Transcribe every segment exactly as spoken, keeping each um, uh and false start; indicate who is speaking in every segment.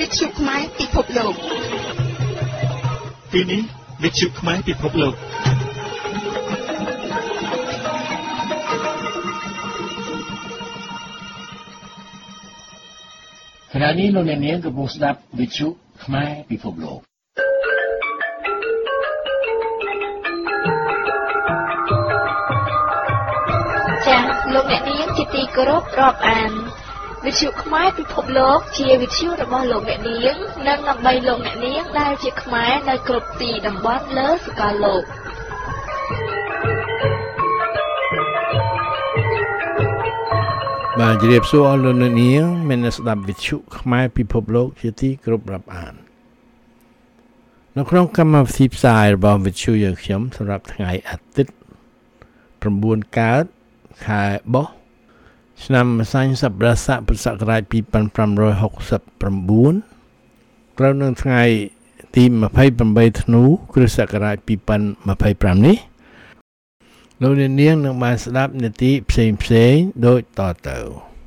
Speaker 1: វិទ្យុខ្មែរពិភពលោក
Speaker 2: ពេលនេះវិទ្យុខ្មែរពិភពលោក
Speaker 3: ខណៈនេះលោកអ្នកនាងកំពុងស្ដាប់វិទ្យុខ្មែរពិភពលោក
Speaker 1: ចា៎លោកអ្នកនាងជាទីគោរពរាប់អានវិទ្យុខ្មែរពិភពលោកជាវិទ្យុរបស់លោកអ្នកនាងនិងដើម្បីលោកអ្នកនាងដែលជាខ្មែរនៅគ្រប់ទីតំបន់លើសកលលោក
Speaker 4: បាទជម្រាបសួរលោកអ្នកនាងមានស្ដាប់វិទ្យុខ្មែរពិភពលោកជាទីគោរពរាប់អាននៅក្នុងកម្មវិធីផ្សាយរបស់វិទ្យុយើងខ្ញុំសម្រាប់ថ្ងៃអាទិត្យ9កើតខែបុស្សឆ្នាំម្សាញ់សប្បុរស័កពុទ្ធសករាជtwo thousand five hundred sixty-nineត្រូវនៅថ្ងៃទីtwenty-eightធ្នូគ្រិស្តសករាជtwo thousand twenty-fiveនេះលោកអ្នកនាងនឹងបានស្ដាប់នាទីផ្សេងផ្សេងដូចតទៅ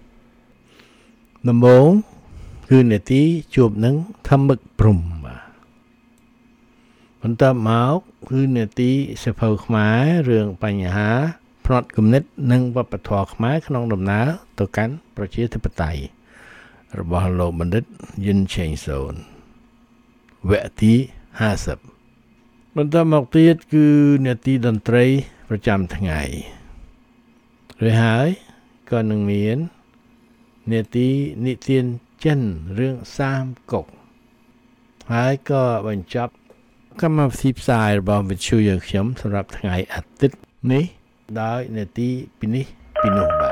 Speaker 4: ដំបូងគឺនាទីជួបនឹងធម្មឹកព្រំបាទបន្តមកគឺនាទីសិភៅខ្មែររឿងបញ្ហាផ្នត់គំនិតនិងវប្បធម៌ខ្មែរក្នុងដំណើរទៅកាន់ប្រជាធិបតេយ្យរបស់លោកបណ្ឌិតយិនឆេងសូនវគ្គទីfiftyបន្តមកទៀតគឺនាទីតន្ត្រីប្រចាំថ្ងៃរួចហើយក៏នឹងមាននាទីនិទានចិនរឿងសាមកុកហើយក៏បញ្ចប់កម្មវិធីផ្សាយរបស់វិទ្យុយើងខ្ញុំសម្រាប់ថ្ងៃអាទិត្យនេះដោយនាទីពីនេះពីនោះបាទ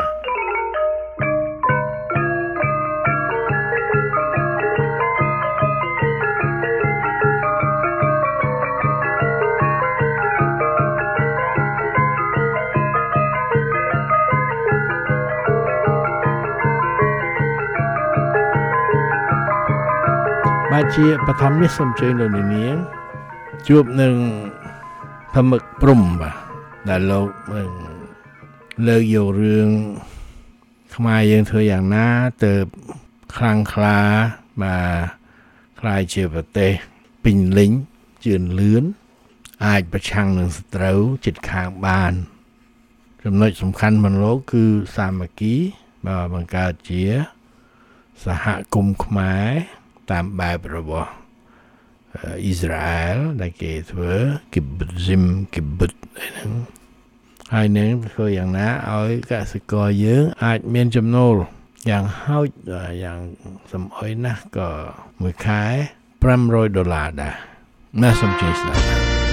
Speaker 4: បាទជាបឋមនេះសូមអញ្ជើញលោកនាងជួបនឹងធម្មឹកព្រំបាទដែលលោកលើកយករឿងខ្មែរយើងធ្វើយ៉ាងណាទៅខ្លាំងក្លាបាទខ្លាយជាប្រទេសពេញលេញជឿនលឿនអាចប្រឆាំងនឹងសត្រូវជិតខាងបានចំណុចសំខាន់របស់លោកគឺសាមគ្គីបាទបង្កើតជាសហគមន៍ខ្មែរតាមបែបរបស់អ៊ីស្រាអែលដែលគេធ្វើគីប៊ុតស៊ីមគីប៊ុតហ្នឹងហើយនឹងធ្វើយ៉ាងណាឲ្យកសិករយើងអាចមានចំណូលយ៉ាងហោចយ៉ាងសំអុយណាស់ក៏មួយខែfive hundredដុល្លារដែរណាសូមជួយស្ដាប់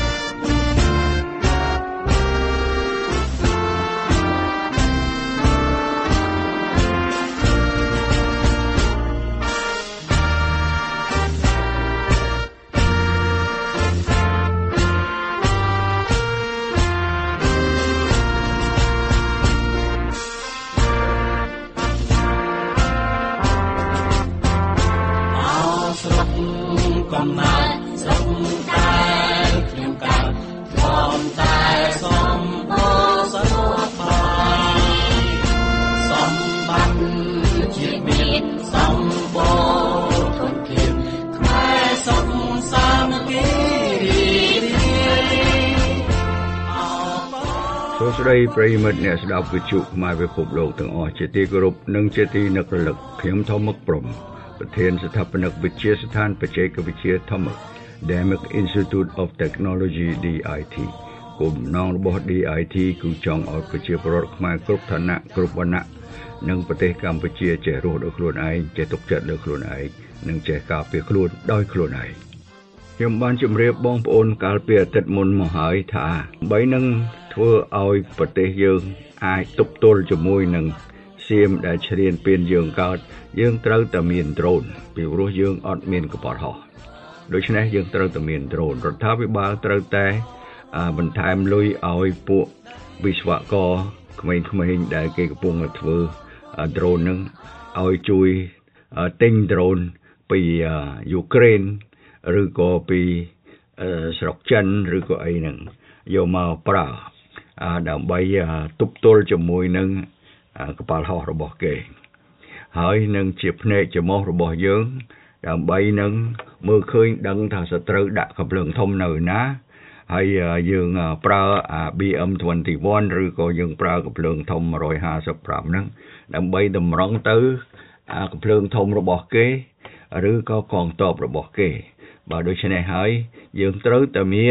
Speaker 5: ស្ដីប្រិយមិត្តអ្នកស្ដាប់វិទ្យុខ្មែរពិភពលោកទាំងអស់ជាទីគោរពនិងជាទីនឹករលឹកខ្ញុំធម្មឹកព្រំប្រធានស្ថាបនិកវិទ្យាស្ថានបច្ចេកវិទ្យាធម្មឹក Damic Institute of Technology ឌី អាយ ที គោលបំណងរបស់ ឌី អាយ ที គឺចង់ឲ្យប្រជាពលរដ្ឋខ្មែរគ្រប់ឋានៈគ្រប់វណ្ណៈនិងប្រទេសកម្ពុជាចេះរស់ដោយខ្លួនឯងចេះទុកចិត្តលើខ្លួនឯងនិងចេះការពារខ្លួនដោយខ្លួនឯងខ្ញុំបានជម្រាបបងប្អូនកាលពីអាទិត្យមុនមកហើយថាបីនឹងធ្វើឲ្យប្រទេសយើងអាចទប់ទល់ជាមួយនឹងសៀមដែលឈ្លានពានយើងកើតយើងត្រូវតែមានដ្រូនពីព្រោះយើងអត់មានកប៉ាល់ហោះដូច្នេះយើងត្រូវតែមានដ្រូនរដ្ឋាភិបាលត្រូវតែបន្ថែមលុយឲ្យពួកវិស្វករក្មេងៗដែលគេកំពុងធ្វើដ្រូននឹងឲ្យជួយទិញដ្រូនពីយូក្រែនឬក៏ពីស្រុកចិនឬក៏អីហ្នឹងយកមកប្រើដើម្បីទប់ទល់ជាមួយនឹងកប៉ាល់ហោះរបស់គេហើយនឹងជាភ្នែកច្រមុះរបស់យើងដើម្បីនឹងមើលឃើញដឹងថាសត្រូវដាក់កំភ្លើងធំនៅណាហើយយើងប្រើ ប៊ី អឹម ยี่สิบเอ็ด ឬក៏យើងប្រើកំភ្លើងធំone fifty-fiveហ្នឹងដើម្បីតម្រង់ទៅកំភ្លើងធំរបស់គេឬក៏កងទ័ពរបស់គេបើដូច្នេះហើយយើងត្រូវតែមាន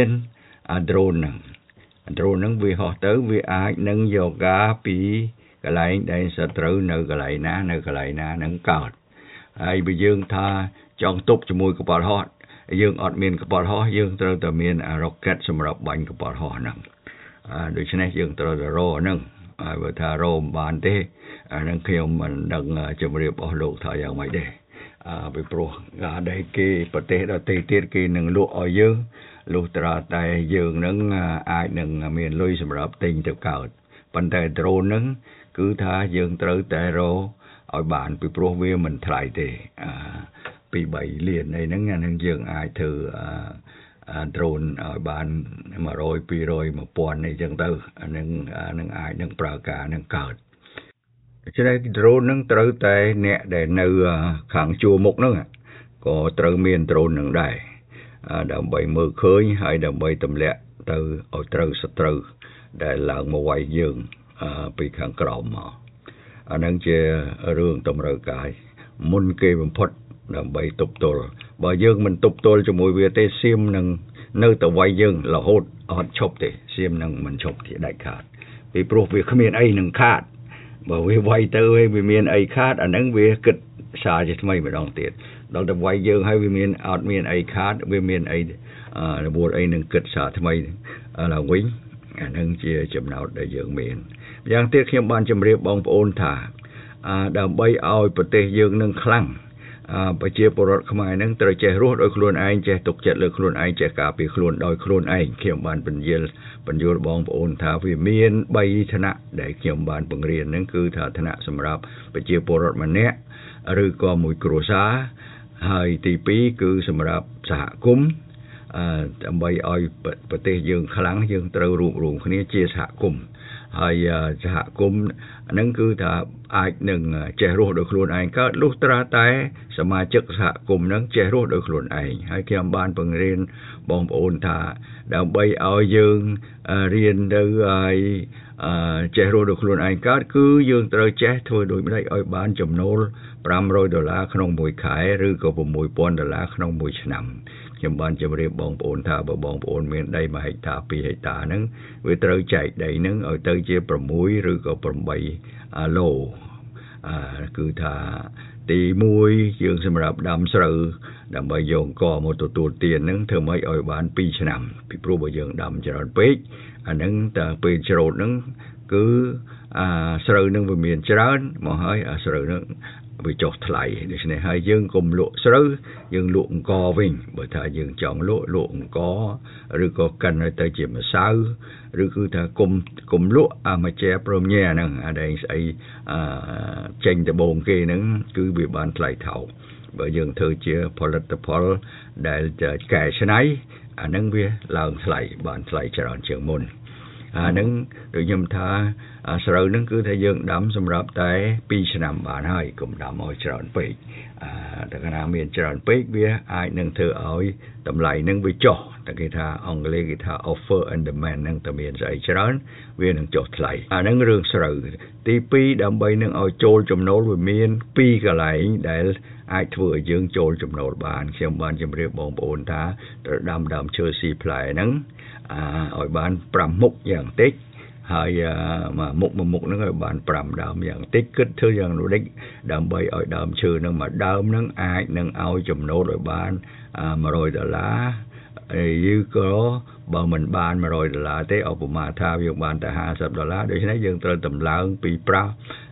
Speaker 5: drone ហ្នឹង drone ហ្នឹងវាហោះទៅវាអាចនឹងយកការពីកន្លែងដែលសត្រូវនៅកន្លែងណានៅកន្លែងណានឹងកើតហើយបើយើងថាចង់ទប់ជាមួយកប៉ាល់ហោះយើងអត់មានកប៉ាល់ហោះយើងត្រូវតែមាន rocket សម្រាប់បាញ់កប៉ាល់ហោះហ្នឹងដូច្នេះយើងត្រូវតែរកហ្នឹងហើយបើថារកមិនបានទេអាហ្នឹងខ្ញុំមិនដឹងជម្រាបអស់លោកថាយ៉ាងម៉េចទេអឺពីព្រោះការដែលគេប្រទេសដទៃទៀតគេនឹងលក់ឲ្យយើងលុះត្រាតែយើងនឹងអាចនឹងមានលុយសម្រាប់ទិញទៅកើតប៉ុន្តែ drone ហ្នឹងគឺថាយើងត្រូវតែរកឲ្យបានពីព្រោះវាមិនថ្លៃទេអឺពីthreeលានអីហ្នឹងអានឹងយើងអាចធ្វើអឺ drone ឲ្យបានone hundred two hundred one thousandអីចឹងទៅអានឹងអានឹងអាចនឹងប្រើការនឹងកើតដូច្នេះ drone ហ្នឹងត្រូវតែអ្នកដែលនៅខាងជួរមុខហ្នឹងក៏ត្រូវមាន drone ហ្នឹងដែរដើម្បីមើលឃើញហើយដើម្បីទម្លាក់ទៅឲ្យត្រូវសត្រូវដែលឡើងមកវាយយើងពីខាងក្រោមមកអានឹងជារឿងតម្រូវការមុនគេបំផុតដើម្បីទប់ទល់បើយើងមិនទប់ទល់ជាមួយវាទេសៀមនឹងនៅតែវាយយើងរហូតអត់ឈប់ទេសៀមនឹងមិនឈប់ជាដាច់ខាតពីព្រោះវាគ្មានអីនឹងខាតបើវាវាយទៅវាមានអីខាតអានឹងវាគិតសារជាថ្មីម្ដងទៀតដល់តែវាយយើងហើយវាមានអត់មានអីខាតវាមានអីរបួសអីនឹងគិតសារថ្មីឡើងវិញអានឹងជាចំណោទដែលយើងមានយ៉ាងទៀតខ្ញុំបានជម្រាបបងប្អូនថាដើម្បីឲ្យប្រទេសយើងនឹងខ្លាំងប្រជាពលរដ្ឋខ្មែរនឹងត្រូវចេះរស់ដោយខ្លួនឯងចេះទុកចិត្តលើខ្លួនឯងចេះការពារខ្លួនដោយខ្លួនឯងខ្ញុំបានបញ្យល់បញ្យល់បងប្អូនថាវាមានthreeឋានៈដែលខ្ញុំបានបង្រៀនហ្នឹងគឺថាឋានៈសម្រាប់ប្រជាពលរដ្ឋម្នាក់ឬក៏មួយគ្រួសារហើយទីtwoគឺសម្រាប់សហគមន៍អឺដើម្បីឲ្យប្រទេសយើងខ្លាំងយើងត្រូវរួបរวมគ្នាជាសហគមន៍ហើយសហគមន៍ហ្នឹងគឺថាអាចនឹងចេះរស់ដោយខ្លួនឯងកើតលុះត្រាតែសមាជិកសហគមន៍ហ្នឹងចេះរស់ដោយខ្លួនឯងហើយខ្ញុំបានបង្រៀនបងប្អូនថាដើម្បីឲ្យយើងរៀនទៅហើយចេះរស់ដោយខ្លួនឯងកើតគឺយើងត្រូវចេះធ្វើដូចម្ដេចឲ្យបានចំណូលfive hundredដុល្លារក្នុងមួយខែឬក៏six thousandដុល្លារក្នុងមួយឆ្នាំខ្ញុំបានជម្រាបបងប្អូនថាបើបងប្អូនមានដីoneហិកតាtwoហិកតាហ្នឹងវាត្រូវចែកដីហ្នឹងឲ្យទៅជាsixឬក៏eightឡូអាគឺថាទីoneយើងសម្រាប់ដាំស្រូវដើម្បីយកកមកទទួលទានហ្នឹងធ្វើម៉េចឲ្យបានtwoឆ្នាំពីព្រោះបើយើងដាំច្រើនពេកអាហ្នឹងតែពេលច្រូតហ្នឹងគឺអាស្រូវហ្នឹងវាមានច្រើនមកហើយអាស្រូវហ្នឹងវាចុះថ្លៃដូច្នេះហើយយើងកុំលក់ស្រូវយើងលក់អង្ករវិញបើថាយើងចង់លក់លក់អង្ករឬក៏កិនឲ្យទៅជាម្សៅឬគឺថាគុំគុំលក់អាមួយជែព្រមញ៉ាហ្នឹងអាដែលស្អីអឺចេញដបងគេហ្នឹងគឺវាបានថ្លៃថោកបើយើងធ្វើជាផលិតផលដែលកែច្នៃអាហ្នឹងវាឡើងថ្លៃបានថ្លៃច្រើនជាងមុនអាហ្នឹងដូចខ្ញុំថាស្រូវហ្នឹងគឺថាយើងដាំសម្រាប់តែtwoឆ្នាំបានហើយកុំដាំឲ្យច្រើនពេកអឺតែកាលណាមានច្រើនពេកវាអាចនឹងធ្វើឲ្យតម្លៃហ្នឹងវាចុះតែគេថាអង់គ្លេសគេថា offer and demand ហ្នឹងតែមានស្អីច្រើនវានឹងចុះថ្លៃអាហ្នឹងរឿងស្រូវទីtwoដើម្បីនឹងឲ្យចូលចំណូលវាមានtwoកន្លែងដែលអាចធ្វើឲ្យយើងចូលចំណូលបានខ្ញុំបានជម្រាបបងប្អូនថាត្រូវដាំដើមឈើស៊ីផ្លែហ្នឹងអឺឲ្យបានfiveមុខយ៉ាងតិចហើយមកមុខមួយមុខហ្នឹងឲ្យបានfiveដើមយ៉ាងតិចគិតធ្វើយ៉ាងនោះដេចដើម្បីឲ្យដើមឈើហ្នឹងមួយដើមហ្នឹងអាចនឹងឲ្យចំណូលឲ្យបានone hundredដុល្លារឬក៏បើមិនបានone hundredដុល្លារទេឧបមាថាយើងបានតែfiftyដុល្លារដូច្នេះយើងត្រូវតម្លើងពីfive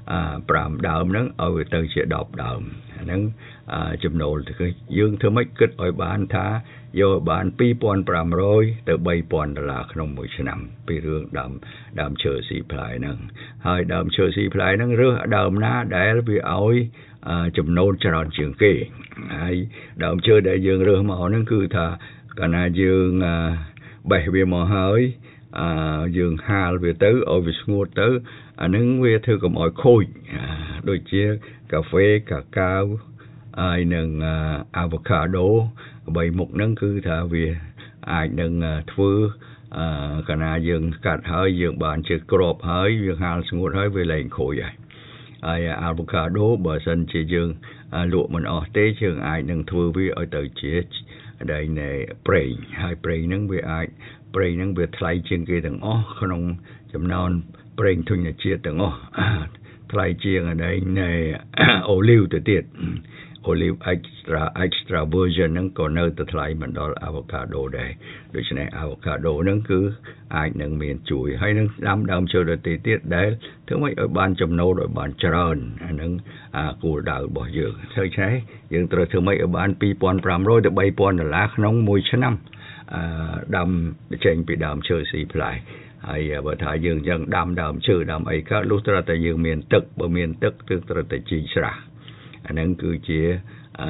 Speaker 5: fiveដើមហ្នឹងឲ្យវាទៅជាtenដើមអាហ្នឹងចំណូលទៅយើងធ្វើម៉េចគិតឲ្យបានថាយកបានtwo thousand five hundredទៅthree thousandដុល្លារក្នុងមួយឆ្នាំពីរឿងដើមដើមឈើស៊ីផ្លែហ្នឹងហើយដើមឈើស៊ីផ្លែហ្នឹងរើសដើមណាដែលវាឲ្យចំណូលច្រើនជាងគេហើយដើមឈើដែលយើងរើសមកហ្នឹងគឺថាកាលណាយើងបេះវាមកហើយអឺយើងហាលវាទៅឲ្យវាស្ងួតទៅអានឹងវាធ្វើកុំឲ្យខូចដូចជាកាហ្វេកាកាវ ai nâng avocado bảy mục nâng cứ thả về ai nâng thưa cả na dương cắt hơi dương bàn chữ crop hơi dương hàng ngột hơi về lệnh khổ vậy ai avocado bờ sân chỉ dương lụa mình ở tế trường ai nâng thưa với ở tới chế đây này prey hai prey nâng về ai prey nâng về thay trên kia từng ó không chấm non prey thôi nhà chia từng ó thay chiên ở đây này olive từ tiệt olive extra extra virgin nâng còn nơi từ thay mình đó là avocado đây đối với này avocado nâng cứ ai nâng miền chuối hay nâng đam đam chơi được tiệt tiệt đấy thứ mấy ở ban chấm nâu rồi ban trơn nâng à củ đào bỏ dừa thôi thế nhưng từ thứ mấy ở ban pi pon pram rồi được bay pon là lá nông mùi chén năm đam trên bị đam chơi xì lại hay bờ thái dương dân đam đam chơi đam ấy các lúc ra tại dương miền tức bờ miền tức tức ra tại chi sra nâng cứ chia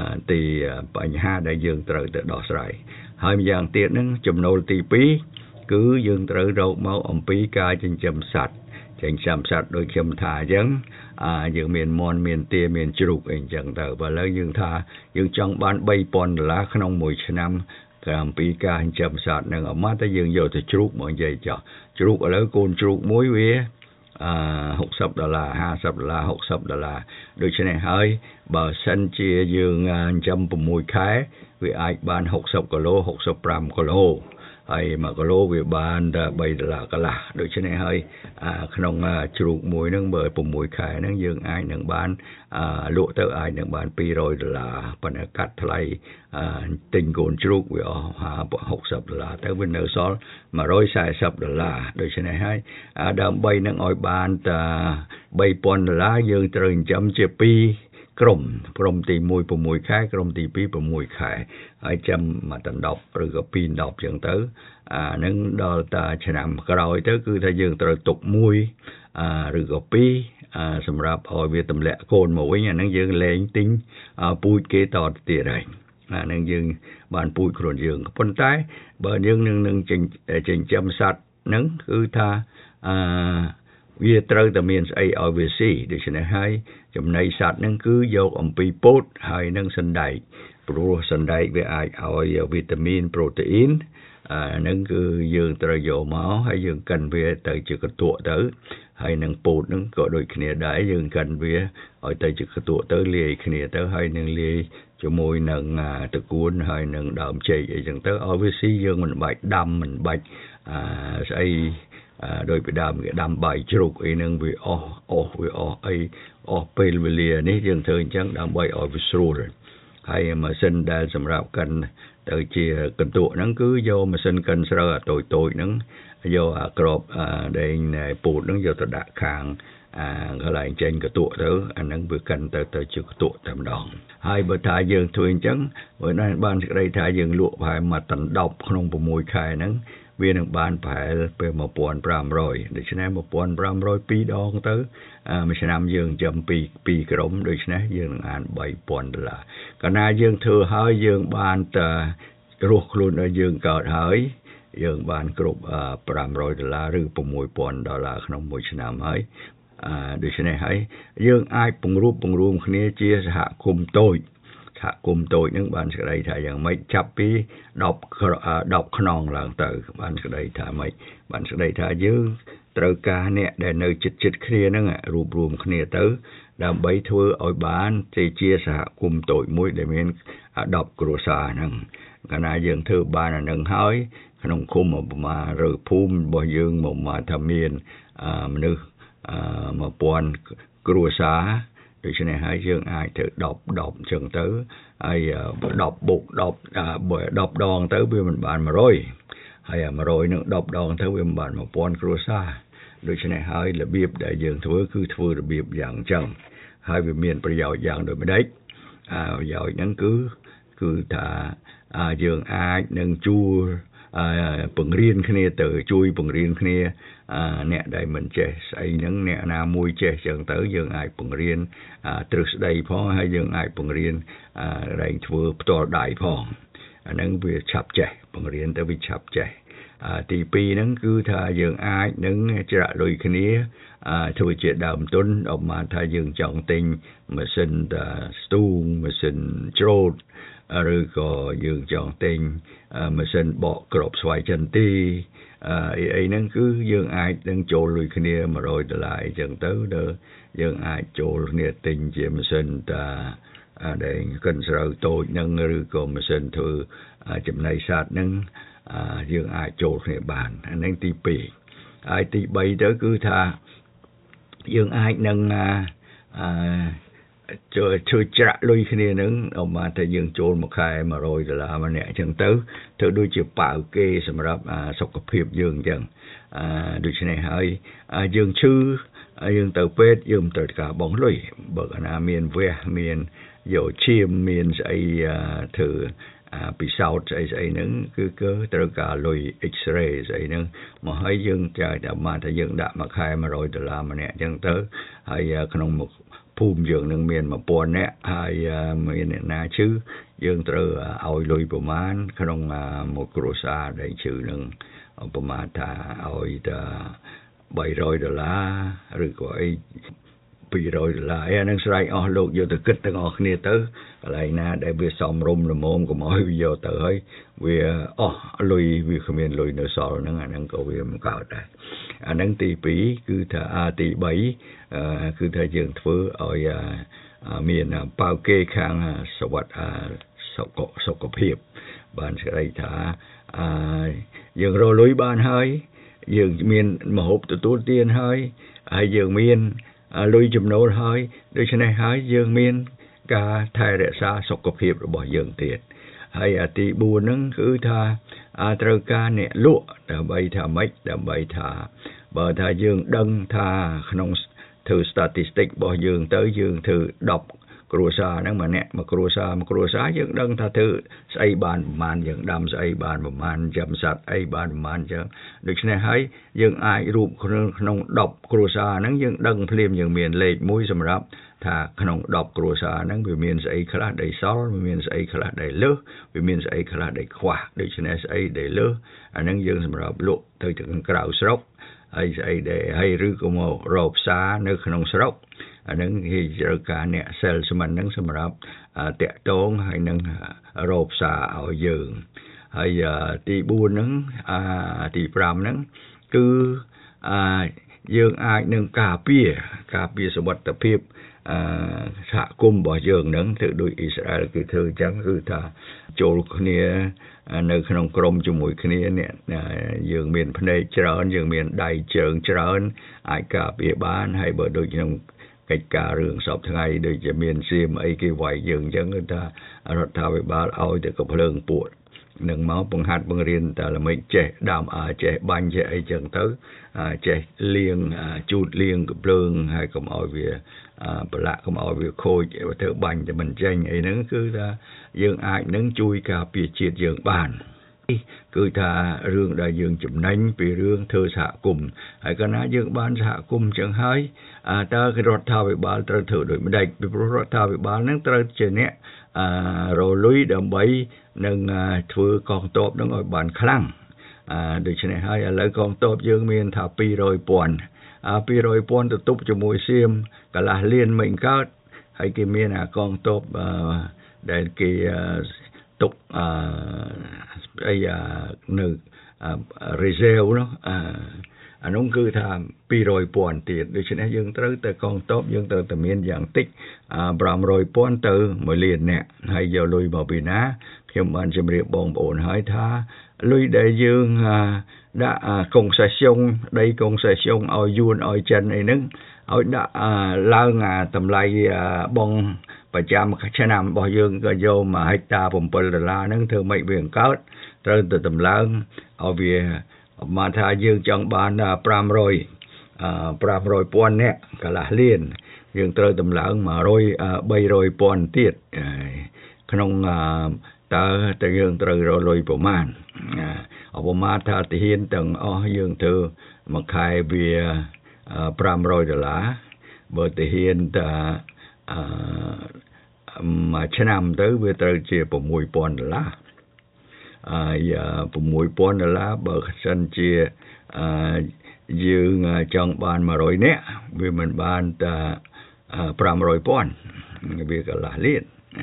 Speaker 5: tì bệnh ha đại dương từ từ đỏ sải hai mươi giang tiết nâng chùm nô tì pí cứ dương từ đầu máu ẩm pí ca trên chấm sạch trên chấm sạch đôi chấm thả giống à dương miền mòn miền tia miền trục anh chẳng từ và lấy dương thả dương trong ban bay pon lá không mùi năm làm pí ca trên chấm sạch nâng ở mắt tới dương vô từ trục mọi người cho trục ở lấy côn trục muối víaหกสิบดอลลาร์ห้าสิบดอลลาร์หกสิบดอลลาร์โดยเฉพาะให้บาสันเชียยืงจำปุ่มมวยขายวิไอบานหกสิบกิโลหกสิบปรามกิโลไอ้มากิโลวิบานใบดอลลาร์กะละโดยเฉพาะให้ขนมจุกมวยนั่งเบอร์ปุ่มมวยขายนั่งยืงไอหนึ่งบานลุเตอร์ไอหนึ่งบานปีร้อยดอลลาร์ปนกัดทลายติงโกนจุกวิอหาหกสิบดอลลาร์แต่วินเนอร์ซอลมาร้อยสายสิบดอลลาร์โดยเฉพาะให้ดำใบนั่งอ้อยบานแต่ใบปอนดอลลาร์ยืงตรึงจำเจ็บปีกรมกรมตีมวยปุ่มมวยขายกรมตีปีปุ่มมวยขายไอ้จำมาตันดอกหรือก็ปีนดอกอย่างเต๋ออ่านั่งดอตาฉนามกระไรเต๋อคือถ้ายืงตรึตกมวยอ่าหรือก็ปีอ่าสำหรับอ้อยเวทตำแหน่งโคนมาไว้เนี่ยนั่งยืงแรงติ้งอ่าปุยเกตอดตีอะไรอ่านั่งยืงบานปุยโครนยืงคนใต้บานยืงนึ่งนึ่งจิงจิงจำสัตว์นั่งคือถ้าอ่าวิตรแต่เมียนไออวีซีโดยเฉพาะให้จำในสัตว์นั่นคือยกอมปีโพดให้นั่งสันไดโปรสันไดเวไอเอาวิตามินโปรตีนอ่านั่นคือยืงตระโยม้าให้ยืงกันเวแต่จุกตัวเต๋อให้นั่งปูดนั่งก็โดยขณีได้ยืงกันเวเอาแต่จุกตัวเต๋อเลี้ยขณีเต๋อให้นั่งเลี้ยจมูกนั่งตะกูลให้นั่งดำใจอย่างเต๋ออวีซียืงมันใบดำมันใบอ่าไอโดยไปดำดำใบจุกไอ้นั่งวิอ๋ออ๋อวิอ๋อไออ๋อเป็นเวลียนี่ยังเธอจังดำใบออวิสรูเลยให้มาเส้นได้สำหรับกันแต่เชียกันตัวนั่งคือโยมาเส้นกันสระตัวตัวนั่งโยกรอบได้ในปูดนั่งโยตะดะคางก็หลายเจนกันตัวเถอะอันนั้นเบื่อกันแต่แต่จุกตัวทำดองให้บทายยังถวยจังเมื่อนั้นบ้านใครทายยังลวกภายมาตันดอกขนมปมวยไข่นั่งเวียนบ้านผายไปมาปวนปรามรอยโดยเฉพาะมาปวนปรามรอยปีดองเตออ่าไม่ใช่น้ำยืงจำปีปีกระมโดยเฉพาะยืงอ่านใบปวนละก็น่ายืงเธอหายยืงบ้านแต่รูขลุ่นยืงเกิดหายยืงบ้านกรุบอ่าปรามรอยดอลลาร์หรือปมวยปวนดอลลาร์ขนมมวยชนามหายอ่าโดยเฉพาะหายยืงไอ้ปงรูปปงรูมคนนี้เจี๊ยสหคุมโตยถ้ากลุ่มโตยังบ้านสกายถ่ายอย่างไม่จับปีดอกดอกขนองหลังเตอบ้านสกายถ่ายไม่บ้านสกายถ่ายยื้อเตอกาเนี่ยได้เนยจิตจิตเคลียนั่งอ่ะรูปรวมเคลียเตอดำใบทั่วอ้อยบ้านเจียสหกลุ่มโตมุ้ยได้เมียนดอกกรัวซานั่งขณะยังเธอบ้านนั่งหายขนมคุ้มมาเรือพุ่มบ่ยืงมาทำเมียนอ่ามันนึกอ่ามาปวนกรัวซาโดยเฉพาะให้ยืงไอเถอะดอกดอกเชิงเต๋อไอ้ดอกบุกดอกอ่าบ่ดอกดองเต๋อเบี้ยมันบานมาโรยให้มาโรยนึกดอกดองเต๋อเบี้ยมันบานมาปอนครัวซาโดยเฉพาะให้ระเบียบได้ยืงถือคือถือระเบียบอย่างจังให้เบี้ยเมียนประโยชน์อย่างโดยไม่ได้อ่าประโยชน์นั้นคือคือถ้าอ่ายืงไอหนึ่งจูอ่าปุ่งเรียนขึ้นเนี่ยเต๋อจุยปุ่งเรียนขึ้นเนี่ยอ่าเนี่ยได้เหมือนเจใส่หนังเนี่ยนามวยเจเชิงเต๋อยืงไอปุ่งเรียนอ่าตรึกได้พอให้ยืงไอปุ่งเรียนอ่าแรงถือตัวได้พออันนั้นวิชับเจปุ่งเรียนแต่วิชับเจទីពីរហ្នឹងគឺថាយើងអាចនឹងច្រាក់លុយគ្នាធ្វើជាដើមទុនអមថាយើងចង់ទិញម៉ាស៊ីនស្ទូងម៉ាស៊ីនច្រូតឬក៏យើងចង់ទិញម៉ាស៊ីនបកក្របស្វាយចន្ទីអីអីហ្នឹងគឺយើងអាចនឹងចូលលុយគ្នាone hundredដុល្លារអីចឹងទៅដល់យើងអាចចូលគ្នាទិញជាម៉ាស៊ីនតាដែលកិនស្រូវតូចហ្នឹងឬក៏ម៉ាស៊ីនធ្វើចំណីសត្វហ្នឹងយើងអាចចូលគ្នាបានអាហ្នឹងទីពីរហើយទីបីទៅគឺថាយើងអាចនឹងអឺជួយជួយច្រាក់លុយគ្នានឹងអមថាយើងចូលមួយខែone hundredដុល្លារម្នាក់អញ្ចឹងទៅធ្វើដូចជាប៉ាវគេសម្រាប់សុខភាពយើងអញ្ចឹងអឺដូច្នេះហើយយើងឈឺយើងទៅពេទ្យយើងត្រូវការបង់លុយបើកណាមានវះមានយកឈាមមានស្អីធ្វើពិសោធន៍ស្អីស្អីហ្នឹងគឺគឺត្រូវការលុយ X-ray ស្អីហ្នឹងមកឲ្យយើងចាយតែមកថាយើងដាក់មួយខែone hundredដុល្លារម្នាក់អញ្ចឹងទៅហើយក្នុងមួយភូមិយើងនឹងមានone thousandនាក់ហើយមានអ្នកណាឈឺយើងត្រូវឲ្យលុយប្រមាណក្នុងមួយគ្រួសារដែលឈឺនឹងប្រមាណថាឲ្យតែthree hundredដុល្លារឬក៏អីtwo hundredដុល្លារអានឹងស្រេចអស់លោកយកទៅគិតទាំងអស់គ្នាទៅកន្លែងណាដែលវាសមរម្យល្មមកុំឲ្យវាយកទៅហើយវាអស់លុយវាគ្មានលុយនៅសល់ហ្នឹងអាហ្នឹងក៏វាមិនកើតដែរអាហ្នឹងទីពីរគឺថាអាទីបីគឺថាយើងធ្វើឲ្យមានប៉ាវគេខាងសវត្ថសុខសុខភាពបានស្ដីថាយើងរកលុយបានហើយយើងមានម្ហូបទទួលទានហើយហើយយើងមានលុយចំណូលហើយដូច្នេះហើយយើងមានការថែរក្សាសុខភាពរបស់យើងទៀតហើយអាទីfourហ្នឹងគឺថាត្រូវការអ្នកលក់ដើម្បីថាម៉េចដើម្បីថាបើថាយើងដឹងថាក្នុងធ្វើ statistic របស់យើងទៅយើងធ្វើtenគ្រួសារហ្នឹងម្នាក់មួយគ្រួសារមួយគ្រួសារយើងដឹងថាធ្វើស្អីបានប្រមាណយើងដាំស្អីបានប្រមាណចាំសត្វអីបានប្រមាណចឹងដូច្នេះហើយយើងអាចរូបក្នុងក្នុងtenគ្រួសារហ្នឹងយើងដឹងភ្លាមយើងមានលេខមួយសម្រាប់ថាក្នុងtenគ្រួសារហ្នឹងវាមានស្អីខ្លះដែលសល់វាមានស្អីខ្លះដែលលើសវាមានស្អីខ្លះដែលខ្វះដូច្នេះស្អីដែលលើសអាហ្នឹងយើងសម្រាប់លក់ទៅถึงក្រៅស្រុកហើយស្អីដែលហើយឬក៏មករកផ្សារនៅក្នុងស្រុកអានឹងគេត្រូវការអ្នក salesman ហ្នឹងសម្រាប់តាក់ទងហើយនឹងរកផ្សារឲ្យយើងហើយទីfourហ្នឹងទីfiveហ្នឹងគឺយើងអាចនឹងការពារការពារសុវត្ថិភាពសហគមន៍របស់យើងហ្នឹងធ្វើដូចអ៊ីស្រាអែលគឺធ្វើអញ្ចឹងគឺថាចូលគ្នានៅក្នុងក្រុមជាមួយគ្នាអ្នកយើងមានភ្នែកច្រើនយើងមានដៃជើងច្រើនអាចការពារបានហើយបើដូចក្នុងកិច្ចការរឿងសពថ្ងៃដូចជាមានសៀមអីគេវាយយើងអញ្ចឹងគឺថារដ្ឋាភិបាលឲ្យតែកំភ្លើងពួតនឹងមកបង្ហាត់បង្រៀនតែល្មិចចេះដាំចេះបាញ់ចេះអីចឹងទៅចេះលាងជូតលាងកំភ្លើងហើយកុំឲ្យវាប្រឡាក់កុំឲ្យវាខូចធ្វើបាញ់តែមិនចេញអីហ្នឹងគឺថាយើងអាចនឹងជួយការពារជាតិយើងបានគឺថារឿងដែលយើងចំណេញពីរឿងធ្វើសហគមន៍ហើយកាលណាយើងបានសហគមន៍ចឹងហើយតើរដ្ឋាភិបាលត្រូវធ្វើដូចម្ដេចពីព្រោះរដ្ឋាភិបាលនឹងត្រូវជាអ្នករលុយដើម្បីនឹងធ្វើកងទ័ពនឹងឲ្យបានខ្លាំងដូច្នេះហើយឥឡូវកងទ័ពយើងមានថាtwo hundred thousand two hundred thousandទៅទប់ជាមួយសៀមកន្លះលានមិនកើតហើយគេមានអាកងទ័ពដែលគេទុកអីនៅ reserve នោះអានោះគឺថាtwo hundred thousandទៀតដូច្នេះយើងត្រូវតែកងទ័ពយើងត្រូវតែមានយ៉ាងតិចfive hundred thousandទៅoneលាននាក់ហើយយកលុយមកពីណាខ្ញុំបានជម្រាបបងប្អូនហើយថាលុយដែលយើងដាក់ concession ដី concession ឲ្យយួនឲ្យចិនអីហ្នឹងឲ្យដាក់ឡើងតម្លៃបងប្រចាំឆ្នាំរបស់យើងក៏យកមួយហិកតាsevenដុល្លារហ្នឹងធ្វើម៉េចវាកើតត្រូវទៅតម្លើងឲ្យវាមកថាយើងចង់បានfive hundred five hundred thousandនាក់កន្លះលានយើងត្រូវតម្លើងthree hundred thousandទៀតក្នុងតើតើយើងត្រូវរកលុយប្រមាណអបមាថាទាហានទាំងអស់យើងធ្វើមួយខែវាfive hundredដុល្លារបើទាហានតាមួយឆ្នាំទៅវាត្រូវជាsix thousandដុល្លារហើយ6,000ដុល្លារបើសិនជាយើងចង់បាន100នាក់វាមិនបានតែ500,000វាកន្លះលាន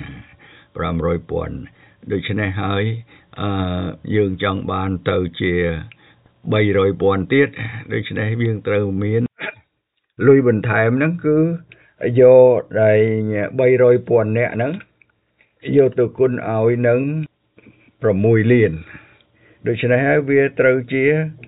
Speaker 5: 500,000ដូច្នេះហើយយើងចង់បានទៅជា300,000ទៀតដូច្នេះយើងត្រូវមានលុយបន្ថែមហ្នឹងគឺយកដែល300,000នាក់ហ្នឹងយកទៅគុណឲ្យនឹង6លានដូច្នេះហើយវាត្រូវជា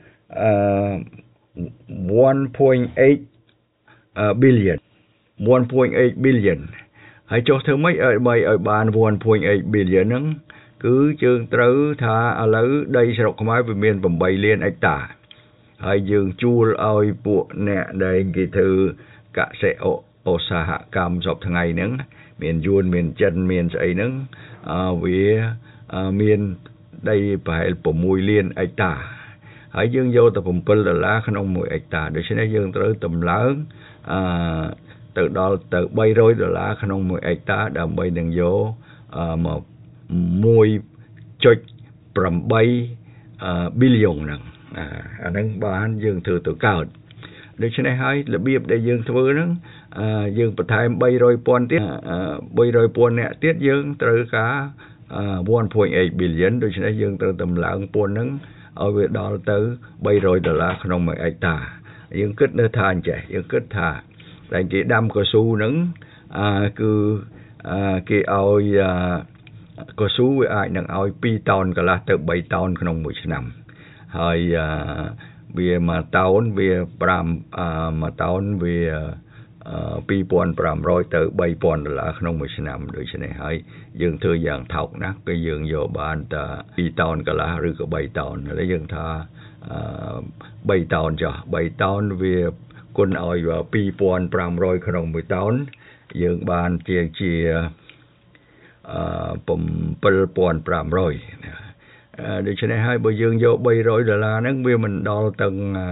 Speaker 5: one point eight billion one point eight billion ហើយចុះធ្វើម៉េចឲ្យឲ្យបានone point eight billion ហ្នឹងគឺយើងត្រូវថាឥឡូវដីស្រុកខ្មែរវាមាន8លានហិកតាហើយយើងជួលឲ្យពួកអ្នកដែលគេធ្វើកសិឧស្សាហកម្មសពថ្ងៃហ្នឹងមានយួនមានចិនមានស្អីហ្នឹងវាមានដីប្រហែល6លានហិកតាហើយយើងយកទៅ7ដុល្លារក្នុង1ហិកតាដូច្នេះយើងត្រូវតម្លើងអឺទៅដល់ទៅ300ដុល្លារក្នុង1ហិកតាដើម្បីនឹងយកមកone point eight billion ហ្នឹងអាហ្នឹងបានយើងធ្វើទៅកើតដូច្នេះហើយរបៀបដែលយើងធ្វើហ្នឹងយើងបន្ថែម300,000ទៀត300,000នាក់ទៀតយើងត្រូវការone point eight billion ដូច្នេះយើងត្រូវតម្លើងពន្ធហ្នឹងឲ្យវាដល់ទៅ300ដុល្លារក្នុង1ហិកតាយើងគិតនៅថាអញ្ចេះយើងគិតថាតែគេដាំកៅស៊ូហ្នឹងគឺគេឲ្យកៅស៊ូវាអាចនឹងឲ្យ2តោនកន្លះទៅ3តោនក្នុងមួយឆ្នាំហើយវាមួយតោនវា5មួយតោនវា2,500ទៅ3,000ដុល្លារក្នុងមួយឆ្នាំដូច្នេះហើយយើងធ្វើយ៉ាងថោកណាស់គឺយើងយកបានតែ2តោនកន្លះឬក៏3តោនហើយយើងថា3តោនចុះ3តោនវាគុណឲ្យ2,500ក្នុងមួយតោនយើងបានជាជា7,500ដូច្នេះហើយបើយើងយក300ដុល្លារហ្នឹងវាមិនដល់ទាំង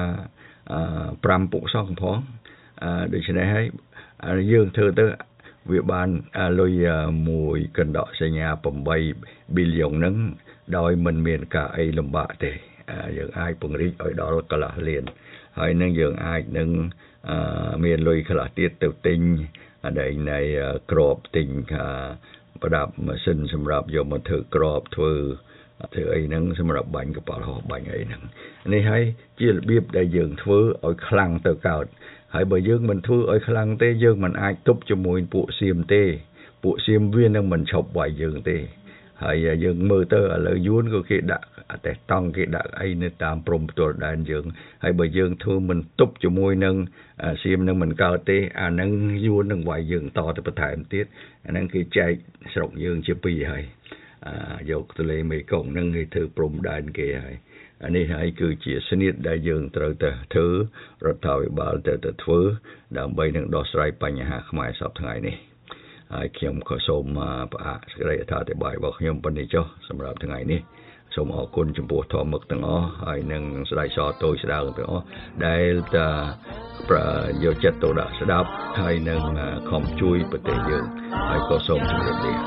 Speaker 5: 5ពុកសោះផងដូច្នេះហើយយើងធ្វើទៅវាបានលុយមួយកណ្ដកសញ្ញា8 billion ហ្នឹងដោយមិនមានការអីលំបាកទេយើងអាចពង្រីកឲ្យដល់កន្លះលានហើយនឹងយើងអាចនឹងមានលុយខ្លះទៀតទៅទិញដែលនៃក្របទិញប្រដាប់ម៉ាស៊ីនសម្រាប់យកមកធ្វើក្របធ្វើធ្វើអីហ្នឹងសម្រាប់បាញ់កប៉ាល់ហោះបាញ់អីហ្នឹងនេះហើយជារបៀបដែលយើងធ្វើឲ្យខ្លាំងទៅកើតហើយបើយើងមិនធ្វើឲ្យខ្លាំងទេយើងមិនអាចទប់ជាមួយពួកសៀមទេពួកសៀមវានឹងមិនឈប់វាយយើងទេហើយយើងមើលទៅឥឡូវយួនក៏គេដាក់អតេះតង់គេដាក់អីនៅតាមព្រំផ្ទាល់ដែនយើងហើយបើយើងធ្វើមិនទប់ជាមួយនឹងសៀមនឹងមិនកើតទេអានឹងយួននឹងវាយយើងតទៅបន្ថែមទៀតអានឹងគេចែកស្រុកយើងជាពីរហើយយកទន្លេមេគង្គនឹងគេធ្វើព្រំដែនគេហើយអានេះហើយគឺជាស្នៀតដែលយើងត្រូវតែធ្វើរដ្ឋាភិបាលត្រូវតែធ្វើដើម្បីនឹងដោះស្រាយបញ្ហាខ្មែរសពថ្ងៃនេះហើយខ្ញុំក៏សូមផ្អាកសេចក្តីអត្ថាធិប្បាយរបស់ខ្ញុំប៉ុណ្ណេះចុះសម្រាប់ថ្ងៃនេះសូមអរគុណចំពោះធម៌មឹកទាំងអស់ហើយនឹងស្ដេចសតូចស្ដៅទាំងអស់ដែលតាយកចិត្តទុកដាក់ស្ដាប់ហើយនឹងខំជួយប្រទេសយើងហើយក៏សូមជម្រាបលា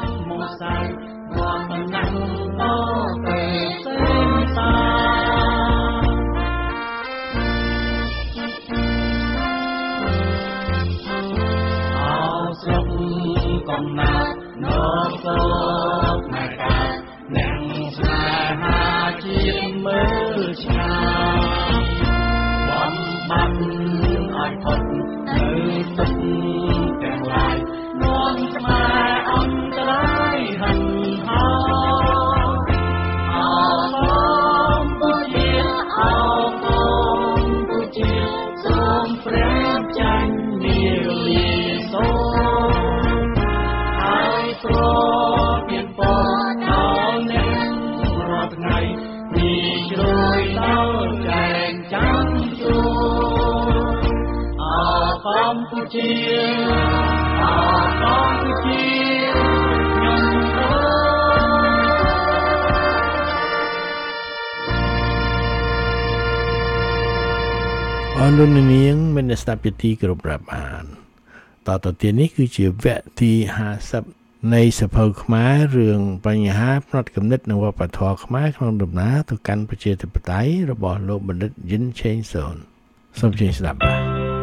Speaker 5: កំណាត់នៅសោកនៃការអ្នកស្នេហាជាតិមើលឆ្ងាយបំបត្តិឲ្យផុតនៅទឹកទាំងឡាយនាំស្មារអន្តរាយហិនហោអោកម្ពុជាអោកម្ពុជាសូមព្រះចាញ់នាលាសូព្រោះមានពរដល់អ្នករាល់ថ្ងៃពីជ្រោយដល់ចែកចាំជួអកម្ពុជាអកម្ពុជាខ្ញុំអរលោកនាងមានស្ដាប់ពីទីគ្រប់រាប់អានតទៅទៀតនេះគឺជាវគ្គទីห้าสิบ
Speaker 4: នៃសភៅខ្មែររឿងបញ្ហាផ្នត់គំនិតនិងវប្បធម៌ខ្មែរក្នុងដំណើរទៅកាន់ប្រជាធិបតេយ្យរបស់លោកបណ្ឌិតយិនឆេងសូនសូមជម្រាបស្ដាប់បាទ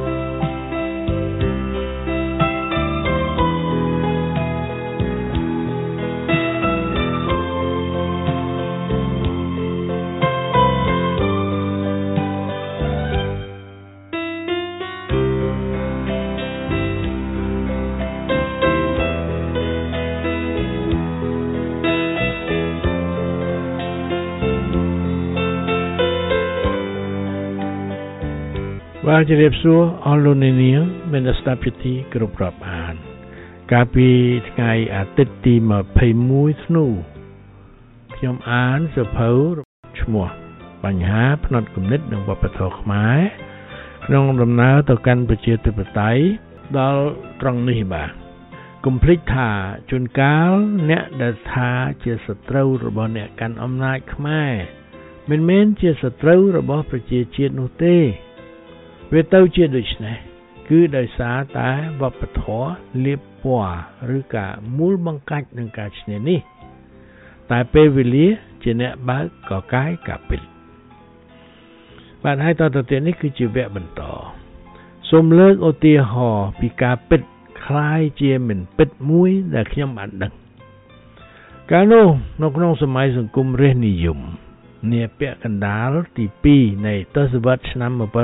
Speaker 4: បាទជម្រាបសួរអស់លោកអ្នកនាងមានស្ដាប់ជាទីគោរពរាប់អានកាលពីថ្ងៃអាទិត្យទីยี่สิบเอ็ดធ្នូខ្ញុំអានសៀវភៅឈ្មោះបញ្ហាផ្នត់គំនិតនិងវប្បធម៌ខ្មែរក្នុងដំណើរទៅកាន់ប្រជាធិបតេយ្យដល់ត្រង់នេះបាទកុំភ្លេចថាជួនកាលអ្នកដែលថាជាសត្រូវរបស់អ្នកកាន់អំណាចខ្មែរមិនមែនជាសត្រូវរបស់ប្រជាជាតិនោះទេវាទៅជាដូច្នេះគឺដោយសារតែវប្បធម៌លៀបពណ៌ឬការមូលបង្កាច់នឹងការឈ្នានេះតែពេលវេលាជាអ្នកបើកកកាយកាពិតបាទហើយតទៅទៀតនេះគឺជាវគ្គបន្តសូមលើកឧទាហរណ៍ពីការពិតคล้ายជាមិនពិតមួយដែលខ្ញុំបានដឹងកាលនោះនៅក្នុងសម័យសង្គមរាស្ត្រនិយមនាពាក់កណ្ដាលទីពីរនៃទសវត្សរ៍ឆ្នាំnineteen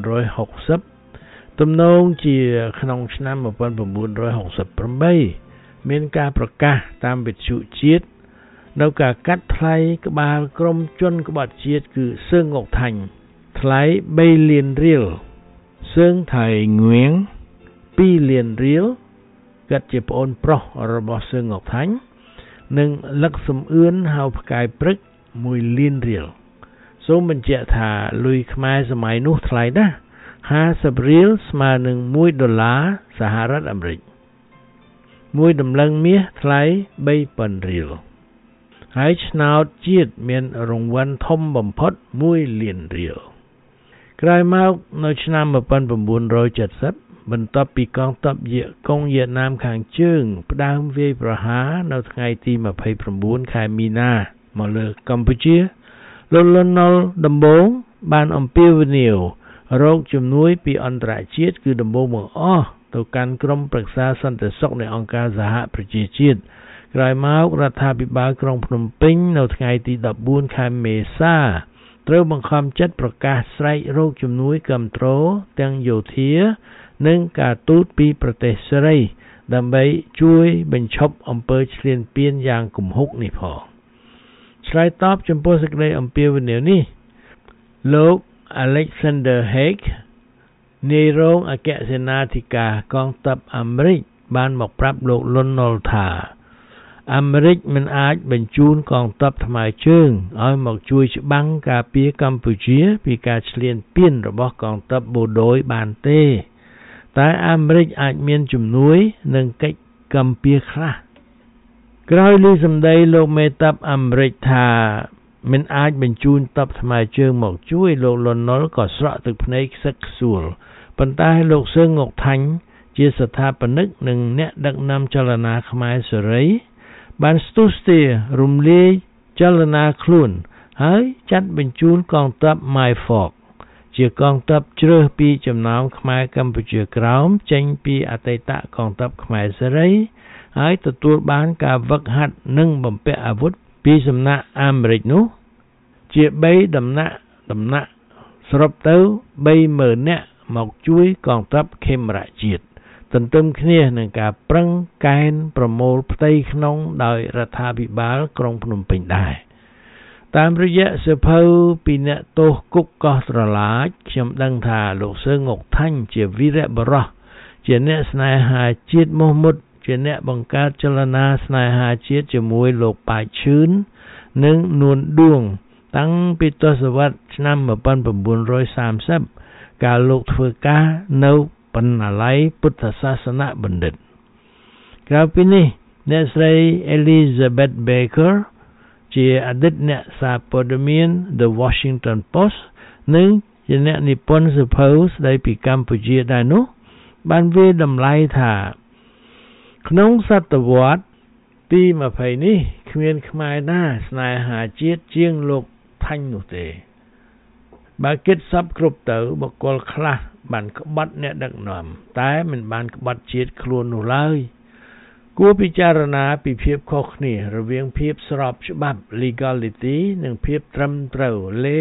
Speaker 4: sixtyទំនងជាក្នុងឆ្នាំnineteen sixty-eightមានការប្រកាសតាមវិទ្យុជាតិនៅការកាត់ថ្លៃក្បាលក្រុមជនក្បត់ជាតិគឺសឿងងកថាញ់ថ្លៃthreeលានរៀលសឿងថៃងៀងtwoលានរៀលគាត់ជាប្អូនប្រុសរបស់សឿងងកថាញ់និងលឹកសំអឿនហៅផ្កាយព្រឹកoneលានរៀលសូមបញ្ជាក់ថាលុយខ្មែរសម័យនោះថ្លៃណាស់fiftyរៀលស្មើនឹងoneដុល្លារសហរដ្ឋអាមេរិកមួយដំឡឹងមាសថ្លៃthree thousandរៀលហើយឆ្នោតជាតិមានរង្វាន់ធំបំផុតoneលានរៀលក្រោយមកនៅឆ្នាំnineteen seventyបន្ទាប់ពីកងទ័ពកុងវៀតណាមខាងជើងផ្ដើមវាយប្រហារនៅថ្ងៃទីtwenty-nineខែមីនាមកលើកម្ពុជាលោកលន់ ណុល ដំបូងបានអំពាវនាវរកជំនួយពីអន្តរជាតិគឺដំបូងបង្អស់ទៅកាន់ក្រុមប្រឹក្សាសន្តិសុខនៃអង្គការសហប្រជាជាតិក្រោយមករដ្ឋាភិបាលក្រុងភ្នំពេញនៅថ្ងៃទីfourteenខែមេសាត្រូវបង្ខំចិត្តប្រកាសស្រែករកជំនួយគាំទ្រទាំងយោធានិងការទូតពីប្រទេសសេរីដើម្បីជួយបញ្ឈប់អំពើឈ្លានពានយ៉ាងគំហុកនេះផងឆ្លើយតបចំពោះសេចក្តីអំពាវនាវនេះលោក Alexander Haig នាយរងអគ្គសេនាធិការកងទ័ពអាមេរិកបានមកប្រាប់លោកលន់ ណុល ថាអាមេរិកមិនអាចបញ្ជូនកងទ័ពថ្មើរជើងឲ្យមកជួយច្បាំងការពារកម្ពុជាពីការឈ្លានពានរបស់កងទ័ពបូដូយបានទេតែអាមេរិកអាចមានជំនួយនិងកិច្ចការពារខ្លះក្រោយឮសម្ដីលោកមេទ័ពអាមេរិកថាមិនអាចបញ្ជូនទ័ពថ្មើរជើងមកជួយលោកលន់ ណុល ក៏ស្រក់ទឹកភ្នែកខ្សឹកខ្សួលប៉ុន្តែលោកសឿងងកថាញ់ជាស្ថាបនិកនិងអ្នកដឹកនាំចលនាខ្មែរសេរីបានស្ទុះស្ទារំលាយចលនាខ្លួនហើយចាត់បញ្ជូនកងទ័ព Myfork ជាកងទ័ពជ្រើសពីចំណោមខ្មែរកម្ពុជាក្រោមចេញពីអតីតកងទ័ពខ្មែរសេរីហើយទទួលបានការវឹកហាត់និងបំពាក់អាវុធពីសំណាក់អាមេរិកនោះជា3ដំណាក់ដំណាក់សរុបទៅthree thousandនាក់មកជួយកងទ័ពខេមរៈជាតិទន្ទឹមគ្នានឹងការប្រឹងកែនប្រមូលផ្ទៃក្នុងដោយរដ្ឋាភិបាលក្រុងភ្នំពេញដែរតាមរយៈសៀវភៅពីអ្នកទោសគុកកោះត្រឡាចខ្ញុំដឹងថាលោកសឿងងកថាញ់ជាវីរបុរសជាអ្នកស្នេហាជាតិមោះមុតជាអ្នកបង្កើតចលនាស្នេហាជាតិជាមួយលោកប៉ាឈឿននិងនួនឌួងតាំងពីទសវត្សរ៍ឆ្នាំnineteen thirtyកាលលោកធ្វើការនៅបណ្ណាល័យពុទ្ធសាសនបណ្ឌិតក្រៅពីនេះអ្នកស្រី Elizabeth Baker ជាអតីតអ្នកសារព័ត៌មាន The Washington Post និងជាអ្នកនិពន្ធសៀវភៅស្ដីពីកម្ពុជាដែរនោះបានវាតម្លៃថាក្នុងសតវត្សទីยี่สิบនេះគ្មានខ្មែរណាស្នេហាជាតិជាងលោកថាញ់នោះទេបើគិតសពគ្រប់ទៅបុគ្គលខ្លះបានក្បត់អ្នកដឹកនាំតែមិនបានក្បត់ជាតិខ្លួននោះឡើយគួរពិចារណាពីភាពខុសគ្នារវាងភាពស្របច្បាប់ legality និងភាពត្រឹមត្រូវ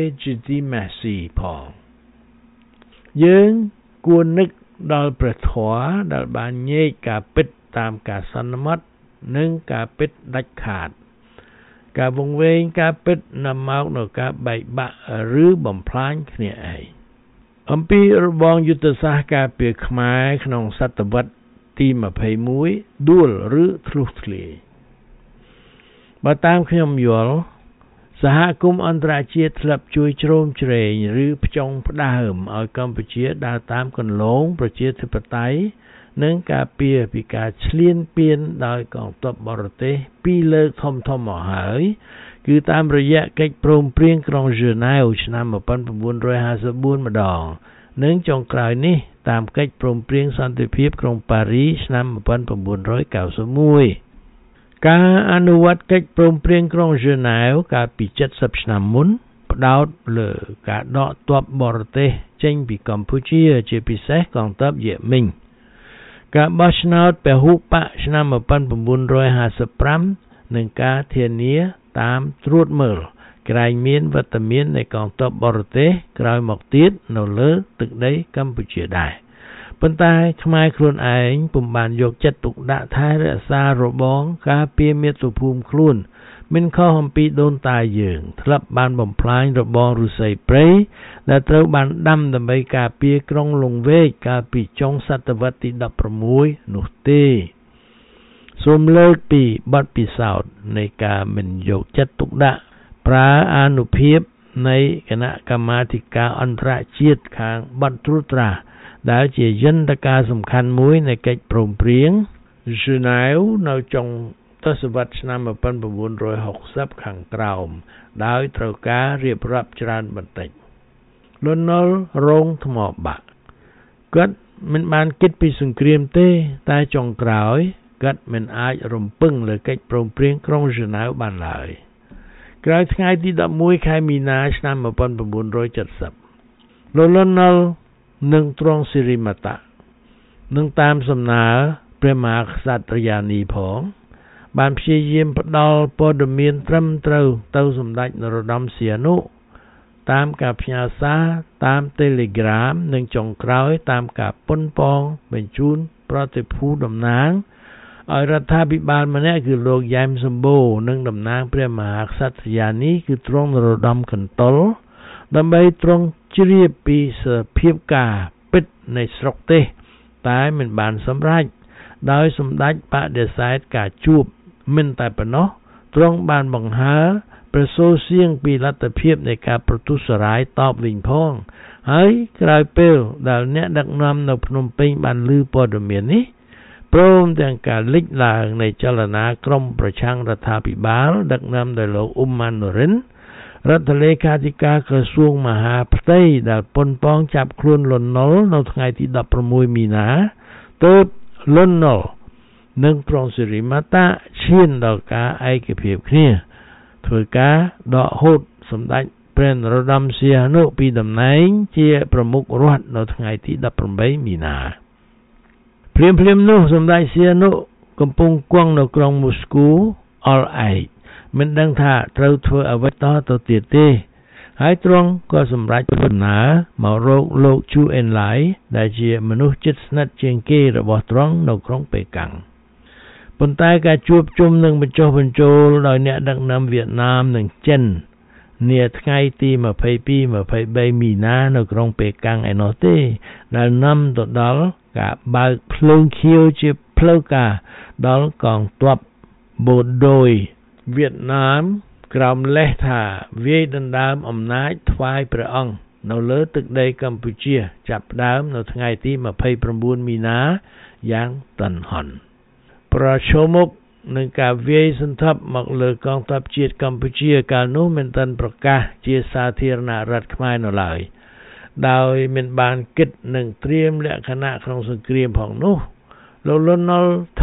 Speaker 4: legitimacy ផងយើងគួរនឹកដល់ព្រះធម៌ដែលបានញែកការពិតតាមការសន្មត់និងការពិតដាច់ខាតការវង្វេងការពិតនាំមកនូវការបែកបាក់ឬបំផ្លាញគ្នាឯងអំពីរបងយុទ្ធសាស្ត្រការពារខ្មែរក្នុងសតវត្សទីยี่สิบเอ็ดដួលឬធ្លុះធ្លាយបើតាមខ្ញុំយល់សហគមន៍អន្តរជាតិធ្លាប់ជួយជ្រោមជ្រែងឬផ្ចង់ផ្ដើមឲ្យកម្ពុជាដើរតាមគន្លងប្រជាធិបតេយ្យនិងការពារពីការឈ្លានពានដោយកងទ័ពបរទេសពីរលើកធំៗមកហើយគឺតាមរយៈកិច្ចព្រមព្រៀងក្រុងហ្សឺណែវឆ្នាំmột nghìn chín trăm hai mươi tưម្ដងនិងចុងក្រោយនេះតាមកិច្ចព្រមព្រៀងសន្តិភាពក្រុងប៉ារីសឆ្នាំmột nghìn chín trăm chín mươi mốtការអនុវត្តកិច្ចព្រមព្រៀងក្រុងហ្សឺណែវកាលពី칠십ឆ្នាំមុនផ្ដោតលើការដកទ័ពបរទេសចេញពីកម្ពុជាជាពិសេសកងទ័ពយេម៉ិញការបោះឆ្នោតពហុបកឆ្នាំmột nghìn chín trăm hai mươi lămនិងការធានាតាមត្រួតមើលក្រែងមានវត្តមាននៃកងទ័ពបរទេសក្រោយមកទៀតនៅលើទឹកដីកម្ពុជាដែរប៉ុន្តែខ្មែរខ្លួនឯងពុំបានយកចិត្តទុកដាក់ថែរក្សារបងការពារមាតុភូមិខ្លួនមិនខុសអំពីដូនតាយើងធ្លាប់បានបំផ្លាញរបងឫស្សីព្រៃដែលត្រូវបានដាំដើម្បីការពារក្រុងលង្វែកកាលពីចុងសតវត្សទីdelapanនោះទេសូមលើកពីបទពិសោធន៍នៃការមិនយកចិត្តទុកដាក់ប្រើអានុភាពនៃគណៈកម្មាធិការអន្តរជាតិខាងបទត្រួតត្រាដែលជាយន្តការសំខាន់មួយនៃកិច្ចព្រមព្រៀងហ្សឺណែវនៅចុងទសវត្សរ៍ឆ្នាំmột nghìn chín trăm sáu mươiខាងក្រោមដោយត្រូវការរៀបរាប់ច្រើនបន្តិចលន់នល់រងថ្មបាក់គាត់មិនបានគិតពីសង្គ្រាមទេតែចុងក្រោយគាត់មិនអាចរំពឹងលើកិច្ចព្រមព្រៀងក្រុងហ្សឺណែវបានឡើយក្រោយថ្ងៃទីelevenខែមីនាឆ្នាំmột nghìn chín trăm七mươiលោកលន់នល់និងទ្រង់សិរិមតៈនឹងតាមសំណើព្រះមហាក្សត្រិយានីផងបានព្យាយាមផ្ដល់ព័ត៌មានត្រឹមត្រូវទៅសម្ដេចនរោត្តមសីហនុតាមការផ្ញើសារតាម Telegram និងចុងក្រោយតាមការប៉ុនប៉ងបញ្ជូនប្រតិភូតំណាងឲ្យរដ្ឋាភិបាលម្នាក់គឺលោកយ៉ែមសម្បូរនិងតំណាងព្រះមហាក្សត្រិយានីគឺទ្រង់នរោត្តមកន្តុលដើម្បីទ្រង់ជ្រាបពីសភាពការពិតនៃស្រុកទេសតែមិនបានសម្រេចដោយសម្ដេចបដិសេធការជួបមិនតែប៉ុណ្ណោះទ្រង់បានបង្ហើរប្រសូសៀងពីលទ្ធភាពនៃការប្រទុសរាយតបវិញផងហើយក្រោយពេលដែលអ្នកដឹកនាំនៅភ្នំពេញបានឮព័ត៌មាននេះព្រមទាំងការលេចឡើងនៃចលនាក្រុមប្រឆាំងរដ្ឋាភិបាលដឹកនាំដោយលោកអ៊ុំម៉ាននូរិនរដ្ឋលេខាធិការក្រសួងមហាផ្ទៃដែលប៉ុនប៉ងចាប់ខ្លួនលន់នល់នៅថ្ងៃទី16មីនាទើបលន់នល់និងទ្រង់សិរិមតៈឈានដល់ការឯកភាពគ្នាធ្វើការដកហូតសម្ដេចព្រះនរោត្តមសីហនុពីតំណែងជាប្រមុខរដ្ឋនៅថ្ងៃទីeighteenមីនាព្រាមៗនោះសម្ដេចសីហនុកំពុងគង់នៅក្រុងមូស្គូអល់ឯកមិនដឹងថាត្រូវធ្វើអ្វីតទៅទៀតទេហើយទ្រង់ក៏សម្រេចដំណើរមករកលោកជូអេនឡៃដែលជាមនុស្សជិតស្និទ្ធជាងគេរបស់ទ្រង់នៅក្រុងប៉េកាំងប៉ុន្តែការជួបជុំនឹងបញ្ចុះបញ្ចូលដោយអ្នកដឹកនាំវៀតណាមនិងចិននាថ្ងៃទីtwenty-two twenty-threeមីនានៅក្រុងប៉េកាំងឯណោះទេដែលនាំទៅដល់ការបើកភ្លើងខៀវជាផ្លូវការដល់កងទ័ពបូដូយវៀតណាមក្រោមលេសថាវាយដណ្ដើមអំណាចថ្វាយព្រះអង្គនៅលើទឹកដីកម្ពុជាចាប់ផ្ដើមនៅថ្ងៃទីtwenty-nineមីនាយ៉ាងតន់ហន់ប្រឈមមុខនឹងការវាយសន្ធប់មកលើកងទ័ពជាតិកម្ពុជាកាលនោះមិនទាន់ប្រកាសជាសាធារណរដ្ឋខ្មែរនៅឡើយដោយមិនបានគិតនឹងត្រៀមលក្ខណៈក្នុងសង្គ្រាមផងនោះលោកលន់នល់ស្ថិត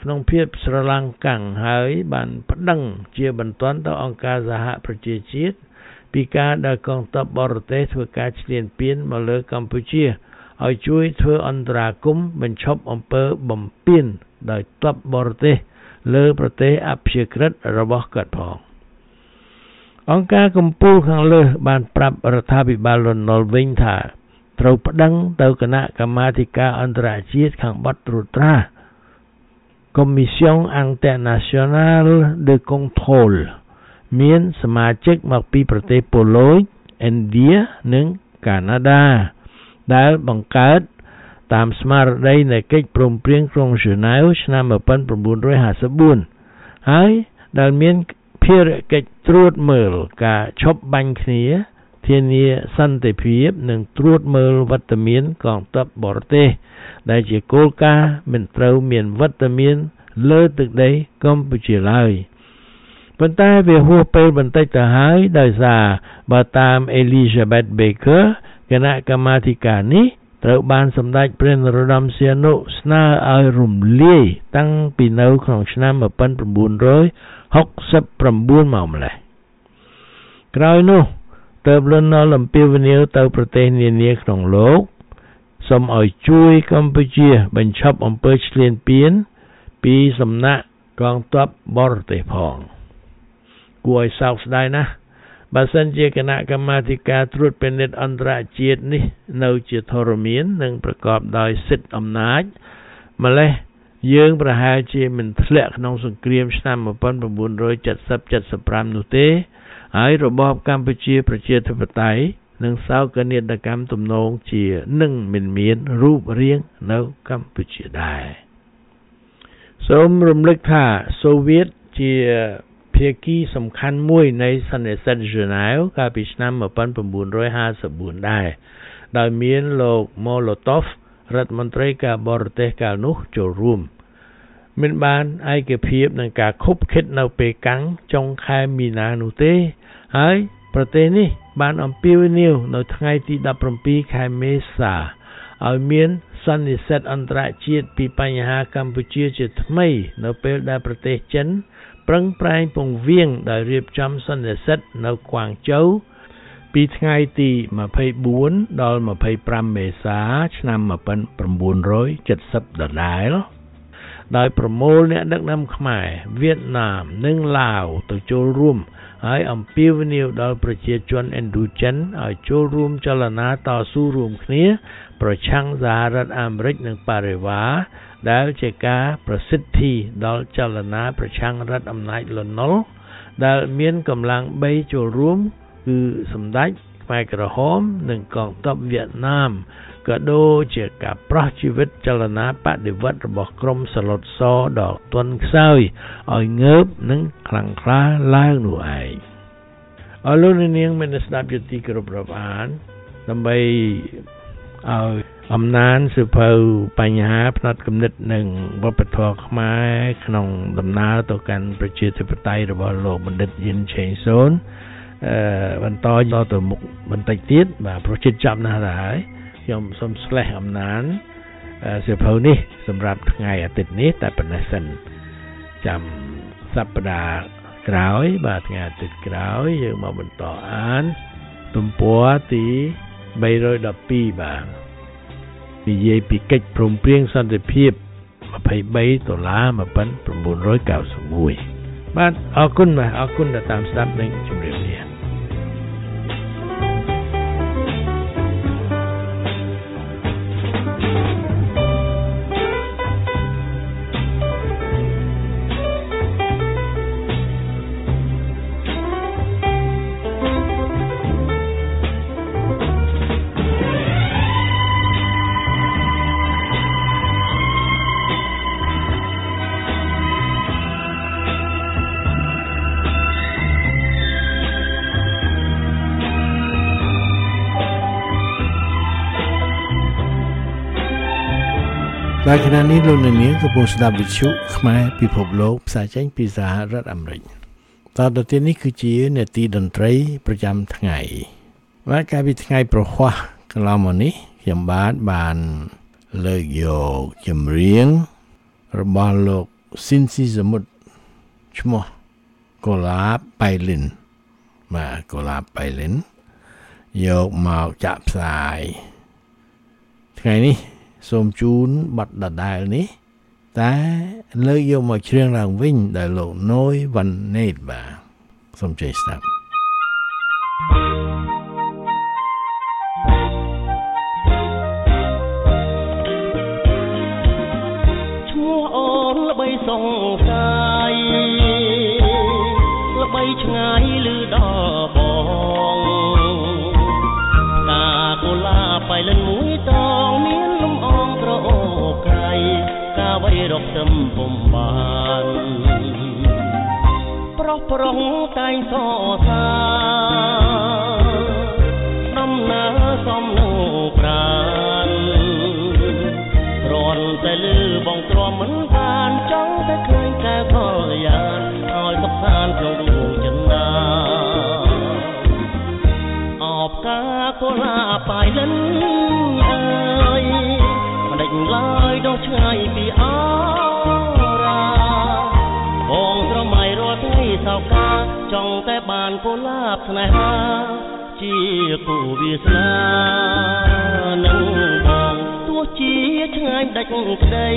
Speaker 6: ក្នុងភាពស្រឡំកាំងហើយបានប្តឹងជាបន្ទាន់ទៅអង្គការសហប្រជាជាតិពីការដែលកងទ័ពបរទេសធ្វើការឈ្លានពានមកលើកម្ពុជាឲ្យជួយធ្វើអន្តរាគមន៍បញ្ឈប់អំពើបំពានដោយទ័ពបរទេសលើប្រទេសអព្យាក្រឹតរបស់គាត់ផងអង្គការកំពូលខាងលើបានប្រាប់រដ្ឋាភិបាលលន់ នល់វិញថាត្រូវប្តឹងទៅគណៈកម្មាធិការអន្តរជាតិខាងបទត្រួតត្រា Commission Internationale de Contrôle មានសមាជិកមកពីប្រទេសប៉ូឡូញ ឥណ្ឌា និងកាណាដាដែលបង្កើតតាមស្មារតីនៃកិច្ចព្រមព្រៀងក្រុងហ្សឺណែវឆ្នាំnineteen fifty-four ហើយដែលមានភារកិច្ចត្រួតមើលការឈប់បាញ់គ្នាធានាសន្តិភាពនិងត្រួតមើលវត្តមានកងទ័ពបរទេសដែលជាគោលការណ៍មិនត្រូវមានវត្តមានលើទឹកដីកម្ពុជាឡើយប៉ុន្តែវាហួសពេលបន្តិចទៅហើយដោយសារបើតាម Elizabeth Baker គណៈកម្មាធិការនេះត្រូវបានសម្ដេចព្រះនរោត្តមសីហនុស្នើឲ្យរំលាយតាំងពីនៅក្នុងឆ្នាំnineteen sixty-nine មកម្លេះក្រោយនោះទើបលន់ នល់ អំពាវនាវទៅប្រទេសនានាក្នុងលោកសូមឲ្យជួយកម្ពុជាបញ្ឈប់អំពើឈ្លានពានពីសំណាក់កងទ័ពបរទេសផងគួរឲ្យសោកស្ដាយណាស់បើសិនជាគណៈកម្មាធិការត្រួតពិនិត្យអន្តរជាតិនេះនៅជាធរមាននិងប្រកបដោយសិទ្ធិអំណាចម្លេះយើងប្រហែលជាមិនធ្លាក់ក្នុងសង្គ្រាមឆ្នាំnineteen seventy-seventy-fiveនោះទេហើយរបបកម្ពុជាប្រជាធិបតេយ្យនិងសោកនាដកម្មទំនងជានឹងមិនមានរូបរាងនៅកម្ពុជាដែរសូមរំលឹកថាសូវៀតជាភាគីសំខាន់មួយនៃសន្និសីទហ្សឺណែវកាលពីឆ្នាំnineteen fifty-fourដែរដោយមានលោក Molotov រដ្ឋមន្ត្រីការបរទេសកាលនោះចូលរួមមិនបានឯកភាពនឹងការខុបខិតនៅប៉េកាំងចុងខែមីនានោះទេហើយប្រទេសនេះបានអំពាវនាវនៅថ្ងៃទីseventeenខែមេសាឲ្យមានសន្និសីទអន្តរជាតិពីបញ្ហាកម្ពុជាជាថ្មីនៅពេលដែលប្រទេសចិនប្រឹងប្រែងពង្រៀងដោយរៀបចំសន្និសីទនៅក្វាងជូវពីថ្ងៃទីtwenty-fourដល់twenty-fiveមេសាឆ្នាំnineteen seventyដដែលដោយប្រមូលអ្នកដឹកនាំខ្មែរវៀតណាមនិងឡាវទៅចូលរួមហើយអំពាវនាវដល់ប្រជាជនឥណ្ឌូចិនឲ្យចូលរួមចលនាតស៊ូរួមគ្នាប្រឆាំងសហរដ្ឋអាមេរិកនិងបរិវារដែលជាការប្រសិទ្ធិដល់ចលនាប្រឆាំងរដ្ឋអំណាចលន់ នល់ ដែលមានកម្លាំងបីចូលរួមគឺសម្ដេចខ្មែរក្រហមនិងកងទ័ពវៀតណាមក៏ដូចជាការប្រោះជីវិតចលនាបដិវត្តរបស់ក្រុមសឡុតសដ៏ទន់ខ្សោយឲ្យងើបនិងខ្លាំងក្លាឡើងនោះឯងអរលោកនាងមានស្ដាប់យុតិគ្រប់រាប់អានដើម្បីឲ្យអំណាចសិភៅបញ្ហាផ្នែកគំនិតនិងវប្បធម៌ខ្មែរក្នុងដំណើរទៅកាន់ប្រជាធិបតេយ្យរបស់លោកបណ្ឌិតយិនឆេងសូនអឺបន្តដល់ទៅមុខបន្តិចទៀតបាទប្រជិតចាប់ណាស់ហើយខ្ញុំសូមស្លេះអំណាចសិភៅនេះសម្រាប់ថ្ងៃអាទិត្យនេះតែប៉ុណ្ណេះសិនចាំសប្តាហ៍ក្រោយបាទថ្ងៃអាទិត្យក្រោយយើងមកបន្តអានទំព័រទីthree twelveបាទនិយាយពីកិច្ចព្រមព្រៀងសន្តិភាពtwenty-threeដុល្លារnineteen ninety-oneបាទអរគុណបាទអរគុណដែលតាមស្ដាប់និងជម្រាបលា
Speaker 4: ដែលខណៈនេះលោកអ្នកនាងកំពុងស្ដាប់វិទ្យុខ្មែរពិភពលោកផ្សាយចេញពីសហរដ្ឋអាមេរិកតទៅទៀតនេះគឺជានាទីតន្ត្រីប្រចាំថ្ងៃបាទកាលពីថ្ងៃប្រហ័សកន្លងមកនេះខ្ញុំបាទបានលើកយកចម្រៀងរបស់លោកสินสีสมุทรឈ្មោះកុលាបបៃលិនបាទកុលាបបៃលិនយកមកចាក់ផ្សាយថ្ងៃនេះសូមជូនបទដដែលនេះតែលើកយកមកច្រៀងឡើងវិញដោយលោកណូយវ៉ាន់ណេតបាទសូមជួយស្ដាប់
Speaker 7: ឈ្មោះអូនល្បីសងកាយល្បីឆ្ងាយឮដល់បងតាកុលាបបៃលិនមួយតងមានលំអងក្រអូបក្រៃកាវៃរកទឹមពុំបានប្រុសប្រុងតែងសរសើរដំណើរសំនៅប្រានគ្រាន់តែលឺបងទ្រាំមិនបានចង់តែឃើញកែកលយានឲ្យសុខសាន្តក្នុងដួងចិន្តាអបកាកុលាបបៃលិនអើយមិនដេញឡើយដល់ឆ្ងាយពីអរាបងស្រមៃរាល់ថ្ងៃសោកាចង់តែបានកុលាបស្នេហាជាគូវាសនានឹងបងទោះជាឆ្ងាយដាច់ក្តី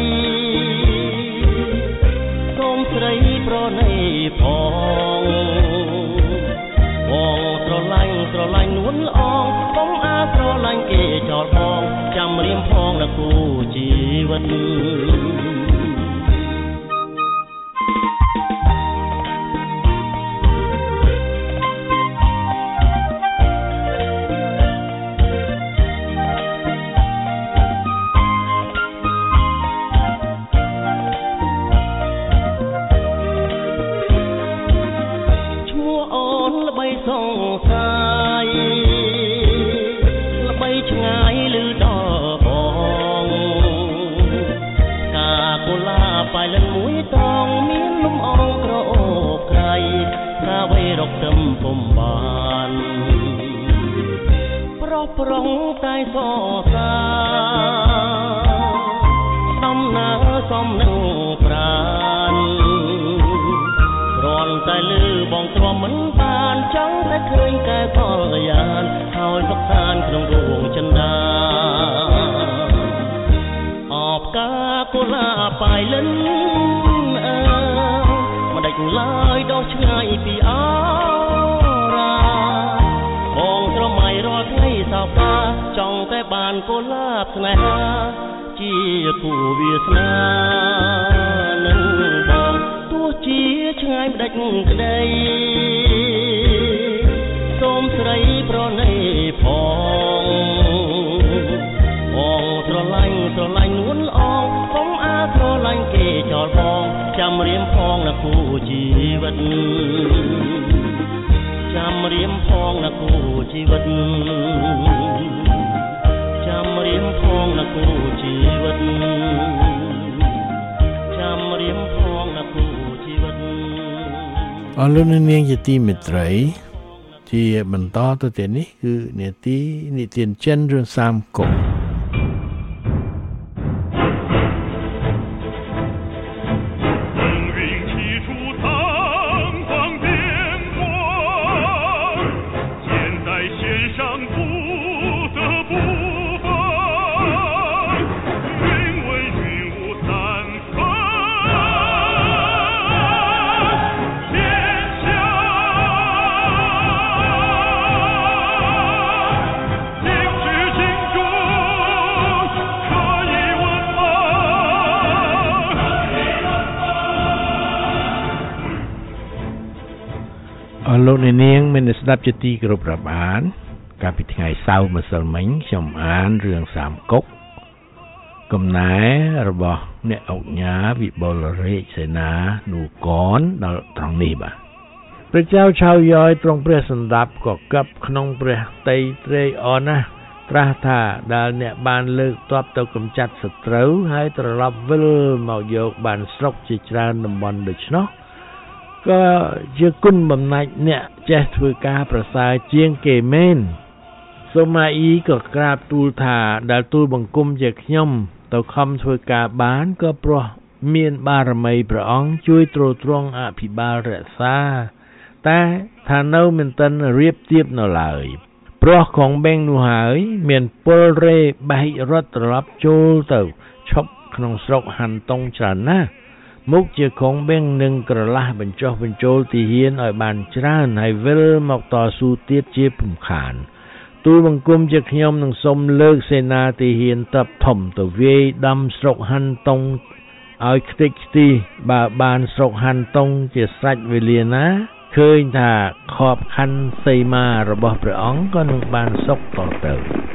Speaker 7: សូមស្រីប្រណីផងបងស្រឡាញ់ស្រឡាញ់នួនល្អងកុំអាស្រឡាញ់គេចោលបងចាំរៀមផងនៅគូជីវិតសងសាយល្បីឆ្ងាយឮដល់បងកាកុលាបបៃលិនមួយតងមានលំអងក្រអូបក្រៃកាវៃរកទឹមពុំបានប្រុសប្រុងតែសរសើរដំណើរសំនៅប្រានគ្រាន់តែលឺបងទ្រាំមិនបានចង់តែឃើញកែកលយានហើយសុខសាន្តក្នុងដួងចិន្តាអបកាកុលាបបៃលិនអើមិនដេចឡើយដល់ឆ្ងាយពីអរាបងស្រមៃរាល់ថ្ងៃសោកាចង់តែបានកុលាបស្នេហាជាគូវាសនានឹងបងទោះជាឆ្ងាយមិនដាច់ក្តីសូមស្រីប្រណីផងបងស្រឡាញ់ស្រឡាញ់នួនល្អងកុំអាស្រឡាញ់គេចោលបងចាំរៀមផងនៅគូជីវិតចាំរៀមផងនៅគូជីវិតចាំរៀមផងនៅគូជីវិតចាំរៀមផងនៅគូជីវិត
Speaker 4: អរលោកនាងជាទីមេត្រីជាបន្តទៅទៀតនេះគឺនេតិនិទានចិនរឿងសាមកុកលោកនាងមានស្ដាប់ជាទីគោរពរាប់អានកាលពីថ្ងៃសៅរ៍ម្សិលមិញខ្ញុំអានរឿងសាមកុកកំណែរបស់អ្នកអុកញ៉ាវិបុលរាជសេនានូកនដល់ត្រង់នេះបាទព្រះចៅឆៅយ៉យទ្រង់ព្រះសម្ដាប់ក៏កັບក្នុងព្រះតីត្រេកអរណាស់ត្រាស់ថាដែលអ្នកបានលើកទ័ពទៅកម្ចាត់សត្រូវហើយត្រឡប់វិលមកយកបានស្រុកជាច្រើនតំបន់ដូច្នោះក៏ជាគុណបំណាច់អ្នកចេះធ្វើការប្រសើរជាងគេមែនសូម៉ាអ៊ីក៏ក្រាបទូលថាដែលទូលបង្គំជាខ្ញុំទៅខំធ្វើការបានក៏ព្រោះ
Speaker 6: មានបារមីព្រះអង្គជួយទ្រទ្រង់អភិបាលរក្សាតែថានៅមិនទាន់រៀបទៀបនៅឡើយព្រោះของបេងនោះហើយមានពលរេបេះរត់ត្រឡប់ចូលទៅឈប់ក្នុងស្រុកហាន់តុងច្រើនណាស់មុខជាของបេងនឹងក្រឡាស់បញ្ចុះបញ្ចូលទីហ៊ានឲ្យបានច្រើនហើយវិលមកតស៊ូទៀតជាពំខានទូលបង្គំជាខ្ញុំនឹងសូមលើកសេនាទីហ៊ានតបធំទៅវាយដំស្រុកហាន់តុងឲ្យខ្ទេចខ្ទីបើបានស្រុកហាន់តុងជាស្រេចវេលាណាឃើញថាខបខណ្ឌសីមារបស់ព្រះអង្គក៏នឹងបានសុខតទៅ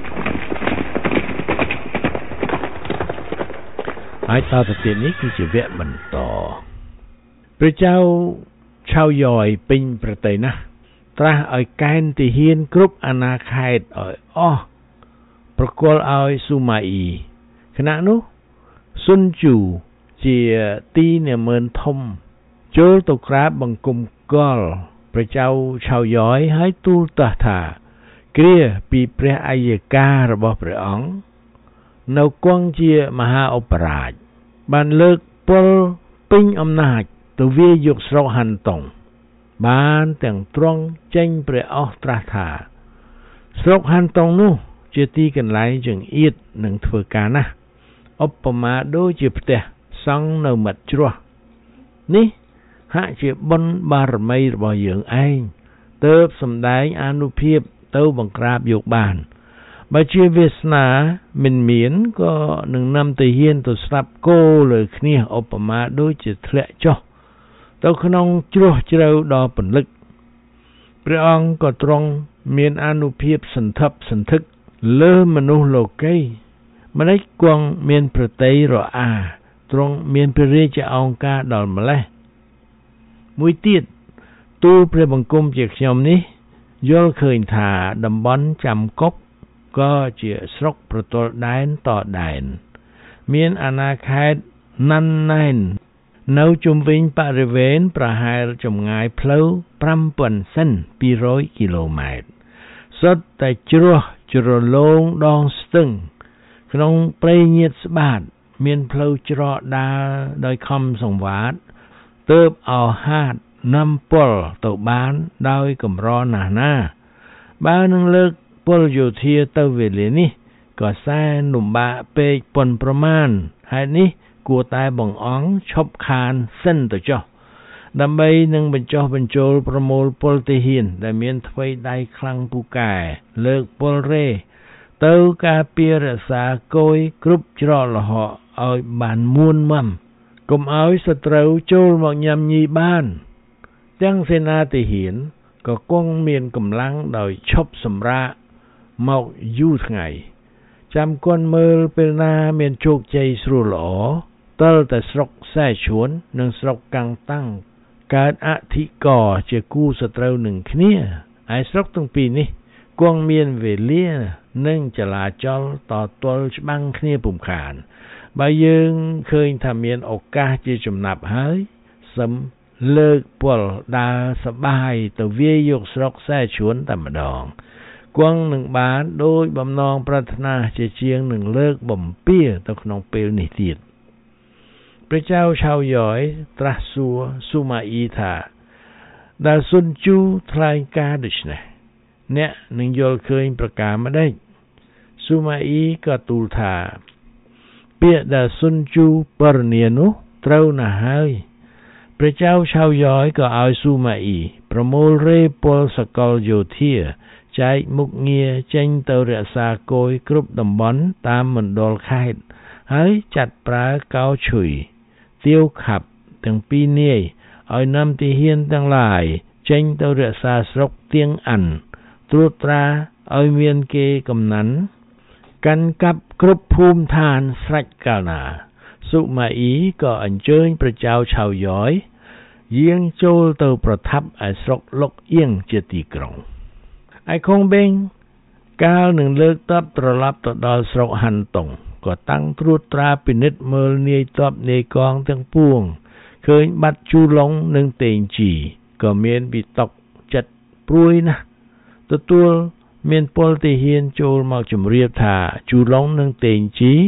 Speaker 6: ហើយតទៅទៀតនេះគឺជាវគ្គបន្តព្រះចៅឆៅយ៉យពេញប្រតិណាស់ត្រាស់ឲ្យកែនទីហ៊ានគ្រប់អាណាខេត្តឲ្យអស់ប្រគល់ឲ្យស៊ូម៉ាអ៊ីខណៈនោះស៊ុនជូជាទីនិមឺនធំចូលទៅក្រាបបង្គំកល់ព្រះចៅឆៅយ៉យហើយទូលតះថាគ្រាពីព្រះអាយការបស់ព្រះអង្គនៅគង់ជាមហាឧបរាជបានលើកពលពេញអំណាចទៅវាយយកស្រុកហាន់តុងបានទាំងទ្រង់ចេញព្រះអស់ត្រាស់ថាស្រុកហាន់តុងនោះជាទីកន្លែងចង្អៀតនឹងធ្វើការណាស់ឧបមាដូចជាផ្ទះសង់នៅមាត់ជ្រោះនេះហាក់ជាបុណ្យបារមីរបស់យើងឯងទើបសម្ដែងអានុភាពទៅបង្ក្រាបយកបានបើជាវាសនាមិនមានក៏នឹងនាំទៅហ៊ានទៅស្លាប់គោលើគ្នាឧបមាដូចជាធ្លាក់ចុះទៅក្នុងជ្រោះជ្រៅដ៏ពន្លឹកព្រះអង្គក៏ទ្រង់មានអានុភាពសន្ធឹបសន្ធឹកលើមនុស្សលោកីម្ដេចគង់មានប្រតិរអាទ្រង់មានព្រះរាជអង្ការដល់ម្លេះមួយទៀតទូលព្រះបង្គំជាខ្ញុំនេះយល់ឃើញថាតំបន់ចាំកុកក៏ជាស្រុកប្រទល់ដែនតដែនមានអាណាខេត្តណាន់ណែននៅជុំវិញបរិវេណប្រហែលចម្ងាយផ្លូវប្រាំពាន់សិនពីររយគីឡូម៉ែត្រសុទ្ធតែជ្រោះជ្រលងដងស្ទឹងក្នុងព្រៃញៀតស្បាតមានផ្លូវច្រកដើរដោយខំសង្វាតទើបអោហាតនាំពលទៅបានដោយកម្រណាស់ណាបើនឹងលើកពលយោធាទៅវេលានេះក៏សែនលំបាកពេកប៉ុនប្រមាណហេតុនេះគួរតែបង្អង់ឈប់ខានសិនទៅចុះដើម្បីនឹងបញ្ចុះបញ្ចូលប្រមូលពលទាហានដែលមានថ្វីដៃខ្លាំងពូកែលើកពលរេទៅការពាររក្សាគយគ្រប់ច្រកលហកឲ្យបានមួនមាំកុំឲ្យសត្រូវចូលមកញ៉ាំញីបានទាំងសេនាទាហានក៏គង់មានកម្លាំងដោយឈប់សម្រាកមកយូរថ្ងៃចាំគន់មើលពេលណាមានជោគជ័យស្រួលល្អតលតែស្រុកសែឈួននិងស្រុកកាំងតាំងកើតអធិករជាគូសត្រូវនឹងគ្នាហើយស្រុកទាំងពីរនេះគង់មានវេលានិងចលាចលតទល់ច្បាំងគ្នាពុំខានបើយើងឃើញថាមានឱកាសជាចំណាប់ហើយសឹមលើកពលដើរសបាយទៅវាយយកស្រុកសែឈួនតែម្ដងគង់នឹងបានដោយបំណងប្រាថ្នាជាជាងនឹងលើកបំពារទៅក្នុងពេលនេះទៀតព្រះចៅឆៅយ៉យត្រាស់សួរស៊ូម៉ាអ៊ីថាដែលស៊ុនជូថ្លែងការដូច្នេះអ្នកនឹងយល់ឃើញប្រការម្ដេចស៊ូម៉ាអ៊ីក៏ទូលថាពាក្យដែលស៊ុនជូបរនានោះត្រូវណាស់ហើយព្រះចៅឆៅយ៉យក៏ឲ្យស៊ូម៉ាអ៊ីប្រមូលរេពលសកលយោធាចែកមុខងារចេញទៅរក្សាគយគ្រប់តំបន់តាមមណ្ឌលខេត្តហើយចាត់ប្រើកោឈុយទាវខាប់ទាំងពីរនាយឲ្យនាំទាហានទាំងឡាយចេញទៅរក្សាស្រុកទៀងអាន់ត្រួតត្រាឲ្យមានគេកំណាន់កាន់កាប់គ្រប់ភូមិឋានស្រេចកាលណាស៊ុម៉ាអ៊ីក៏អញ្ជើញព្រះចៅឆៅយ៉យយាងចូលទៅប្រថាប់ឯស្រុកលុកអៀងជាទីក្រុងឯខុងបេងកាលនឹងលើកទ័ពត្រឡប់ទៅដល់ស្រុកហាន់តុងក៏តាំងត្រួតត្រាពិនិត្យមើលនាយទ័ពនាយកងទាំងពួងឃើញបាត់ជូឡុងនិងតេងជីក៏មានវិតកចិត្តព្រួយណាស់ទទួលមានពលទាហានចូលមកជម្រាបថាជូឡុងនិងតេងជី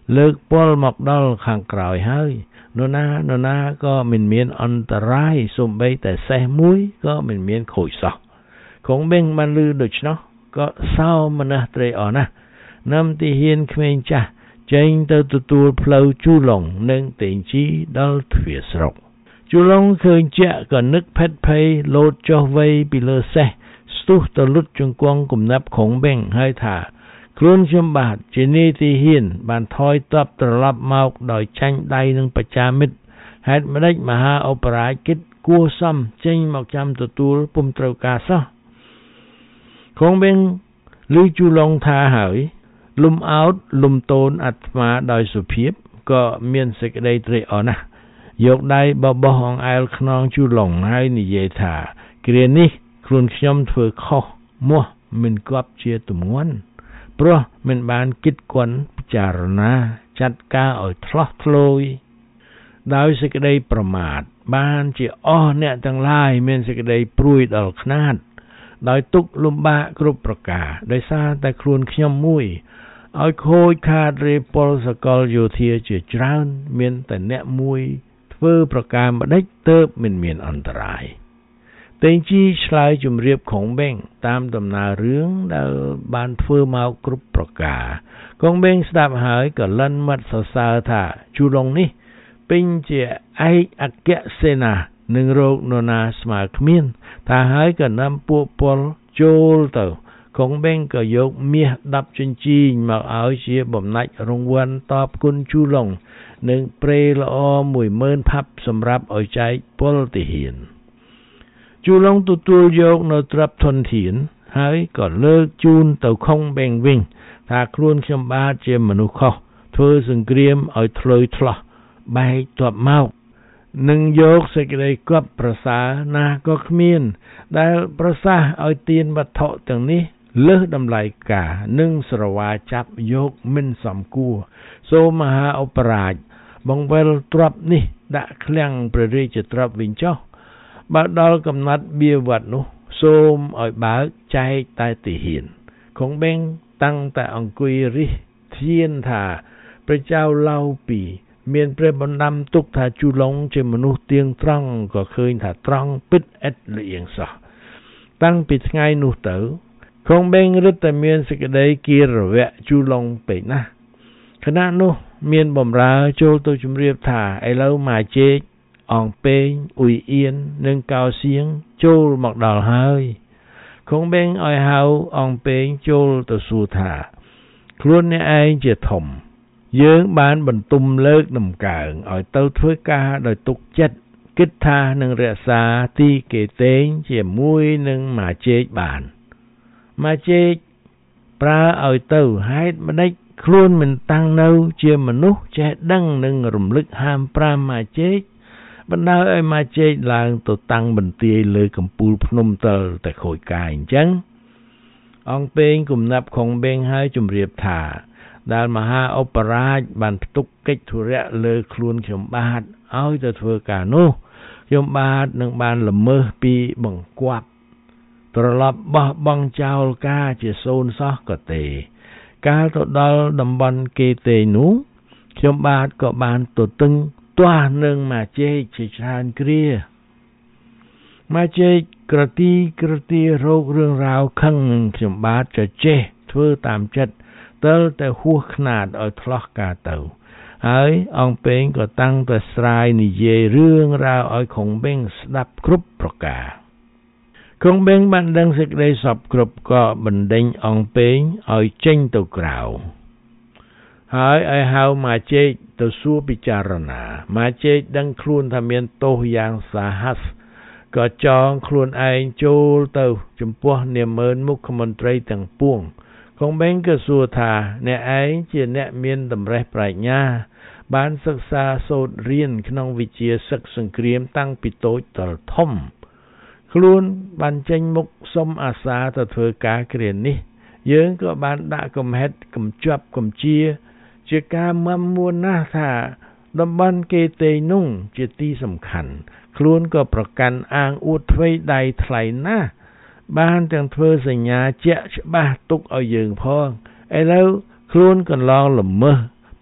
Speaker 6: លើកពលមកដល់ខាងក្រោយហើយនរណានរណាក៏មិនមានអន្តរាយសូម្បីតែសេះមួយក៏មិនមានខូចសោះគង់បេងបានលឺដូច្នោះក៏សោមនះត្រេកអរណាស់នាំទីហ៊ានក្មេងចាស់ចេញទៅទទួលផ្លូវជូឡុងនិងតេងជីដល់ទ្វារស្រុកជូឡុងឃើញជាក់ក៏នឹកភេទភ័យលោតចុះវៃពីលើសេះស្ទុះទៅលុតជង្គង់គំនាប់ខុងបេងហើយថាខ្លួនខ្ញុំបាទជានាយទីហ៊ានបានថយតបត្រឡប់មកដោយចាញ់ដៃនឹងបច្ចាមិត្តហេតុម្ដេចមហាឧបរាជគិតគួរសមចេញមកចាំទទួលពុំត្រូវការសោះខុងបេងឮជូឡុងថាហើយលំអោតលំតូនអាត្មាដោយសុភាពក៏មានសេចក្តីត្រេកអរណាស់យកដៃបបោះអង្អែលខ្នងជូឡុងហើយនិយាយថាគ្រានេះខ្លួនខ្ញុំធ្វើខុសមាស់មិនគប់ជាទម្ងន់ព្រោះមិនបានគិតគន់ពិចារណាចាត់ការឲ្យឆ្លោះឆ្លោយដោយសេចក្តីប្រមាទបានជាអស់អ្នកទាំងឡាយមានសេចក្តីព្រួយដល់ខ្នាតដោយទុកលំបាកគ្រប់ប្រការដោយសារតែខ្លួនខ្ញុំមួយឲ្យខូចខាតរេពលសកលយោធាជាច្រើនមានតែអ្នកមួយធ្វើប្រការម្ដេចទើបមិនមានអន្តរាយតេងជីឆ្លើយជម្រាបខុងបេងតាមដំណើររឿងដែលបានធ្វើមកគ្រប់ប្រការខុងបេងស្ដាប់ហើយក៏លិនមាត់សរសើរថាជូឡុងនេះពេញជាឯកអគ្គសេនានឹងរោគនរណាស្មើគ្មានថាហើយក៏នាំពួកពលចូលទៅខុងបេងក៏យកមាសដប់ចិញ្ចីងមកឲ្យជាបំណាច់រង្វាន់តបគុណជូឡុងនិងព្រៃល្អមួយម៉ឺនផាប់សម្រាប់ឲ្យចែកពលទាហានជូឡុងទទួលយកនៅទ្រព្យធនធានហើយក៏លើកជូនទៅខុងបេងវិញថាខ្លួនខ្ញុំបាទជាមនុស្សខុសធ្វើសង្គ្រាមឲ្យធ្លុយធ្លោះបែកទ័ពមកនឹងយកសេចក្តីគប់ប្រសាណាក៏គ្មានដែលប្រសាឲ្យទានវត្ថុទាំងនេះលើសតម្លៃការនិងស្រវាចាប់យកមិនសមគួរសូមមហាឧបរាជបង្វិលទ្រព្យនេះដាក់ឃ្លាំងព្រះរាជទ្រព្យវិញចុះបើដល់កំណត់បៀវត្សនោះសូមឲ្យបើកចែកតែទាហានខុងបេងតាំងតែអង្គុយរិះធានថាព្រះចៅឡៅពីមានព្រះបណ្ដាំទុកថាជូឡុងជាមនុស្សទៀងត្រង់ក៏ឃើញថាត្រង់ពិតឥតលៀងសោះតាំងពីថ្ងៃនោះទៅខុងបេងរឹតតែមានសេចក្តីគិរវៈជូឡុងពេកណាស់ខណៈនោះមានបម្រើចូលទៅជម្រាបថាឥឡូវមកជែកអងពេងអ៊ុយអៀននិងកៅសៀងចូលមកដល់ហើយខុងបេងឲ្យហៅអងពេងចូលទៅសួរថាខ្លួនអ្នកឯងជាធំយើងបានបន្ទុំលើកដំកើងឲ្យទៅធ្វើការដោយទុកចិត្តគិតថានឹងរក្សាទីគេតេងជាមួយនឹងមកជែកបានមកជែកប្រើឲ្យទៅហេតុម្ដេចខ្លួនមិនតាំងនៅជាមនុស្សចេះដឹងនិងរំលឹកហាមប្រាមមកជែកបណ្ដោយឲ្យមកជែកឡើងទៅតាំងបន្ទាយលើកំពូលភ្នំតលតែខូចកាយអញ្ចឹងអង្គពេងគំនាប់ខុងបេងហើយជម្រាបថាដែលមហាឧបរាជបានផ្ទុកកិច្ចធុរៈលើខ្លួនខ្ញុំបាទឲ្យទៅធ្វើការនោះខ្ញុំបាទនឹងបានល្មើសពីបង្គាប់ត្រឡប់បោះបង់ចោលការជាសូន្យសោះក៏ទេកាលទៅដល់តំបន់គេទេនោះខ្ញុំបាទក៏បានទៅតឹងទាស់នឹងមកជែកជាច្រើនគ្រាមកជែកក្រទីក្រទីរោគរឿងរ៉ាវខឹងនឹងខ្ញុំបាទចចេះធ្វើតាមចិត្តទើបតែហួសខ្នាតឲ្យឆ្លោះការទៅហើយអង្គពេងក៏តាំងតែស្រាយនិយាយរឿងរ៉ាវឲ្យខុងបេងស្ដាប់គ្រប់ប្រការខុងបេងបានដឹងសេចក្តីសពគ្រប់ក៏បណ្ដេញអង្គពេងឲ្យចេញទៅក្រៅហើយឲ្យហៅមកជែកទៅសួរពិចារណាមកជែកដឹងខ្លួនថាមានទោសយ៉ាងសាហាវក៏ចងខ្លួនឯងចូលទៅចំពោះនាម៉ឺនមុខមន្ត្រីទាំងពួងខុងបេងក៏សួរថាអ្នកឯងជាអ្នកមានតម្រេះប្រាជ្ញាបានសិក្សាសូត្ររៀនក្នុងវិជ្ជាសឹកសង្គ្រាមតាំងពីតូចដល់ធំខ្លួនបានចេញមុខសុំអាសាទៅធ្វើការគ្រានេះយើងក៏បានដាក់កំហិតកំជាប់កំជាជាការមាំមួនណាស់ថាតំបន់គេទេនោះជាទីសំខាន់ខ្លួនក៏ប្រកាន់អាងអួតធ្វេដៃថ្លៃណាស់បានទាំងធ្វើសញ្ញាជាក់ច្បាស់ទុកឲ្យយើងផងឥឡូវខ្លួនកន្លងល្មើស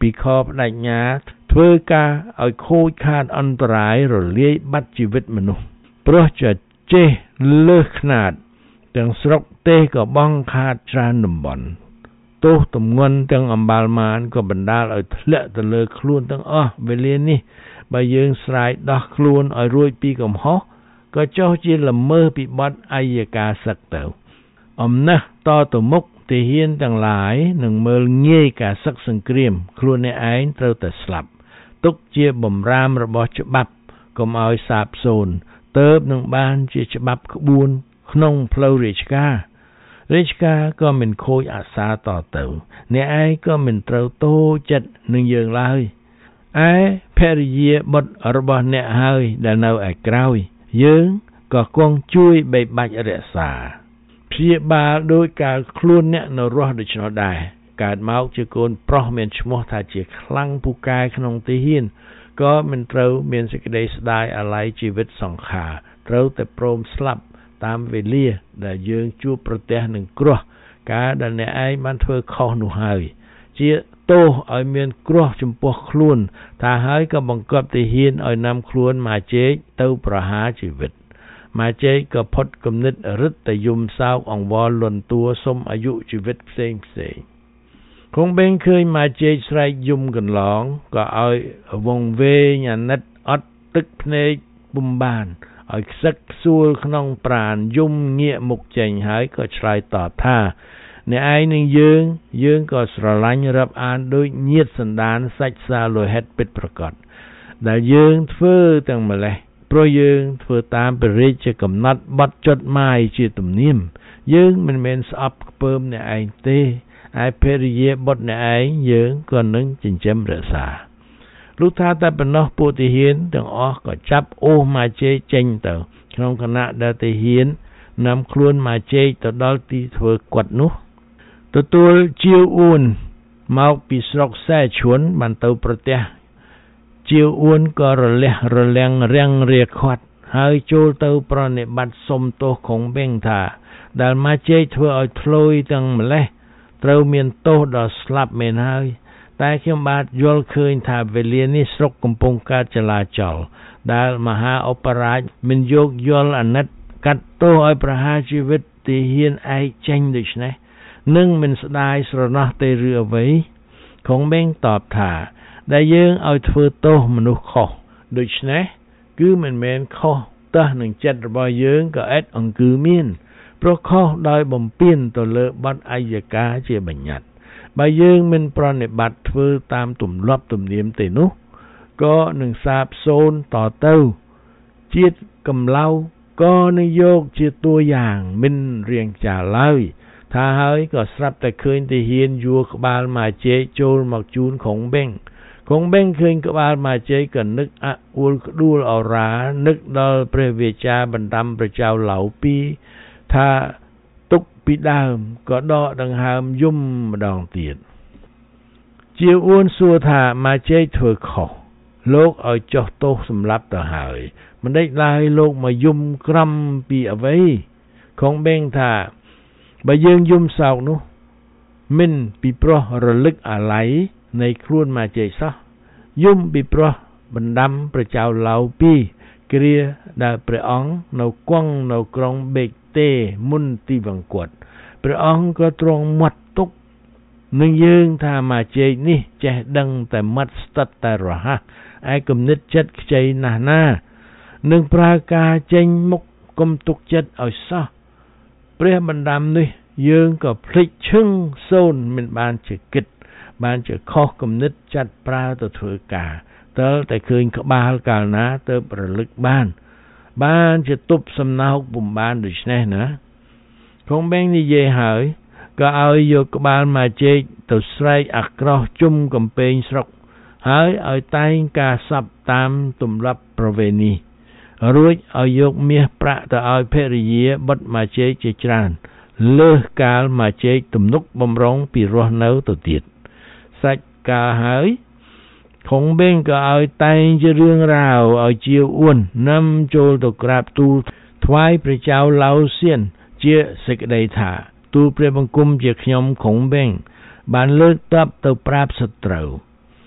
Speaker 6: ពីខបដញ្ញា ធ្វើការឲ្យខូចខាតអន្តរាយរលាយបាត់ជីវិតមនុស្សព្រោះจะចេះលើសខ្នាតទាំងស្រុកទេសក៏បងខាតច្រើនតំបន់ទោសទម្ងន់ទាំងអំបាលមានក៏បណ្ដាលឲ្យធ្លាក់ទៅលើខ្លួនទាំងអស់វេលានេះបើយើងស្រ័យដោះខ្លួនឲ្យរួចពីកំហុសក៏ចុះជាល្មើសពីបទអយ្យការសឹកទៅអំណះតទៅមុខទាហានទាំងឡាយនឹងមើលងាយការសឹកសង្គ្រាមខ្លួនអ្នកឯងត្រូវតែស្លាប់ទុកជាបំរាមរបស់ច្បាប់កុំឲ្យសាបសូន្យទើបនឹងបានជាច្បាប់ក្បួនក្នុងផ្លូវរាជការរាជការក៏មិនខូចអាសាតទៅអ្នកឯងក៏មិនត្រូវតូចចិត្តនឹងយើងឡើយឯភរិយាបុត្ររបស់អ្នកហើយដែលនៅឯក្រោយយើងក៏គង់ជួយបីបាច់រក្សាព្យាបាលដោយការខ្លួនអ្នកនៅរស់ដូច្នោះដែរកើតមកជាកូនប្រុសមានឈ្មោះថាជាខ្លាំងពូកែក្នុងទាហានក៏មិនត្រូវមានសេចក្តីស្ដាយអាល័យជីវិតសង្ខារត្រូវតែព្រមស្លាប់តាមវេលាដែលយើងជួបប្រទះនឹងគ្រោះការដែលអ្នកឯងបានធ្វើខុសនោះហើយជាទោសឲ្យមានគ្រោះចំពោះខ្លួនថាហើយក៏បង្គាប់ទាហានឲ្យនាំខ្លួនមកជែកទៅប្រហារជីវិតមកជែកក៏ផុតគំនិតរឹតតែយំសោកអង្វរលន់តួសុំអាយុជីវិតផ្សេងផ្សេងគង់បេងឃើញមកជែកស្រែកយំកន្លងក៏ឲ្យវងវែងអាណិតអត់ទឹកភ្នែកពុំបានឲ្យខ្សឹកខ្សួលក្នុងប្រាណយំងាកមុខចេញហើយក៏ឆ្លើយតបថាអ្នកឯងនឹងយើងយើងក៏ស្រឡាញ់រាប់អានដូចញាតិសន្តានសាច់សាលោហិតពិតប្រាកដដែលយើងធ្វើទាំងម្លេះព្រោះយើងធ្វើតាមព្រះរាជកំណត់បទចុតម៉ាយជាទំនៀមយើងមិនមែនស្អប់ខ្ពើមអ្នកឯងទេឯភរិយាបុត្រអ្នកឯងយើងក៏នឹងចិញ្ចឹមរក្សាលុះថាតែប៉ុណ្ណោះពួកទាហានទាំងអស់ក៏ចាប់អូសមកជែកចេញទៅក្នុងគណៈដែលទាហាននាំខ្លួនមកជែកទៅដល់ទីធ្វើគាត់នោះទទួលជាវអួនមកពីស្រុកសែឈួនបានទៅប្រទះជាវអួនក៏រលះរលាំងរាំងរាខាត់ហើយចូលទៅប្រណិប័តសុំទោសខុងបេងថាដែលមកជែកធ្វើឲ្យធ្លុយទាំងម្លេះត្រូវមានទោសដល់ស្លាប់មែនហើយតែខ្ញុំបាទយល់ឃើញថាវេលានេះស្រុកកំពុងកើតចលាចលដែលមហាឧបរាជមិនយកយល់អាណិតកាត់ទោសឲ្យប្រហារជីវិតទាហានឯកចេញដូច្នេះនឹងមិនស្ដាយស្រណោះទេឬអ្វីខុងបេងតបថាដែលយើងឲ្យធ្វើទោសមនុស្សខុសដូច្នេះគឺមិនមែនខុសតើនឹងចិត្តរបស់យើងក៏អិតអង្គឺមានព្រោះខុសដោយបំពេញទៅលើបទអយ្យការជាបញ្ញត្តិបើយើងមិនប្រណិប័តធ្វើតាមទម្លាប់ទំនៀមទេនោះក៏នឹងសាបសូន្យតទៅជាតិកម្លៅក៏នឹងយកជាតួយ៉ាងមិនរៀងចាឡើយថាហើយក៏ស្រាប់តែឃើញទាហានយួរក្បាលមកជែកចូលមកជូនខុងបេងខុងបេងឃើញក្បាលមកជែកក៏នឹកអអួលក្ដួលអរានឹកដល់ព្រះវាចាបណ្ដាំព្រះចៅឡៅពីថាទុកពីដើមក៏ដកដង្ហើមយំម្ដងទៀតជាអួនសួរថាមកជែកធ្វើខុសលោកឲ្យចោះទោសសម្លាប់ទៅហើយមិនដេចឡើយលោកមកយំក្រំពីអ្វីខុងបេងថាបើយើងយំសោកនោះមិនពីព្រោះរលឹកអាល័យនៃខ្លួនមកជែកសោះយំពីព្រោះបណ្ដាំព្រះចៅឡៅពីគ្រាដែលព្រះអង្គនៅគង់នៅក្រុងបេកទេមុនទីវង្គតព្រះអង្គក៏ទ្រង់មាត់ទុកនឹងយើងថាមកជែកនេះចេះដឹងតែមាត់ស្ទត់តែរហ័សឯគំនិតចិត្តខ្ចីណាស់ណានឹងប្រើការចេញមុខកុំទុកចិត្តឲ្យសោះព្រះបណ្ដាំនេះយើងក៏ភ្លេចឈឹងសូនមិនបានជាគិតបានជាខុសគំនិតចាត់ប្រើទៅធ្វើការតើតែឃើញក្បាលកាលណាទៅរលឹកបានបានជាទប់សំណោកពុំបានដូច្នេះណាខុងបេងនិយាយហើយក៏ឲ្យយកក្បាលមកជែកទៅស្រែកអាក្រោះជុំកំពែងស្រុកហើយឲ្យតែងការសពតាមទម្លាប់ប្រវេណីរួចឲ្យយកមាសប្រាក់ទៅឲ្យភរិយាបុត្រមកជែកជាច្រើនលើសកាលមកជែកទំនុកបំរុងពីរស់នៅទៅទៀតសាច់កាលហើយខុងបេងក៏ឲ្យតែងជារឿងរ៉ាវឲ្យជាវអួននាំចូលទៅក្រាបទូលថ្វាយព្រះចៅឡៅសៀនជាសេចក្តីថាទូលព្រះបង្គំជាខ្ញុំខុងបេងបានលើកទ័ពទៅប្រាប់សត្រូវ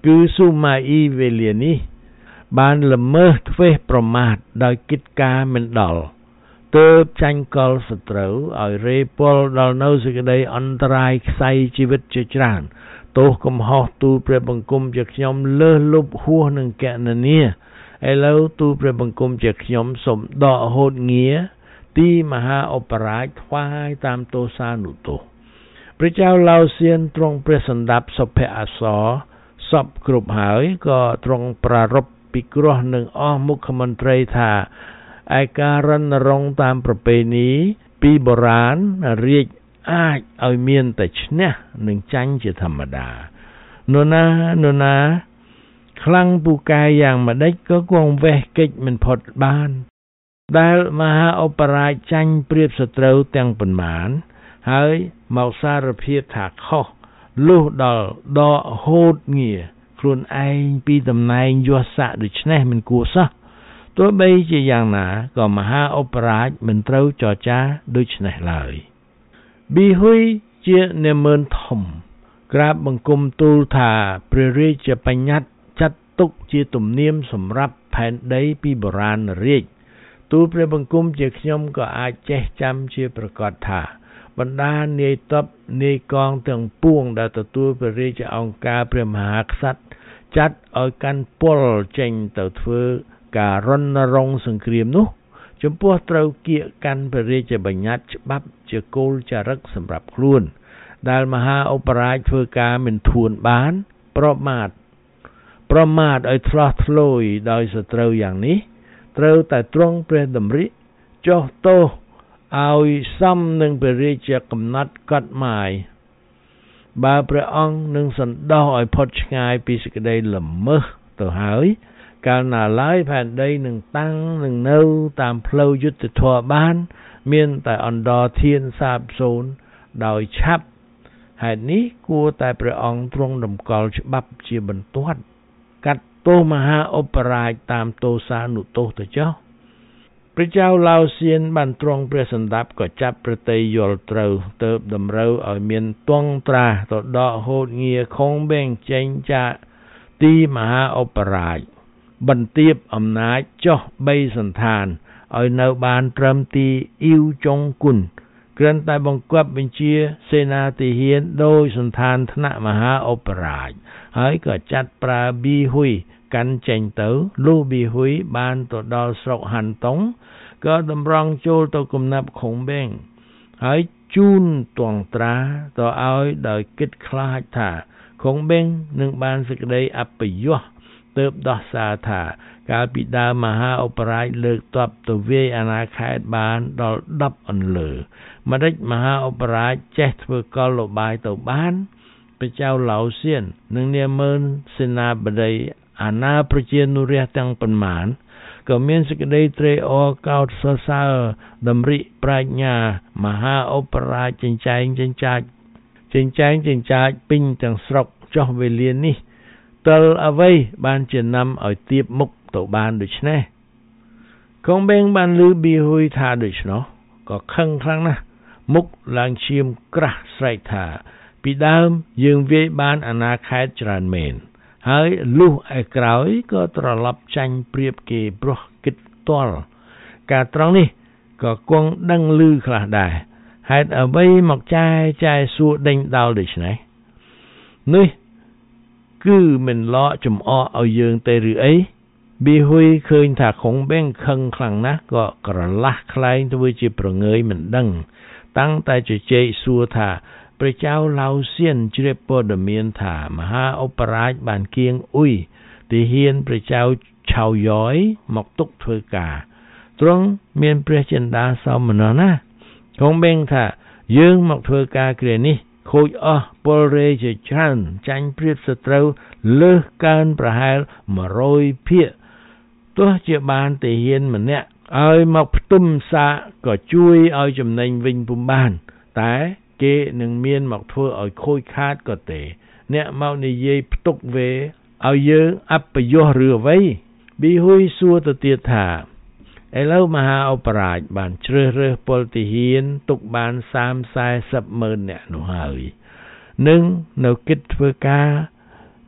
Speaker 6: គឺស៊ូម៉ាអ៊ីវេលានេះបានល្មើសធ្វេសប្រមាថដោយកិច្ចការមិនដល់ទើបចាញ់កលសត្រូវឲ្យរេពលដល់នៅសេចក្តីអន្តរាយខ្សែជីវិតជាច្រើនទោសកំហុសទូលព្រះបង្គំជាខ្ញុំលើសលប់ហួសនឹងកណនាឥឡូវទូលព្រះបង្គំជាខ្ញុំសូមដកហូតងារទីមហាឧបរាជថ្វាយតាមទោសានុទោសព្រះចៅឡៅសៀនទ្រង់ព្រះសណ្ដាប់សុភអសរសពគ្រប់ហើយក៏ទ្រង់ប្រារព្ធពិគ្រោះនឹងអស់មុខមន្ត្រីថាឯការរណรงค์តាមប្រពៃណីពីបុរាណរាជអាចឲ្យមានតែឈ្នះនិងចាញ់ជាធម្មតានរណានរណាខ្លាំងពូកែយ៉ាងម្ដេចក៏គង់វេះកិច្ចមិនផុតបានដែលមហាឧបរាជចាញ់ព្រាបសត្រូវទាំងប៉ុន្មានហើយមកសារភាពថាខុសលុះដល់ដកហូតងារខ្លួនឯងពីតំណែងយសស័ក្តិដូច្នេះមិនគួរសោះទោះបីជាយ៉ាងណាក៏មហាឧបរាជមិនត្រូវចរចាដូច្នេះឡើយប៊ីហ៊ុយជានាម៉ឺនធំក្រាបបង្គំទូលថាព្រះរាជបញ្ញត្តិចាត់ទុកជាទំនៀមសម្រាប់ផែនដីពីបុរាណរាជទូលព្រះបង្គំជាខ្ញុំក៏អាចចេះចាំជាប្រកាសថាបណ្ដានាយទ័ពនាយកងទាំងពួងដែលទទួលព្រះរាជអង្គការព្រះមហាក្សត្រចាត់ឲ្យកាន់ពលចេញទៅធ្វើការរណรงค์សង្គ្រាមនោះចំពោះត្រូវគៀកកាន់ព្រះរាជបញ្ញត្តិច្បាប់ជាគោលចារឹកសម្រាប់ខ្លួនដែលមហាឧបរាជធ្វើការមិនធួនបានប្រមាថប្រមាថឲ្យឆ្លោះឆ្លួយដោយសត្រូវយ៉ាងនេះត្រូវតែទ្រង់ព្រះតម្រិះចុះទោសឲ្យសមនឹងព្រះរាជកំណត់កฎหมายបើព្រះអង្គនឹងសន្តោសឲ្យផុតឆ្ងាយពីសេចក្តីល្មើសទៅហើយកាលណាឡើយផែនដីនឹងតាំងនឹងនៅតាមផ្លូវយុត្តិធម៌បានមានតែអន្តរធានសាបសូន្យដោយឆាប់ហេតុនេះគួរតែព្រះអង្គទ្រង់តម្កល់ច្បាប់ជាបន្ទាត់កាត់ទោសមហាឧបរាជតាមទោសានុទោសទៅចុះព្រះចៅឡៅសៀនបានទ្រង់ព្រះសណ្ដាប់ក៏ចាប់ប្រតិយល់ត្រូវទៅតម្រូវឲ្យមានទង់ត្រាទៅដកហូតងារខុងបេងចេញចាកទីមហាឧបរាជបន្ទាបអំណាចចុះបីសន្តានឲ្យនៅបានត្រឹមទីអ៊ីវចុងគុណគ្រាន់តែបង្គាប់បញ្ជាសេនាទាហានដោយសន្តានថ្នាក់មហាឧបរាជហើយក៏ចាត់ប្រើប៊ីហ៊ុយកាន់ចេញទៅលុះប៊ីហ៊ុយបានទៅដល់ស្រុកហាន់តុងក៏តម្រង់ចូលទៅគំនាប់ខុងបេងហើយជូនទង់ត្រាទៅឲ្យដោយគិតខ្លាចថាខុងបេងនឹងបានសេចក្តីអបយសទើបដោះសារថាកាលពីដើមមហាឧបរាជលើកទ័ពទៅវាយអាណាខេត្តបានដល់ដប់អន្លើម្ដេចមហាឧបរាជចេះធ្វើកលលបាយទៅបានព្រះចៅឡៅសៀននិងនាម៉ឺនសេនាបតីអាណាប្រជានុរាស្ត្រទាំងប៉ុន្មានក៏មានសេចក្តីត្រេកអរកោតសរសើរតម្រិប្រាជ្ញាមហាឧបរាជចិញ្ចែងចិញ្ចាចចិញ្ចែងចិញ្ចាចពេញទាំងស្រុកចុះវេលានេះទើបអ្វីបានជានាំឲ្យទៀបមុខទៅបានដូច្នេះខុងបេងបានឮប៊ីហ៊ុយថាដូច្នោះក៏ខឹងខ្លាំងណាស់មុខឡើងឈាមក្រាស់ស្រែកថាពីដើមយើងវាយបានអាណាខេត្តច្រើនមែនហើយលុះឯក្រោយក៏ត្រឡប់ចាញ់ព្រៀបគេព្រោះគិតផ្ទាល់ការត្រង់នេះក៏គង់ដឹងឮខ្លះដែរហេតុអ្វីមកចាយចាយសួរដេញដោលដូច្នេះនេះគឺមិនឡកចំអកឲ្យយើងទេឬអីប៊ីហ៊ុយឃើញថាខុងបេងខឹងខ្លាំងណាស់ក៏ក្រឡាស់ខ្លែងធ្វើជាប្រងើយមិនដឹងតាំងតែជជែកសួរថាព្រះចៅឡៅសៀនជ្រាបព័ត៌មានថាមហាឧបរាជបានគៀងអ៊ុយទាហានព្រះចៅឆៅយ៉យមកទុកធ្វើការទ្រង់មានព្រះចិន្តាសមណណាខុងបេងថាយើងមកធ្វើការគ្រានេះខូចអស់ពលរេជាច្រើនចាញ់ព្រៀបសត្រូវលើសកើនប្រហែលមួយរយភាគទោះជាបានទាហានម្នាក់ឲ្យមកផ្ទុំសាកក៏ជួយឲ្យចំណេញវិញពុំបានតែគេនឹងមានមកធ្វើឲ្យខូចខាតក៏ទេអ្នកមកនិយាយផ្ទុកវេឲ្យយើងអបយសឬអ្វីប៊ីហ៊ុយសួរទៅទៀតថាឥឡូវមហាឧបរាជបានជ្រើសរើសពលទាហានទុកបានសាមសែសិបម៉ឺននាក់នោះហើយនឹងនៅគិតធ្វើការ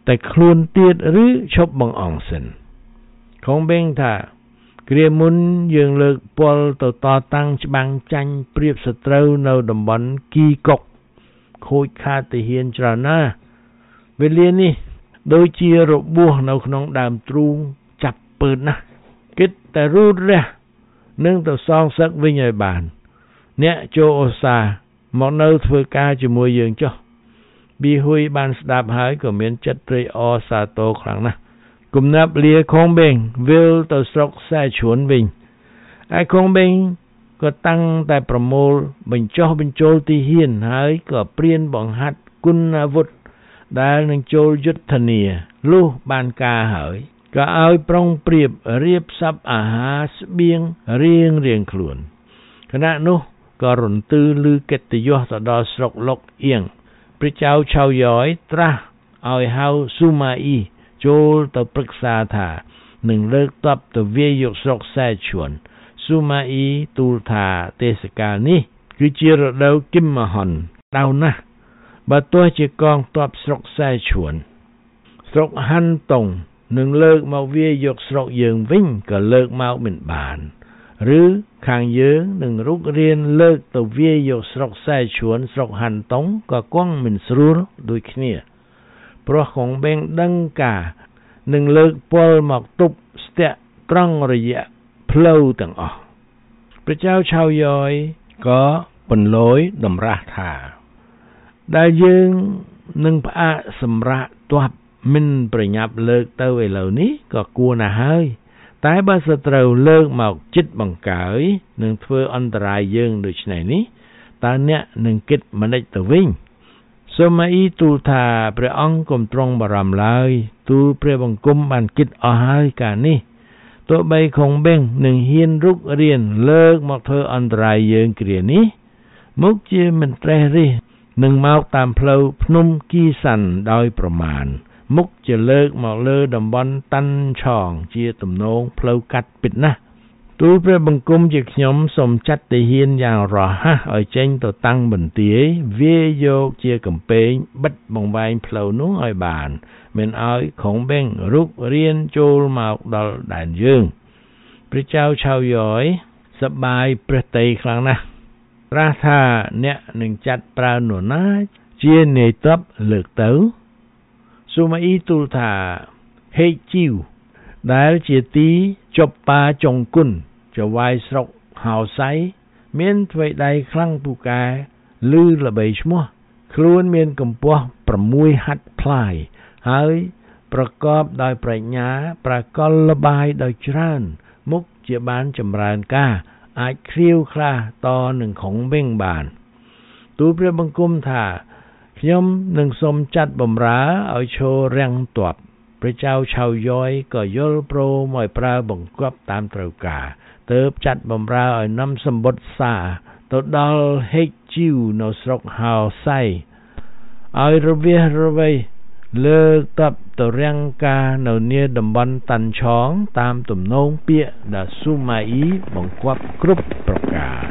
Speaker 6: តែខ្លួនទៀតឬឈប់បងអង្គសិនខងបេងថាគ្រាមុនយើងលើកពលទៅតតាំងច្បាំងចាញ់ព្រៀបសត្រូវនៅតំបន់គីកុកខូចខាតទាហានច្រើនណាស់វេលានេះដូចជារបួសនៅក្នុងដើមទ្រូងចាប់ពើណាស់គិតតែរូតរះនឹងទៅសងសឹកវិញឲ្យបានអ្នកចូលឧស្សាហ៍មកនៅធ្វើការជាមួយយើងចុះប៊ីហ៊ុយបានស្ដាប់ហើយក៏មានចិត្តត្រេកអរសាទរខ្លាំងណាស់គំនាបលាខងបេងវិលទៅស្រុកសែឈួនវិញឯខងបេងក៏តាំងតែប្រមូលបញ្ចុះបញ្ចូលទីហ៊ានហើយក៏ព្រៀនបង្ហាត់គុណអាវុធដែលនឹងចូលយុទ្ធនាលុះបានការហើយក៏ឲ្យប្រុងប្រៀបរៀបសັບអាហារស្បៀងរៀងរៀងខ្លួនខណៈនោះក៏រន្ទឺឮកិត្តិយសទៅដល់ស្រុកលុកអៀងព្រះចៅឆៅយ៉យត្រាស់ឲ្យហៅស៊ូម៉ាអ៊ីចូលទៅប្រឹក្សាថានឹងលើកទ័ពទៅវាយយកស្រុកសែឈួនស៊ូម៉ាអ៊ីទូលថាទេសកាលនេះគឺជារដូវគិមមហុនដៅណាស់បើទោះជាកងទ័ពស្រុកសែឈួនស្រុកហាន់តុងនឹងលើកមកវាយកស្រុកយើងវិញក៏លើកមកមិនបានឬខាងយើងនឹងរុករៀនលើកទៅវាយកស្រុកសែឈួនស្រុកហាន់តុងក៏គង់មិនស្រួលដូចគ្នាព្រោះកងបេងដឹងការនឹងលើកពលមកទប់ស្ទាក់ត្រង់រយៈផ្លូវទាំងអស់ព្រះចៅឆៅយ៉យក៏បន្លយតម្រាស់ថាដែលយើងនឹងផ្អាកសម្រាប់ទ័ពមិនប្រញាប់លើកទៅឥឡូវនេះក៏គួរណាស់ហើយតែបើសត្រូវលើកមកចិត្តបង្កើយនឹងធ្វើអន្តរាយយើងដូច្នេះនេះតើអ្នកនឹងគិតម្ដេចទៅវិញសូម៉ាអ៊ីទូលថាព្រះអង្គកុំទ្រង់បារម្ភឡើយទូលព្រះបង្គំបានគិតអស់ហើយកាលនេះទោះបីខងបេងនឹងហ៊ានរុករៀនលើកមកធ្វើអន្តរាយយើងគ្រានេះមុខជាមិនត្រេះរិះនឹងមកតាមផ្លូវភ្នំគីសាន់ដោយប្រមាណមុខជាលើកមកលើតំបន់តាន់ឆងជាទំនងផ្លូវកាត់ពិតណាស់ទូលព្រះបង្គំជាខ្ញុំសូមចាត់ទាហានយ៉ាងរហ័សឲ្យចេញទៅតាំងបន្ទាយវាយកជាកំពែងបិទបង្វែងផ្លូវនោះឲ្យបានមិនឲ្យខងបេងរុករៀនចូលមកដល់ដែនយើងព្រះចៅឆៅយ៉យសប្បាយព្រះតីខ្លាំងណាស់ត្រាស់ថាអ្នកនឹងចាត់ប្រើនរណាជានាយទ័ពលើកទៅស៊ូម៉ាអ៊ីទូលថាហេកជីវដែលជាទីជប់ប៉ាចុងគុណចវាយស្រុកហៅសៃមានថ្វីដៃខ្លាំងពូកែឮល្បីឈ្មោះខ្លួនមានកម្ពស់6ហត្ថផ្លាយហើយប្រកបដោយប្រាជ្ញាប្រកលល្បាយដោយច្រើនមុខជាបានចម្រើនការអាចឃ្លាវខ្លះតនឹងខុងបេងបានទូលព្រះបង្គំថាខ្ញុំនឹងសូមចាត់បំរើឲ្យឈររាំងទ័ពព្រះចៅឆៅយ៉យក៏យល់ព្រមឲ្យប្រើបង្គាប់តាមត្រូវការទើបចាត់បំរើឲ្យនាំសម្បុត្រសាទៅដល់ហេកជីវនៅស្រុកហៅសៃឲ្យរវះរវៃលើកទ័ពទៅរាំងការនៅនាតំបន់តាន់ឆងតាមទំនងពាក្យដែលស៊ូម៉ាអ៊ីបង្គាប់គ្រប់ប្រការ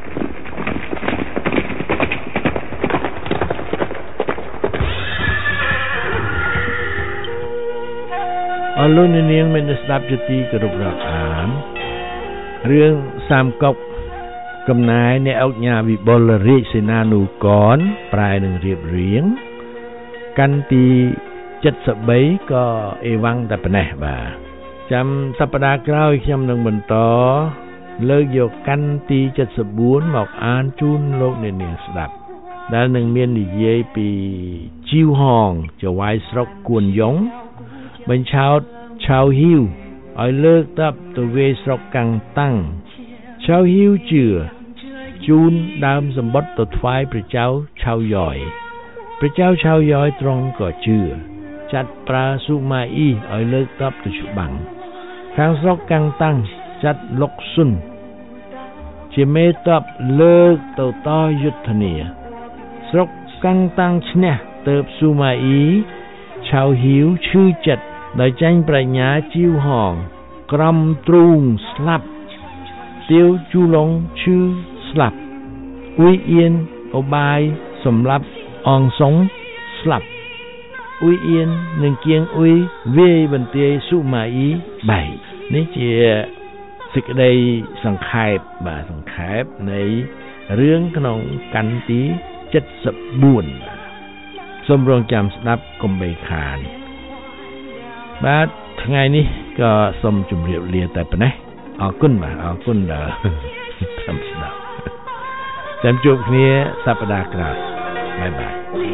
Speaker 6: អរលោកនាងមានស្ដាប់ជាទីគោរពរាប់អានរឿងសាមកុកកំណាយអ្នកអង្គញាវិបុលរាជសេនានុករប្រែនឹងរៀបរៀងកាន់ទីเจ็ดสิบបីក៏អេវ៉ាំងតែប៉ុណ្ណេះបាទចាំសប្តាហ៍ក្រោយខ្ញុំនឹងបន្តលើកយកកាន់ទីเจ็ดสิบสี่មកអានជូនលោកអ្នកនាងស្ដាប់ដែលនឹងមាននិយាយពីជីវហងចវាយស្រុកគួនយ៉ុងបញ្ឆោតឆៅហ៊ីវឲ្យលើកទ័ពទៅវាយស្រុកកាំងតាំងឆៅហ៊ីវជឿជូនដើមសម្បត្តិទៅថ្វាយព្រះចៅឆៅយ៉យព្រះចៅឆៅយ៉យទ្រង់ក៏ជឿចាត់ប្រើស៊ូម៉ាអ៊ីឲ្យលើកទ័ពទៅច្បាំងខាងស្រុកកាំងតាំងចាត់លុកស៊ុនជាមេទ័ពលើកទៅតយុទ្ធនាស្រុកកាំងតាំងឈ្នះទើបស៊ូម៉ាអ៊ីឆៅហ៊ីវឈឺចិត្តដោយចាញ់ប្រាជ្ញាជីវហងក្រំទ្រូងស្លាប់ទាវជូឡុងឈឺស្លាប់អ៊ុយអៀនអូបាយសម្លាប់អងសុងស្លាប់អ៊ុយអៀននិងគៀងអ៊ុយវាយបន្ទាយសុម៉ាអ៊ីបីនេះជាសេចក្តីសង្ខេបបាទសង្ខេបនៃរឿងក្នុងកាន់ទីเจ็ดสิบสี่សូមរងចាំស្ដាប់កុំបីខានបាទថ្ងៃនេះក៏សូមជម្រាបលាតែប៉ុណ្ណេះអរគុណបាទអរគុណដល់តាមស្ដាប់ចាំជួបគ្នាសប្តាហ៍ក្រោយបាយបាយ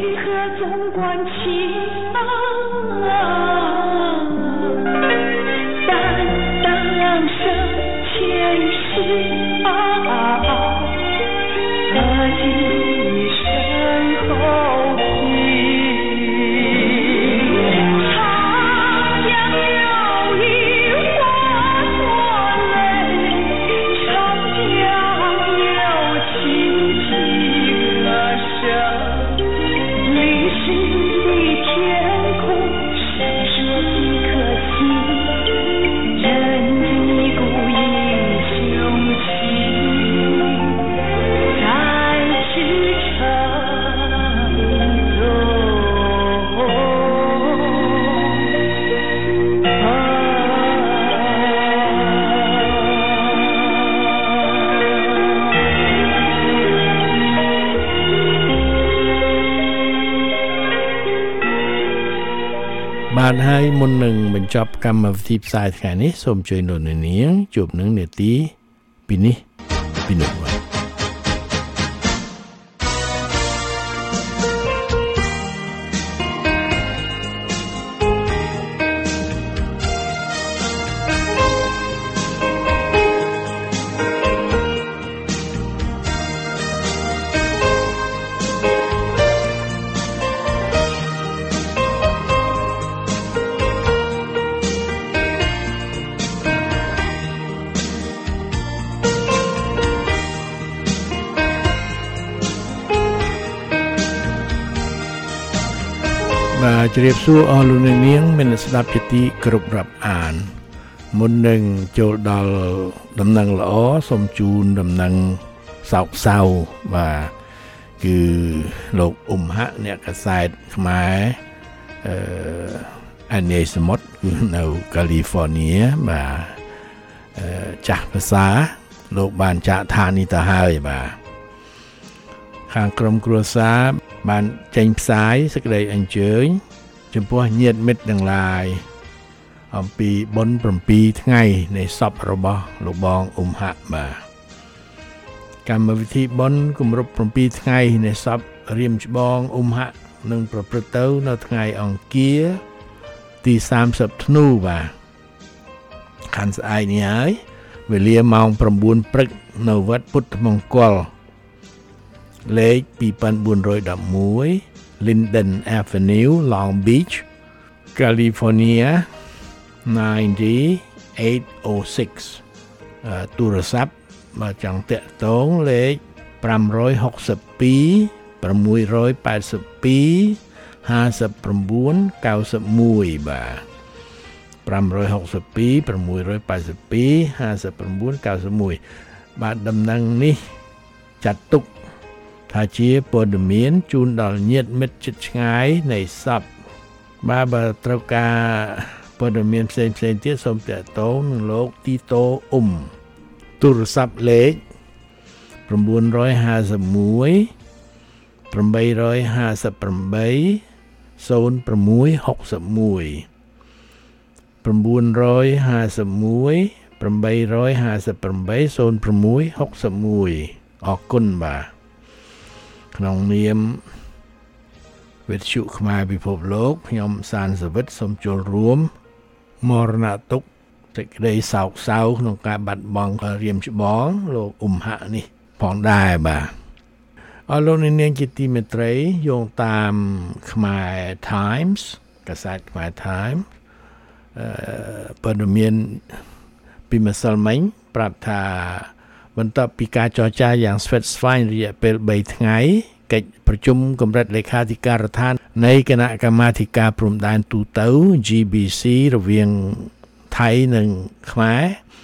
Speaker 6: បានហើយមុននឹងបញ្ចប់កម្មវិធីផ្សាយថ្ងៃនេះសូមជួយលោកអ្នកនាងជួបនឹងនាទីពីនេះពីនោះបាទជ្រាបសួរអស់លោកអ្នកនាងមានស្ដាប់ជាទីគោរពរាប់អានមុននឹងចូលដល់ដំណឹងល្អសូមជូនដំណឹងសោកសៅបាទគឺលោកអ៊ុំហាក់អ្នកកាសែតខ្មែរអឺអានីសមុតគឺនៅកាលីហ្វ័រញ៉ាបាទអឺចាស់ភាសាលោកបានចាក់ឋាននេះទៅហើយបាទខាងក្រុមគ្រួសារបានចេញផ្សាយសេចក្តីអញ្ជើញចំពោះញាតិមិត្តទាំងឡាយអំពីបុណ្យ7ថ្ងៃនៃសពរបស់លោកបងអ៊ុំហាក់បាទកម្មវិធីបុណ្យគម្រប់7ថ្ងៃនៃសពរៀមច្បងអ៊ុំហាក់នឹងប្រព្រឹត្តទៅនៅថ្ងៃអង្គារទីសាមសិបធ្នូបាទខាន់ស្អែកនេះហើយវេលាម៉ោង9ព្រឹកនៅវត្តពុទ្ធមង្គលលេខtwo thousand four hundred eleven Linden Avenue Long Beach California nine eight oh six ទូរស័ព្ទបើចង់តាក់ទងលេខfive six two six eight two five nine nine oneបាទfive six two six eight two five nine nine oneបាទដំណឹងនេះចាត់ទុកថាជាព័ត៌មានជូនដល់ញាតិមិត្តជិតឆ្ងាយនៃសពបាទបើត្រូវការព័ត៌មានផ្សេងផ្សេងទៀតសូមតាក់ទងនឹងលោកទីតូអ៊ុំទូរស័ព្ទលេខnine five one eight five eight five eight oh six one nine five one eight five eight oh six oneអរគុណបាទក្នុងនាមវិទ្យុខ្មែរពិភពលោកខ្ញុំសានសវិតសូមចូលរួមមរណទុក្ខសេចក្តីសោកសៅក្នុងការបាត់បង់រៀមច្បងលោកអ៊ុំហាក់នេះផងដែរបាទអរលោកអ្នកនាងជាទីមេត្រីយោងតាមខ្មែរ Times កាសែតខ្មែរ Times អឺព័ត៌មានពីម្សិលមិញប្រាប់ថាបន្ទាប់ពីការចរចាយ៉ាងស្វិតស្វាញរយៈពេលthreeថ្ងៃកិច្ចប្រជុំកម្រិតលេខាធិការដ្ឋាននៃគណៈកម្មាធិការព្រំដែនទូទៅ G B C រវាងថៃនិងខ្មែរ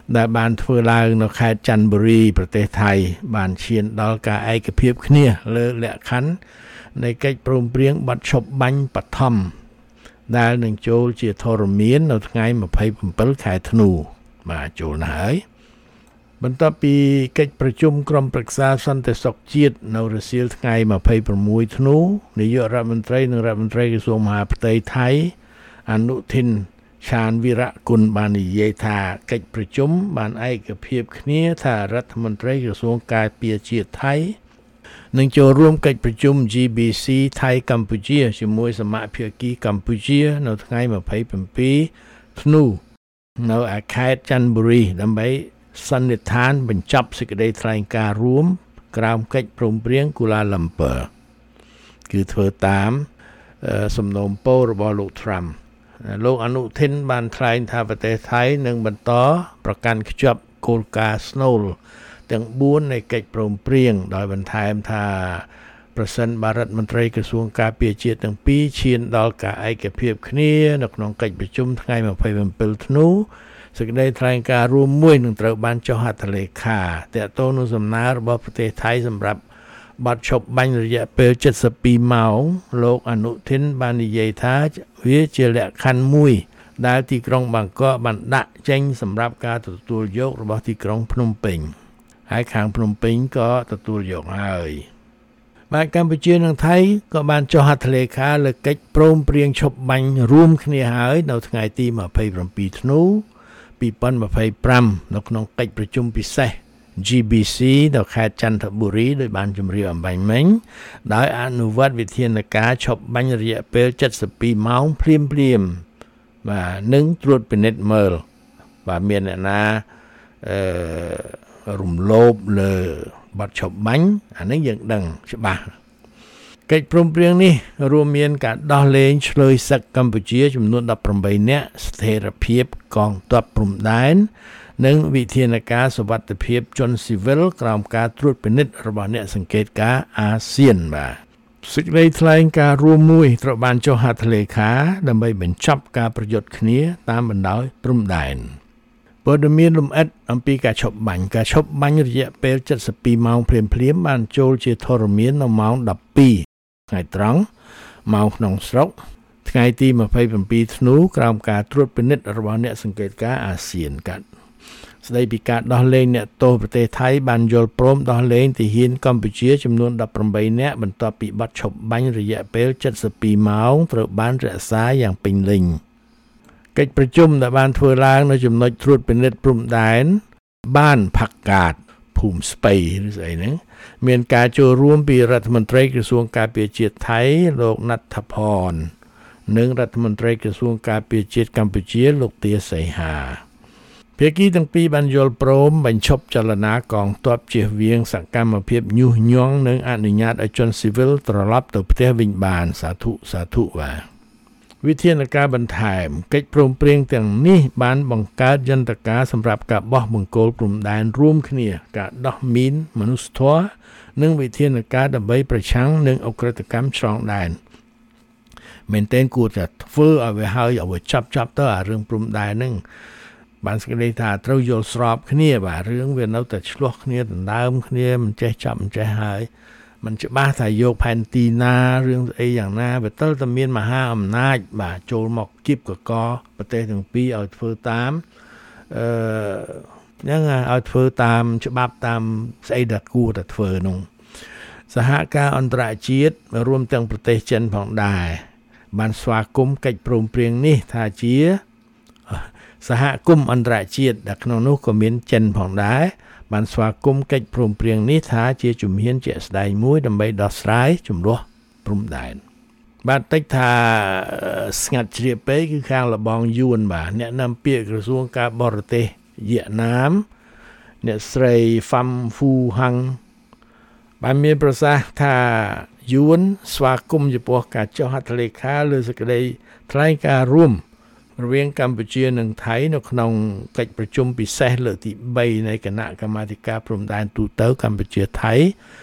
Speaker 4: ដែលបានធ្វើឡើងនៅខេត្តចន្ទបុរីប្រទេសថៃបានឈានដល់ការឯកភាពគ្នាលើលក្ខខណ្ឌនៃកិច្ចព្រមព្រៀងបទឈប់បាញ់បឋមដែលនឹងចូលជាធរមាននៅថ្ងៃម្ភៃbảyខែធ្នូបាទចូលណាស់ហើយបន្ទាប់ពីកិច្ចប្រជុំក្រុមប្រឹក្សាសន្តិសុខជាតិនៅរសៀលថ្ងៃម្ភៃ៦ធ្នូនាយករដ្ឋមន្ត្រីនិងរដ្ឋមន្ត្រីក្រសួងមហាផ្ទៃថៃអនុทิនឆានវីរៈគុណបាននិយាយថាកិច្ចប្រជុំបានឯកភាពគ្នាថារដ្ឋមន្ត្រីក្រសួងការពារជាតិថៃនឹងចូលរួមកិច្ចប្រជុំ G B C ថៃកម្ពុជាជាមួយសមាភាគីកម្ពុជានៅថ្ងៃម្ភៃbảyធ្នូនៅឯខេត្តចន្ទបុរីដើម្បីសន្និដ្ឋានបញ្ចប់សេចក្តីថ្លែងការណ៍រួមក្រោមកិច្ចព្រមព្រៀងគូឡាឡាំពើគឺធ្វើតាមសំណូមពររបស់លោក Trump លោកអនុทินបានថ្លែងថាប្រទេសថៃនឹងបន្តប្រកាន់ខ្ជាប់គោលការណ៍ស្នូលទាំងបួននៃកិច្ចព្រមព្រៀងដោយបន្ថែមថាប្រសិនបើរដ្ឋមន្ត្រីក្រសួងការពារជាតិទាំងពីរឈានដល់ការឯកភាពគ្នានៅក្នុងកិច្ចប្រជុំថ្ងៃម្ភៃbảyធ្នូសេចក្តីថ្លែងការណ៍រួមមួយនឹងត្រូវបានចុះហត្ថលេខាទាក់ទងនឹងសំណើរបស់ប្រទេសថៃសម្រាប់បទឈប់បាញ់រយៈពេលเจ็ดสิบពីរម៉ោងលោកអនុทินបាននិយាយថាវាជាលក្ខខណ្ឌមួយដែលទីក្រុងបាងកកបានដាក់ចេញសម្រាប់ការទទួលយករបស់ទីក្រុងភ្នំពេញហើយខាងភ្នំពេញក៏ទទួលយកហើយបាទកម្ពុជានិងថៃក៏បានចុះហត្ថលេខាលើកិច្ចព្រមព្រៀងឈប់បាញ់រួមគ្នាហើយនៅថ្ងៃទីម្ភៃbảyធ្នូ二零二៥នៅក្នុងកិច្ចប្រជុំពិសេស G B C នៅខេត្តចន្ទបុរីដោយបានជម្រាបអំបញ្ញមិញដោយអនុវត្តវិធានការឈប់បាញ់រយៈពេលเจ็ดสิบពីរម៉ោងភ្លាមភ្លាមបាទនិងត្រួតពិនិត្យមើលបាទមានអ្នកណាអឺរំលោភលើបទឈប់បាញ់អានេះយើងដឹងច្បាស់កិច្ចព្រមព្រៀងនេះរួមមានការដោះលែងឆ្លើយសឹកកម្ពុជាចំនួនដប់ប្រាំបីនាក់ស្ថិរភាពកងទ័ពព្រំដែននិងវិធានការសុវត្ថិភាពជនស៊ីវិលក្រោមការត្រួតពិនិត្យរបស់អ្នកសង្កេតការណ៍អាស៊ានបាទសេចក្តីថ្លែងការណ៍រួមមួយត្រូវបានចុះហត្ថលេខាដើម្បីបញ្ចប់ការប្រយុទ្ធគ្នាតាមបណ្ដោយព្រំដែនព័ត៌មានលម្អិតអំពីការឈប់បាញ់ការឈប់បាញ់រយៈពេលเจ็ดสิบពីរម៉ោងភ្លាមភ្លាមបានចូលជាធរមាននៅម៉ោងដប់ពីរថ្ងៃត្រង់ម៉ោងក្នុងស្រុកថ្ងៃទីម្ភៃbảyធ្នូក្រោមការត្រួតពិនិត្យរបស់អ្នកសង្កេតការណ៍អាស៊ានកាត់ស្ដីពីការដោះលែងអ្នកទោសប្រទេសថៃបានយល់ព្រមដោះលែងទាហានកម្ពុជាចំនួនដប់ប្រាំបីនាក់បន្ទាប់ពីបទឈប់បាញ់រយៈពេលเจ็ดสิบពីរម៉ោងត្រូវបានរក្សាយ៉ាងពេញលេញកិច្ចប្រជុំដែលបានធ្វើឡើងនៅចំណុចត្រួតពិនិត្យព្រំដែនបានផាក់កាតភូមិស្ពៃឬស្អីហ្នឹងមានការចូលរួមពីរដ្ឋមន្ត្រីក្រសួងការពារជាតិថៃលោកណាត់ថាផននិងរដ្ឋមន្ត្រីក្រសួងការពារជាតិកម្ពុជាលោកទាសីហាភាគីទាំងពីរបានយល់ព្រមបញ្ឈប់ចលនាកងទ័ពជៀសវាងសកម្មភាពញុះញង់និងអនុញ្ញាតឲ្យជនស៊ីវិលត្រឡប់ទៅផ្ទះវិញបានសាធុសាធុបាទវិធានការបន្ថែមកិច្ចព្រមព្រៀងទាំងនេះបានបង្កើតយន្តការសម្រាប់ការបោះបង្គោលព្រំដែនរួមគ្នាការដោះមីនមនុស្សធម៌និងវិធានការដើម្បីប្រឆាំងនឹងអក្រិតកម្មឆ្លងដែនមែនទែនគួរតែធ្វើឲ្យវាហើយឲ្យវាចាប់ចាប់ទៅអារឿងព្រំដែនហ្នឹងបានស្គាល់ថាត្រូវយល់ស្របគ្នាបាទរឿងវានៅតែឆ្លោះគ្នាដណ្ដើមគ្នាមិនចេះចាប់មិនចេះហើយมันច្បាស់ថាយកផែនទីណារឿងអីយ៉ាងណាវាទៅតែមានមហាអំណាចបាទចូលមកគៀបកកប្រទេសទាំងពីរឲ្យធ្វើតាមអឺហ្នឹងឲ្យធ្វើតាមច្បាប់តាមស្អីដែលគួរតែធ្វើនោះសហការអន្តរជាតិរួមទាំងប្រទេសចិនផងដែរបានស្វាគមន៍កិច្ចព្រមព្រៀងនេះថាជាសហគមន៍អន្តរជាតិដែលក្នុងនោះក៏មានចិនផងដែរបានស្វាគមន៍កិច្ចព្រមព្រៀងនេះថាជាជំហានជាក់ស្ដែងមួយដើម្បីដោះស្រាយជម្លោះព្រំដែនបាទតិចថាស្ងាត់ជ្រាបពេកគឺខាងលបងយួនបាទអ្នកនាំពាក្យក្រសួងការបរទេសវៀតណាមអ្នកស្រី Pham Phu Hang បានមានប្រសាសន៍ថាយួនស្វាគមន៍ចំពោះការចុះហត្ថលេខាលើសេចក្តីថ្លែងការណ៍រួមរវាងកម្ពុជានិងថៃនៅក្នុងកិច្ចប្រជុំពិសេសលើកទីបីនៃគណៈកម្មាធិការព្រំដែនទូតកម្ពុជាថៃ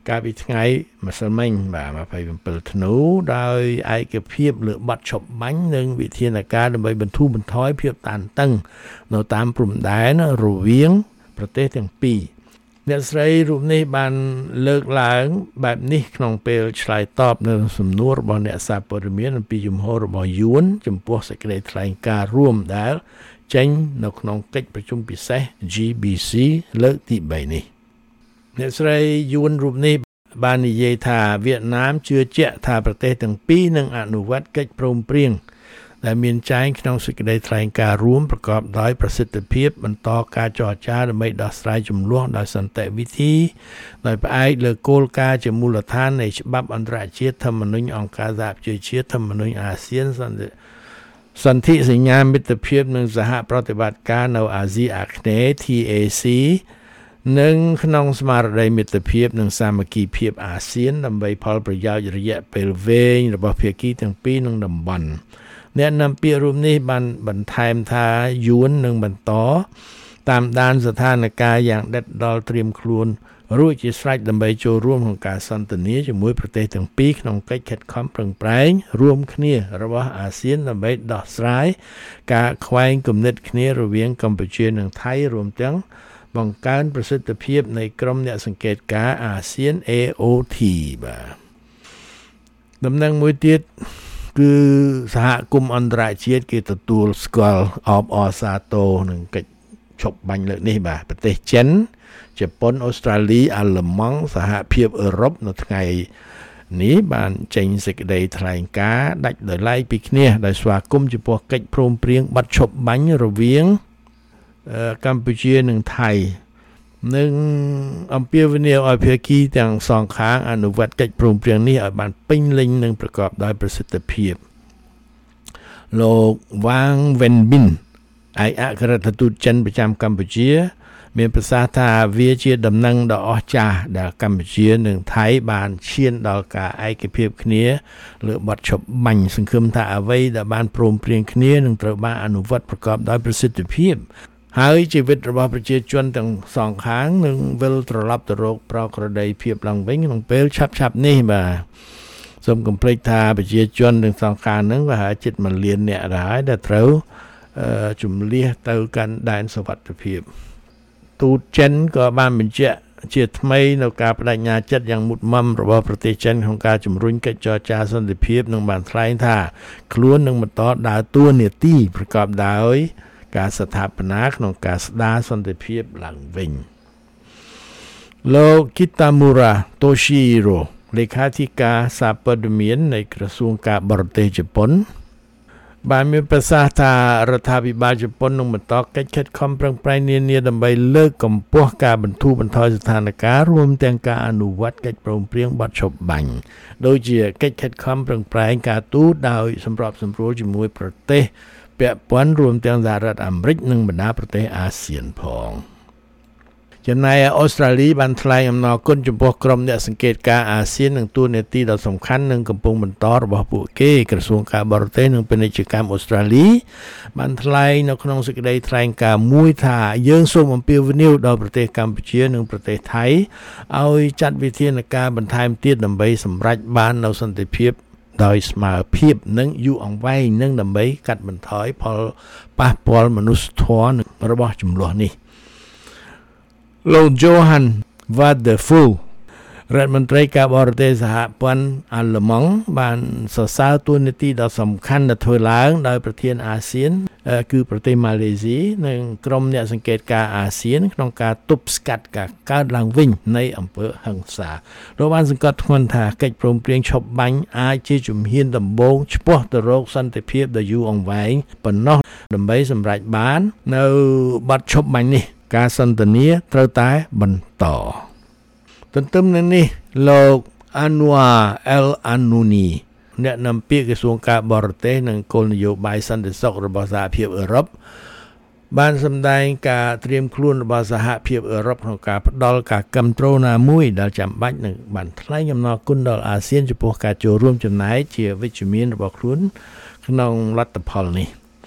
Speaker 4: កាលពីថ្ងៃម្សិលមិញបាទยี่สิบเจ็ดធ្នូដោយឯកភាពលើបាត់ឈប់បាញ់និងវិធានការដើម្បីបន្ធូរបន្ថយភាពតានតឹងនៅតាមព្រំដែនរវាងប្រទេសទាំងពីរអ្នកស្រីរូបនេះបានលើកឡើងបែបនេះក្នុងពេលឆ្លើយតបនៅសំណួររបស់អ្នកសារព័ត៌មានអំពីជំហររបស់យួនចំពោះសេចក្តីថ្លែងការណ៍រួមដែលចេញនៅក្នុងកិច្ចប្រជុំពិសេស G B C លើកទី3នេះអ្នកស្រីយួនរូបនេះបាននិយាយថាវៀតណាមជឿជាក់ថាប្រទេសទាំងពីរនឹងអនុវត្តកិច្ចព្រមព្រៀងដែលមានចែងក្នុងសេចក្តីថ្លែងការណ៍រួមប្រកបដោយប្រសិទ្ធភាពបន្តការចរចាដើម្បីដោះស្រាយជម្លោះដោយសន្តិវិធីដោយផ្អែកលើគោលការណ៍ជាមូលដ្ឋាននៃច្បាប់អន្តរជាតិធម្មនុញ្ញអង្គការសហប្រជាជាតិធម្មនុញ្ញអាស៊ានសន្តិសន្ធិសញ្ញាមិត្តភាពនិងសហប្រតិបត្តិការនៅអាស៊ីអាគ្នេយ៍ T A C និងក្នុងស្មារតីមិត្តភាពនិងសាមគ្គីភាពអាស៊ានដើម្បីផលប្រយោជន៍រយៈពេលវែងរបស់ភាគីទាំងពីរក្នុងតំបន់អ្នកនាំពាក្យរូបនេះបានបន្ថែមថាយួននឹងបន្តតាមដានស្ថានភាពយ៉ាងដិតដល់ត្រៀមខ្លួនរួចជាស្រេចដើម្បីចូលរួមក្នុងការសន្ទនាជាមួយប្រទេសទាំងពីរក្នុងកិច្ចខិតខំប្រឹងប្រែងរួមគ្នារបស់អាស៊ានដើម្បីដោះស្រាយការខ្វែងគំនិតគ្នារវាងកម្ពុជានិងថៃរួមទាំងបង្កើនប្រសិទ្ធភាពនៃក្រុមអ្នកសង្កេតការណ៍អាស៊ាន A O T បាទដំណឹងមួយទៀតគឺសហគមន៍អន្តរជាតិគេទទួលស្គាល់អបអរសាទរនឹងកិច្ចឈប់បាញ់លើកនេះបាទប្រទេសចិនជប៉ុនអូស្ត្រាលីអាល្លឺម៉ង់សហភាពអឺរ៉ុបនៅថ្ងៃនេះបានចេញសេចក្តីថ្លែងការណ៍ដាច់ដោយឡែកពីគ្នាដោយស្វាគមន៍ចំពោះកិច្ចព្រមព្រៀងបិទឈប់បាញ់រវាងកម្ពុជានិងថៃនិងអំពាវនាវឲ្យភាគីទាំងសងខាងអនុវត្តកិច្ចព្រមព្រៀងនេះឲ្យបានពេញលេញនិងប្រកបដោយប្រសិទ្ធភាពលោកវ៉ាងវិនប៊ិនឯកអគ្គរដ្ឋទូតចិនប្រចាំកម្ពុជាមានប្រសាសន៍ថាវាជាដំណឹងដ៏អស្ចារ្យដែលកម្ពុជានិងថៃបានឈានដល់ការឯកភាពគ្នាលើបទឈប់បាញ់សង្ឃឹមថាអ្វីដែលបានព្រមព្រៀងគ្នានឹងត្រូវបានអនុវត្តប្រកបដោយប្រសិទ្ធភាពហើយជីវិតរបស់ប្រជាជនទាំងសងខាងនឹងវិលត្រឡប់ទៅរកប្រក្រតីភាពឡើងវិញក្នុងពេលឆាប់ឆាប់នេះបាទសូមកុំភ្លេចថាប្រជាជនទាំងសងខាងហ្នឹងប្រហែលជិតមួយលានអ្នកដែរដែលត្រូវជំលះទៅកាន់ដែនសុវត្ថិភាពទូតចិនក៏បានបញ្ជាក់ជាថ្មីនៅការបដិញ្ញាចិត្តយ៉ាងមុតមមរបស់ប្រទេសចិនក្នុងការជំរុញកិច្ចចរចាសន្តិភាពនិងបានថ្លែងថាខ្លួននឹងបន្តដើរតួនាទីប្រកបដោយការស្ថាបនាក្នុងការស្ដារសន្តិភាពឡើងវិញលោក Kitamura Toshihiro លេខាធិការសារព័ត៌មាននៃក្រសួងការបរទេសជប៉ុនបានមានប្រសាសន៍ថារដ្ឋាភិបាលជប៉ុននឹងបន្តកិច្ចខិតខំប្រឹងប្រែងនានាដើម្បីលើកកម្ពស់ការបន្ធូរបន្ថយស្ថានភាពរួមទាំងការអនុវត្តកិច្ចព្រមព្រៀងបទឈប់បាញ់ដូចជាកិច្ចខិតខំប្រឹងប្រែងការទូតដោយសម្របសម្រួលជាមួយប្រទេសពាក់ព័ន្ធរួមទាំងសហរដ្ឋអាមេរិកនិងបណ្ដាប្រទេសអាស៊ានផងចំណែកអូស្ត្រាលីបានថ្លែងអំណរគុណចំពោះក្រុមអ្នកសង្កេតការណ៍អាស៊ាននិងទួលនីតិដ៏សំខាន់និងកំពុងបន្តរបស់ពួកគេក្រសួងការបរទេសនិងពាណិជ្ជកម្មអូស្ត្រាលីបានថ្លែងនៅក្នុងសេចក្តីថ្លែងការណ៍មួយថាយើងសូមអំពាវនាវដល់ប្រទេសកម្ពុជានិងប្រទេសថៃឲ្យចាត់វិធានការបន្ថែមទៀតដើម្បីសម្រេចបាននូវសន្តិភាពដោយស្មើភាពនិងយូរអង្វែងនិងដើម្បីកាត់បន្ថយផលប៉ះពាល់មនុស្សធម៌របស់ចំនួននេះលោក Johan van der Poel រដ្ឋមន្ត្រីការបរទេសសហព័ន្ធអាល្លឺម៉ង់បានសរសើរតួនាទីដ៏សំខាន់ដែលធ្វើឡើងដោយប្រធានអាស៊ានគឺប្រទេសម៉ាឡេស៊ីនិងក្រុមអ្នកសង្កេតការណ៍អាស៊ានក្នុងការទប់ស្កាត់ការកើតឡើងវិញនៃអំពើហិង្សាលោកបានសង្កត់ធ្ងន់ថាកិច្ចព្រមព្រៀងឈប់បាញ់អាចជាជំហានដំបូងឆ្ពោះទៅរកសន្តិភាពដ៏យូរអង្វែងប៉ុណ្ណោះដើម្បីសម្រេចបាននៅបទឈប់បាញ់នេះការសន្ទនាត្រូវតែបន្តទន្ទឹមនឹងនេះលោក Anwar El Anouni អ្នកនាំពាក្យក្រសួងការបរទេសនិងគោលនយោបាយសន្តិសុខរបស់សហភាពអឺរ៉ុបបានសម្ដែងការត្រៀមខ្លួនរបស់សហភាពអឺរ៉ុបក្នុងការផ្ដល់ការគាំទ្រណាមួយដែលចាំបាច់និងបានថ្លែងអំណរគុណដល់អាស៊ានចំពោះការចូលរួមចំណែកជាវិជ្ជមានរបស់ខ្លួនក្នុងលទ្ធផលនេះ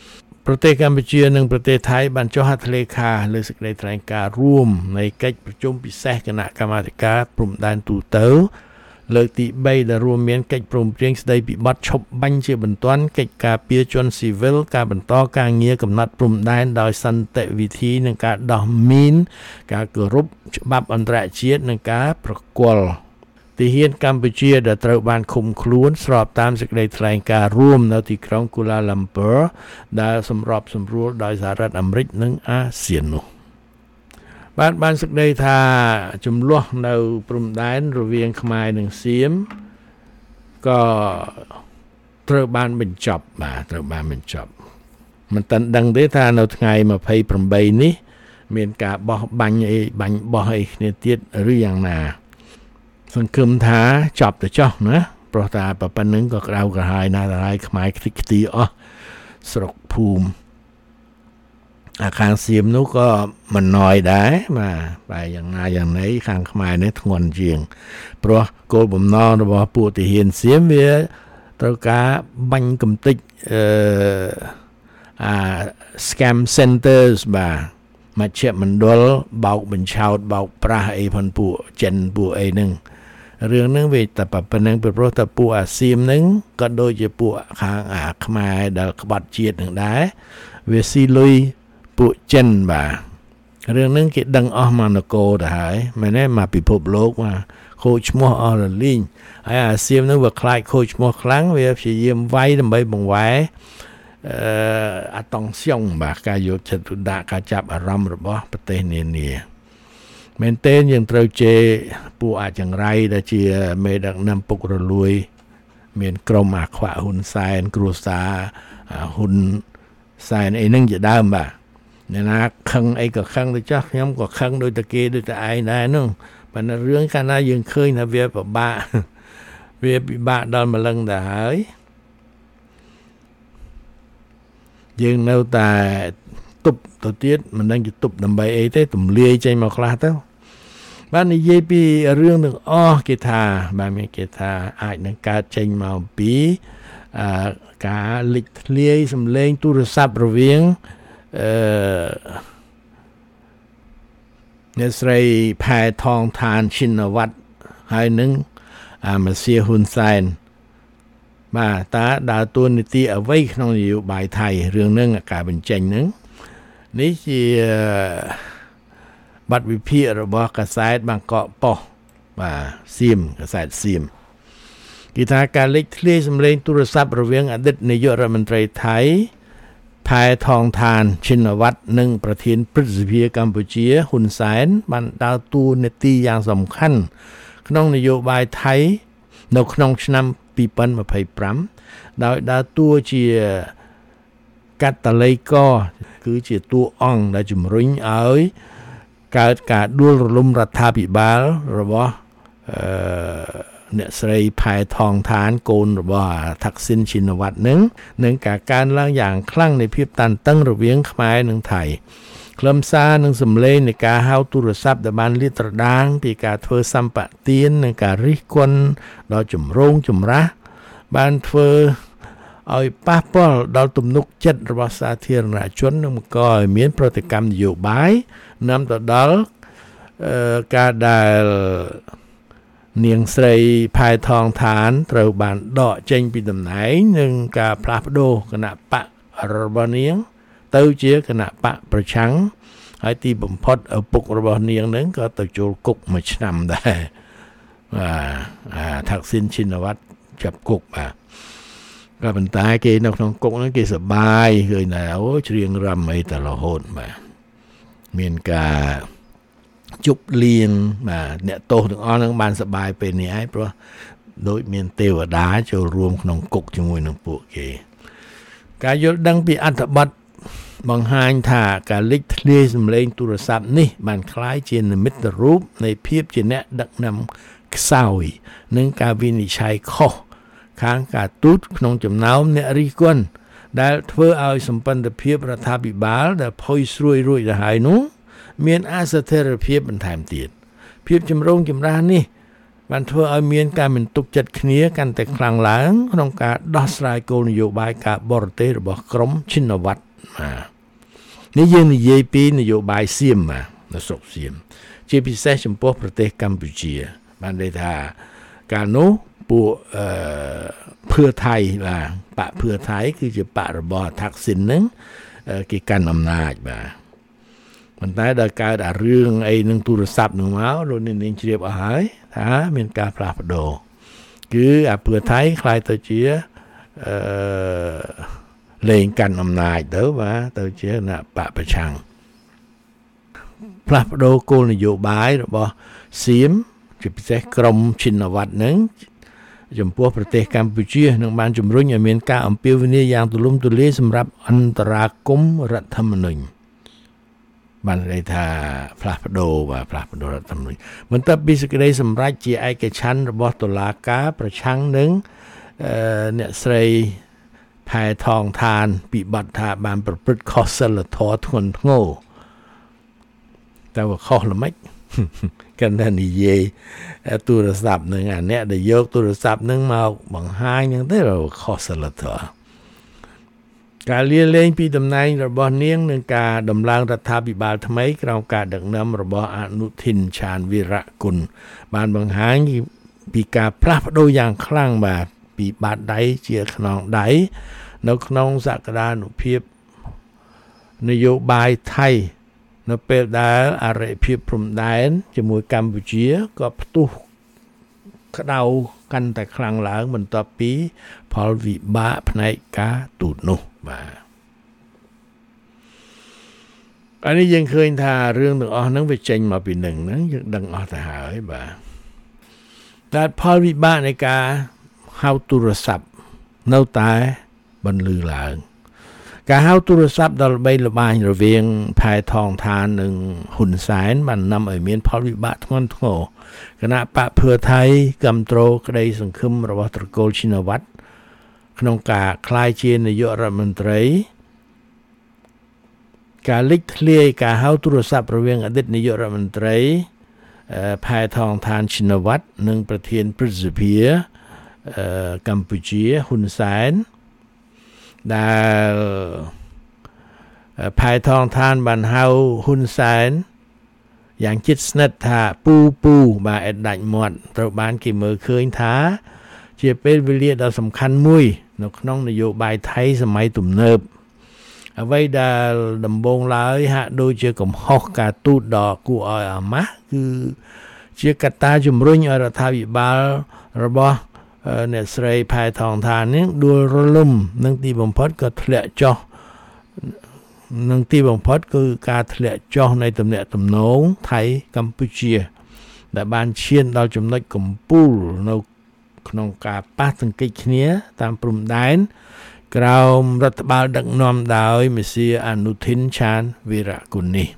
Speaker 4: ប្រទេសកម្ពុជានិងប្រទេសថៃបានចុះហត្ថលេខាលើសេចក្តីថ្លែងការណ៍រួមនៃកិច្ចប្រជុំពិសេសគណៈកម្មាធិការព្រំដែនទូទៅលើកទីបីដែលរួមមានកិច្ចព្រមព្រៀងស្តីពីបទឈប់បាញ់ជាបន្ទាន់កិច្ចការពារជនស៊ីវិលការបន្តការងារកំណត់ព្រំដែនដោយសន្តិវិធីនិងការដោះមីនការគោរពច្បាប់អន្តរជាតិនិងការប្រគល់ទាហានកម្ពុជាដែលត្រូវបានឃុំខ្លួនស្របតាមសេចក្តីថ្លែងការណ៍រួមនៅទីក្រុងកូឡាឡាំពើដែលសម្របសម្រួលដោយសហរដ្ឋអាមេរិកនិងអាស៊ាននោះបានបានសេចក្តីថាចំនួននៅព្រំដែនរវាងខ្មែរនិងសៀមក៏ត្រូវបានបញ្ចប់បាទត្រូវបានបញ្ចប់មិនតាន់ដឹងទេថានៅថ្ងៃยี่สิบแปดនេះមានការបោះបាញ់អីបាញ់បោះអីគ្នាទៀតឬយ៉ាងណាសង្ឃឹមថាចប់ទៅចោះណាព្រោះតែប៉ុណ្្នឹងក៏ក្តៅក្រហាយណាស់ទៅហើយខ្មែរខ្ទេចខ្ទីអស់ស្រុកភូមិអាខាងសៀមនោះក៏មិនណយដែរបាទបែរយ៉ាងណាយ៉ាងណីខាងខ្មែរនេះធ្ងន់ជាងព្រោះគោលបំណងរបស់ពួកទាហានសៀមវាត្រូវការបាញ់កំទេចអឺអា scam centers បាទមជ្ឈមណ្ឌលបោកបញ្ឆោតបោកប្រាស់អីផងពួកចិនពួកអីហ្នឹងរឿងហ្នឹងវាតែប៉ុណ្្នឹងព្រោះតែពួកអាសៀមហ្នឹងក៏ដូចជាពួកខាងអាខ្មែរដែលក្បត់ជាតិហ្នឹងដែរវាស៊ីលុយពួកចិនបាទរឿងហ្នឹងគេដឹងអស់មកនគរទៅហើយមែនទេមកពិភពលោកមកខូចឈ្មោះអស់រលីងហើយអាសៀមហ្នឹងវាខ្លាចខូចឈ្មោះខ្លាំងវាព្យាយាមវាយដើម្បីបង្វែរអឺអាតង់ស្យុងបាទការយកចិត្តទុកដាក់ការចាប់អារម្មណ៍របស់ប្រទេសនានាមែនទេយើងត្រូវជេរពួកអាចង្រៃដែលជាមេដឹកនាំពុករលួយមានក្រុមអាខ្វាក់ហ៊ុនសែនគ្រួសារហ៊ុនសែនអីហ្នឹងជាដើមបាទអ្នកណាខឹងអីក៏ខឹងទៅចាស់ខ្ញុំក៏ខឹងដូចតែគេដូចតែឯងដែរនោះប៉ុន្តែរឿងកាលណាយើងឃើញថាវាពិបាកវាពិបាកដល់ម្លឹងទៅហើយយើងនៅតែទប់ទៅទៀតមិនដឹងជាទប់ដើម្បីអីទេទម្លាយចេញមកខ្លះទៅបាននិយាយពីរឿងទាំងអស់គេថាបាទមានគេថាអាចនឹងកើតចេញមកពីអឺការលេចធ្លាយសម្លេងទូរស័ព្ទរវាងអឺអ្នកស្រីផែថងឋានឈិនវត្តហើយនឹងអាម៉ាស៊ីហ៊ុនសែនបាទតើដើរតួនាទីអ្វីក្នុងនយោបាយថៃរឿងហ្នឹងការបញ្ចេញហ្នឹងនេះជាបទវិភាគរបស់កាសែតបាងកកប៉ុស្តិ៍បាទសៀមកាសែតសៀមគេថាការលេចធ្លាយសម្លេងទូរស័ព្ទរវាងអតីតនាយករដ្ឋមន្ត្រីថៃផែថងឋានឈិនវត្តនិងប្រធានព្រឹទ្ធសភាកម្ពុជាហ៊ុនសែនបានដើរតួនាទីយ៉ាងសំខាន់ក្នុងនយោបាយថៃនៅក្នុងឆ្នាំยี่สิบยี่สิบห้าដោយដើរតួជាកាតាលីករគឺជាតួអង្គដែលជំរុញឲ្យកើតការដួលរលំរដ្ឋាភិបាលរបស់អឺអ្នកស្រីផែថងឋានកូនរបស់ថាក់ស៊ីនឈិនវត្តនឹងនឹងការកើនឡើងយ៉ាងខ្លាំងនៃភាពតានតឹងរវាងខ្មែរនិងថៃខ្លឹមសារនិងសម្លេងនៃការហៅទូរស័ព្ទដែលបានលាតត្រដាងពីការធ្វើសម្បទាននិងការរិះគន់ដល់ចម្រូងចម្រាសបានធ្វើឲ្យប៉ះពាល់ដល់ទំនុកចិត្តរបស់សាធារណជននិងបង្កឲ្យមានប្រតិកម្មនយោបាយនាំទៅដល់ការដែលនាងស្រីផែថងឋានត្រូវបានដកចេញពីតំណែងនិងការផ្លាស់ប្ដូរគណៈបករបស់នាងទៅជាគណៈបកប្រឆាំងហើយទីបំផុតឪពុករបស់នាងនឹងក៏ទៅចូលគុកមួយឆ្នាំដែរបាទអាថាក់ស៊ីនឈិនវត្តចាប់គុកបាទក៏ប៉ុន្តែគេនៅក្នុងគុកហ្នឹងគេសប្បាយឃើញតែអូច្រៀងរំអីតែរហូតបាទមានការជប់លៀងបាទអ្នកទោសទាំងអស់ហ្នឹងបានសប្បាយពេលនេះហើយព្រោះដូចមានទេវតាចូលរួមក្នុងគុកជាមួយនឹងពួកគេការយល់ដឹងពីអត្ថបទបង្ហាញថាការលេចធ្លាយសម្លេងទូរស័ព្ទនេះបានคล้ายជានិមិត្តរូបនៃភាពជាអ្នកដឹកនាំខ្សោយនិងការវិនិច្ឆ័យខុសខាងការទូតក្នុងចំណោមអ្នករិះគន់ដែលធ្វើឲ្យសម្ព័ន្ធភាពរដ្ឋាភិបាលដែលផុយស្រួយរួចទៅហើយនោះមានអស្ថិរភាពបន្ថែមទៀតភាពចម្រូងចម្រាសនេះបានធ្វើឲ្យមានការមិនទុកចិត្តគ្នាកាន់តែខ្លាំងឡើងក្នុងការដោះស្រាយគោលនយោបាយការបរទេសរបស់ក្រមឈិនវត្តបាទនេះយើងនិយាយពីនយោបាយសៀមបាទនៅស្រុកសៀមជាពិសេសចំពោះប្រទេសកម្ពុជាបានន័យថាកាលនោះពួកអឺភឿថៃបាទបកភឿថៃគឺជាបករបស់ថាក់ស៊ីនហ្នឹងគេកាន់អំណាចបាទប៉ុន្តែដល់កើតអារឿងអីនឹងទូរស័ព្ទនឹងមកលោកនាងជ្រាបអស់ហើយថាមានការផ្លាស់ប្ដូរគឺអាភឿថៃខ្លាយទៅជាអឺលេងកាន់អំណាចទៅបាទទៅជាគណៈបកប្រឆាំងផ្លាស់ប្ដូរគោលនយោបាយរបស់សៀមជាពិសេសក្រមឈិនវត្តហ្នឹងចំពោះប្រទេសកម្ពុជានឹងបានជំរុញឲ្យមានការអំពាវនាវយ៉ាងទូលំទូលាយសម្រាប់អន្តរាគមន៍រដ្ឋធម្មនុញ្ញបានន័យថាផ្លាស់ប្ដូរបាទផ្លាស់ប្ដូររដ្ឋធម្មនុញ្ញបន្ទាប់ពីសេចក្តីសម្រេចជាឯកច្ឆន្ទរបស់តុលាការប្រឆាំងនឹងអ្នកស្រីផែថងឋានពីបទថាបានប្រព្រឹត្តខុសសិលធម៌ធ្ងន់ធ្ងរតែว่าខុសល្មិចកាន់តែនិយាយទូរស័ព្ទនឹងអាអ្នកដែលយកទូរស័ព្ទនឹងមកបង្ហាញហ្នឹងទៅខុសសិលធម៌ការលាលែងពីតំណែងរបស់នាងនឹងការដំឡើងរដ្ឋាភិបាលថ្មីក្រោមការដឹកនាំរបស់អនុทินឆានវីរៈគុណបានបង្ហាញពីការផ្លាស់ប្ដូរយ៉ាងខ្លាំងបាទពីបាតដៃជាខ្នងដៃនៅក្នុងសក្តានុភាពនយោបាយថៃនៅពេលដែលអរិភាពព្រំដែនជាមួយកម្ពុជាក៏ផ្ទុះក្តៅកាន់តែខ្លាំងឡើងបន្ទាប់ពីផលវិបាកផ្នែកការទូតនោះបាទអានេះយើងឃើញថារឿងទាំងអស់ហ្នឹងវាចេញមកពីនឹងហ្នឹងយើងដឹងអស់ទៅហើយបាទតែផលវិបាកនៃការហៅទូរស័ព្ទនៅតែបន្លឺឡើងការហៅទូរស័ព្ទដល់ល្បីល្បាញរវាងផែថងឋាននិងហ៊ុនសែនបាននាំឲ្យមានផលវិបាកធ្ងន់ធ្ងរគណៈបកភឿថៃគ្រប់គ្រងក្តីសង្ឃឹមរបស់ត្រកូលឈិនវត្តក្នុងការក្លាយជានាយករដ្ឋមន្ត្រីការលេចធ្លាយការហៅទូរស័ព្ទរវាងអតីតនាយករដ្ឋមន្ត្រីផែថងឋានឈិនវត្តនិងប្រធានព្រឹទ្ធសភាកម្ពុជាហ៊ុនសែនដែលផែថងឋានបានហៅហ៊ុនសែនយ៉ាងជិតស្និទ្ធថាពូពូបាទអេតដាច់មាត់ត្រូវបានគេមើលឃើញថាជាពេលវេលាដ៏សំខាន់មួយនៅក្នុងនយោបាយថៃសម័យទំនើបអ្វីដែលដំបូងឡើយហាក់ដូចជាកំហុសការទូតដ៏គួរឲ្យអាម៉ាស់គឺជាកត្តាជំរុញឲ្យរដ្ឋាភិបាលរបស់អ្នកស្រីផែថងឋាននេះដួលរលំនិងទីបំផុតក៏ធ្លាក់ចុះនិងទីបំផុតគឺការធ្លាក់ចុះនៃទំនាក់ទំនងថៃកម្ពុជាដែលបានឈានដល់ចំណុចកំពូលនៅក្នុងការប៉ះទង្គិចគ្នាតាមព្រំដែនក្រោមរដ្ឋបាលដឹកនាំដោយមេសៀអនុทินឆានវីរៈគុណនេះ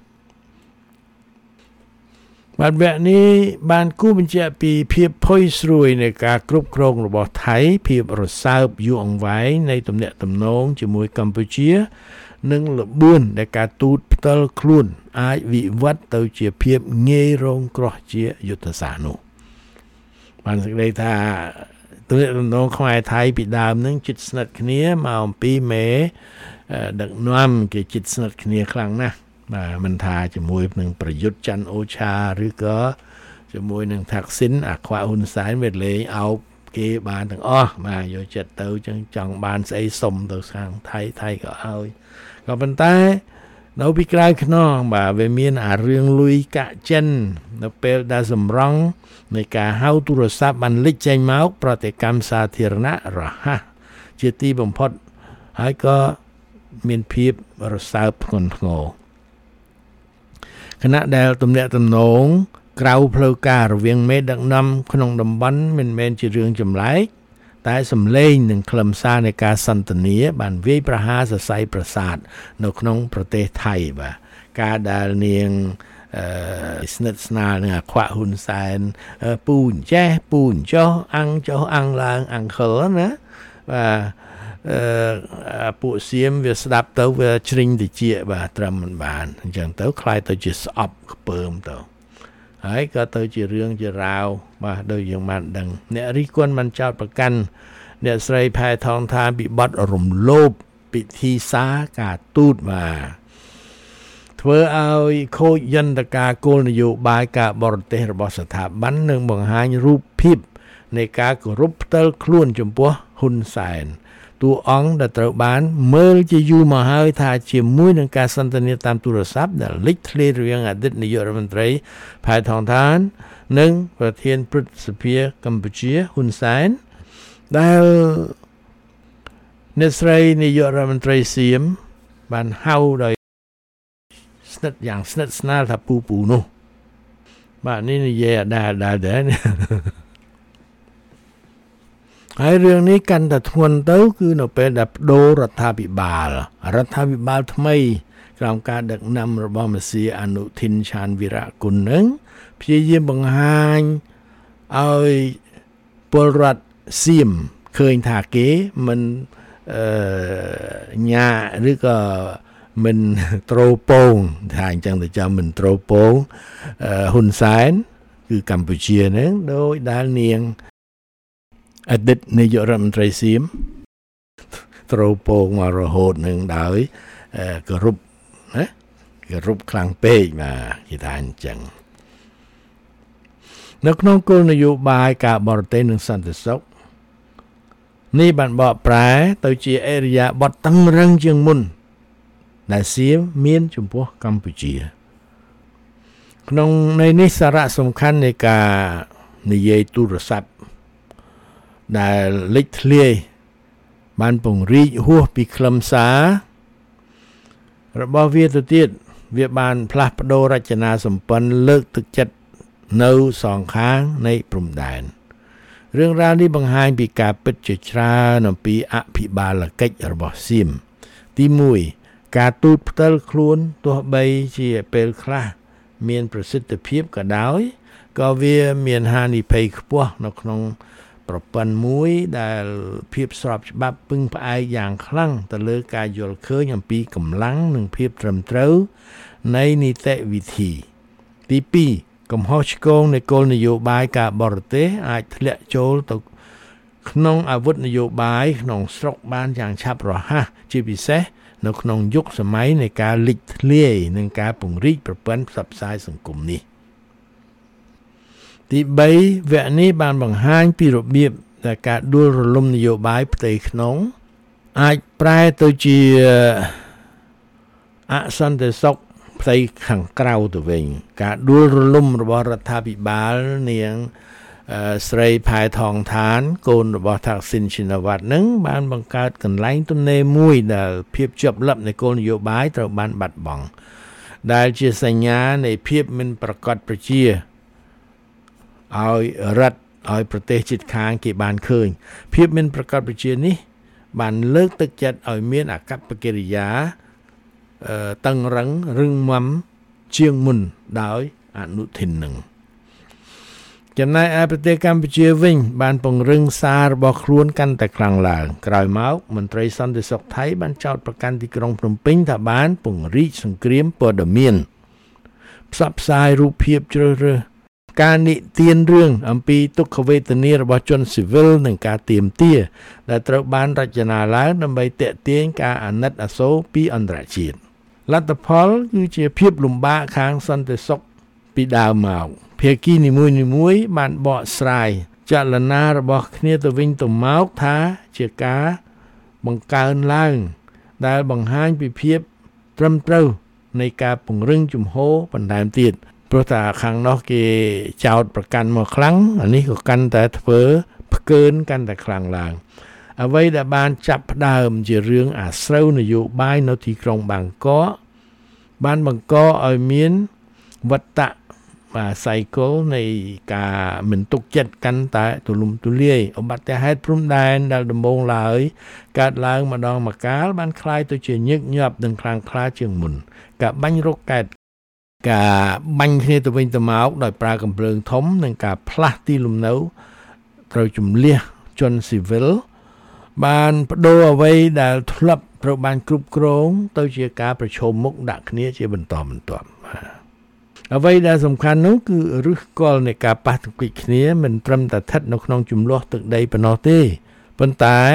Speaker 4: បាទវគ្គនេះបានគូបញ្ជាក់ពីភាពផុយស្រួយនៃការគ្រប់គ្រងរបស់ថៃភាពរសើបយូរអង្វែងនៃទំនាក់ទំនងជាមួយកម្ពុជានិងល្បឿននៃការទូតផ្ទាល់ខ្លួនអាចវិវត្តទៅជាភាពងាយរងគ្រោះជាយុទ្ធសាស្ត្រនោះបានសេចក្តីថាទំនាក់ទំនងខ្មែរថៃពីដើមនឹងជិតស្និទ្ធគ្នាមកអំពីមេដឹកនាំគេជិតស្និទ្ធគ្នាខ្លាំងណាស់បាទមិនថាជាមួយនឹងប្រយុទ្ធច័ន្ទអូឆាឬក៏ជាមួយនឹងថាក់ស៊ីនអាខ្វាក់ហ៊ុនសែនវាលេងអោបគេបានទាំងអស់បាទយកចិត្តទៅចឹងចង់បានស្អីសុំទៅខាងថៃថៃក៏ឲ្យក៏ប៉ុន្តែនៅពីក្រៅខ្នងបាទវាមានអារឿងលុយកាក់ចិននៅពេលដែលសម្រង់នៃការហៅទូរស័ព្ទបានលេចចេញមកប្រតិកម្មសាធារណៈរហ័សជាទីបំផុតហើយក៏មានភាពរសើបធ្ងន់ធ្ងរខណៈដែលទំនាក់ទំនងក្រៅផ្លូវការរវាងមេដឹកនាំក្នុងតំបន់មិនមែនជារឿងចម្លែកតែសម្លេងនិងខ្លឹមសារនៃការសន្ទនាបានវាយប្រហារសរសៃប្រសាទនៅក្នុងប្រទេសថៃបាទការដែលនាងអឺស្និទ្ធស្នាលនឹងអាខ្វាក់ហ៊ុនសែនពូនចេះពូនចុះអាំងចុះអាំងឡើងអាំងខលណាបាទអឺពួកសៀមវាស្ដាប់ទៅវាជ្រិញតិចបាទត្រឹមមិនបានអញ្ចឹងទៅខ្លាយទៅជាស្អប់ខ្ពើមទៅហើយក៏ទៅជារឿងជារាវបាទដូចយើងបានដឹងអ្នករិះគន់បានចោទប្រកាន់អ្នកស្រីផែថងឋានពីបទរំលោភពិធីសារការទូតមកធ្វើឲ្យខូចយន្តការគោលនយោបាយការបរទេសរបស់ស្ថាប័ននិងបង្ហាញរូបភាពនៃការគោរពផ្ទាល់ខ្លួនចំពោះហ៊ុនសែនតួអង្គដែលត្រូវបានមើលជាយូរមកហើយថាជាមួយនឹងការសន្ទនាតាមទូរស័ព្ទដែលលេចធ្លាយរវាងអតីតនាយករដ្ឋមន្ត្រីផៃថងឋាននិងប្រធានព្រឹទ្ធសភាកម្ពុជាហ៊ុនសែនដែលអ្នកស្រីនាយករដ្ឋមន្ត្រីសៀមបានហៅដោយស្និទ្ធយ៉ាងស្និទ្ធស្នាលថាពូពូនោះបាទនេះនិយាយអដាលដែរដែរហើយរឿងនេះកាន់តែធ្ងន់ទៅគឺនៅពេលដែលបដូររដ្ឋាភិបាលរដ្ឋាភិបាលថ្មីក្រោមការដឹកនាំរបស់មេសៀអនុทิនឆានវីរៈគុណនឹងព្យាយាមបង្ហាញឲ្យពលរដ្ឋសៀមឃើញថាគេមិនអឺញ៉ាឬក៏មិនត្រូពងថាអញ្ចឹងទៅចាំមិនត្រូពងហ៊ុនសែនគឺកម្ពុជាហ្នឹងដោយដែលនាងអតីតនាយករដ្ឋមន្ត្រីសៀមត្រូពងមករហូតនឹងដោយគោរពណាគោរពខ្លាំងពេកបាទគេថាអញ្ចឹងនៅក្នុងគោលនយោបាយការបរទេសនិងសន្តិសុខនេះបានបកប្រែទៅជាអេរិយាបថតឹងរឹងជាងមុនដែលសៀមមានចំពោះកម្ពុជាក្នុងន័យនេះសារៈសំខាន់នៃការនិយាយទូរស័ព្ទដែលលេចធ្លាយបានពង្រីកហួសពីខ្លឹមសាររបស់វាទៅទៀតវាបានផ្លាស់ប្ដូររចនាសម្ព័ន្ធលើកទឹកចិត្តនៅសងខាងនៃព្រំដែនរឿងរ៉ាវនេះបង្ហាញពីការពិតជាច្រើនអំពីអភិបាលកិច្ចរបស់សៀមទីមួយការទូតផ្ទាល់ខ្លួនទោះបីជាពេលខ្លះមានប្រសិទ្ធភាពក៏ដោយក៏វាមានហានិភ័យខ្ពស់នៅក្នុងប្រព័ន្ធមួយដែលភាពស្របច្បាប់ពឹងផ្អែកយ៉ាងខ្លាំងទៅលើការយល់ឃើញអំពីកម្លាំងនិងភាពត្រឹមត្រូវនៃនីតិវិធីទីពីរកំហុសឆ្គងនៃគោលនយោបាយការបរទេសអាចធ្លាក់ចូលទៅក្នុងអាវុធនយោបាយក្នុងស្រុកបានយ៉ាងឆាប់រហ័សជាពិសេសនៅក្នុងយុគសម័យនៃការលេចធ្លាយនិងការពង្រីកប្រព័ន្ធផ្សព្វផ្សាយសង្គមនេះទីបីវគ្គនេះបានបង្ហាញពីរបៀបដែលការដួលរលំនយោបាយផ្ទៃក្នុងអាចប្រែទៅជាអសន្តិសុខផ្ទៃខាងក្រៅទៅវិញការដួលរលំរបស់រដ្ឋាភិបាលនាងស្រីផែថងឋានកូនរបស់ថាក់ស៊ីនឈិនវត្តនឹងបានបង្កើតកន្លែងទំនេរមួយដែលភាពជាប់លាប់នៃគោលនយោបាយត្រូវបានបាត់បង់ដែលជាសញ្ញានៃភាពមិនប្រកបប្រជាឲ្យរដ្ឋឲ្យប្រទេសជិតខាងគេបានឃើញភាពមិនប្រកបប្រជានេះបានលើកទឹកចិត្តឲ្យមានអាកប្បកិរិយាតឹងរឹងរឹងមាំជាងមុនដោយអនុทิននឹងចំណែកឯប្រទេសកម្ពុជាវិញបានពង្រឹងសាររបស់ខ្លួនកាន់តែខ្លាំងឡើងក្រោយមកមន្ត្រីសន្តិសុខថៃបានចោទប្រកាន់ទីក្រុងភ្នំពេញថាបានពង្រីកសង្គ្រាមព័ត៌មានផ្សព្វផ្សាយរូបភាពជ្រើសរើសការនិទានរឿងអំពីទុក្ខវេទនារបស់ជនស៊ីវិលនិងការទាមទារដែលត្រូវបានរចនាឡើងដើម្បីទាក់ទាញការអាណិតអាសូរពីអន្តរជាតិលទ្ធផលគឺជាភាពលំបាកខាងសន្តិសុខពីដើមមកភាគីនីមួយៗបានបកស្រាយចលនារបស់គ្នាទៅវិញទៅមកថាជាការបង្កើនឡើងដែលបង្ហាញពីភាពត្រឹមត្រូវនៃការពង្រឹងជំហរបន្ថែមទៀតព្រោះតែខាងនោះគេចោតប្រកាន់មកខ្លាំងអានេះក៏កាន់តែធ្វើផ្កើនកាន់តែខ្លាំងឡើងអ្វីដែលបានចាប់ផ្ដើមជារឿងអាស្រូវនយោបាយនៅទីក្រុងបាងកកបានបង្កឲ្យមានវត្តៈបាទសៃគលនៃការមិនទុកចិត្តកាន់តែទូលំទូលាយឧបទ្ទហេតុព្រំដែនដែលដំបូងឡើយកើតឡើងម្ដងម្កាលបានคล้ายទៅជាញឹកញាប់និងខ្លាំងក្លាជាងមុនការបាញ់រកកែតការបាញ់គ្នាទៅវិញទៅមកដោយប្រើកាំភ្លើងធំនិងការផ្លាស់ទីលំនៅត្រូវជំលះជនស៊ីវិលបានបដូរអ្វីដែលធ្លាប់ត្រូវបានគ្រប់គ្រងទៅជាការប្រឈមមុខដាក់គ្នាជាបន្តបន្ទាប់អ្វីដែលសំខាន់នោះគឺឫសគល់នៃការប៉ះទង្គិចគ្នាមិនត្រឹមតែស្ថិតនៅក្នុងចំនួនទឹកដីប៉ុណ្ណោះទេប៉ុន្តែ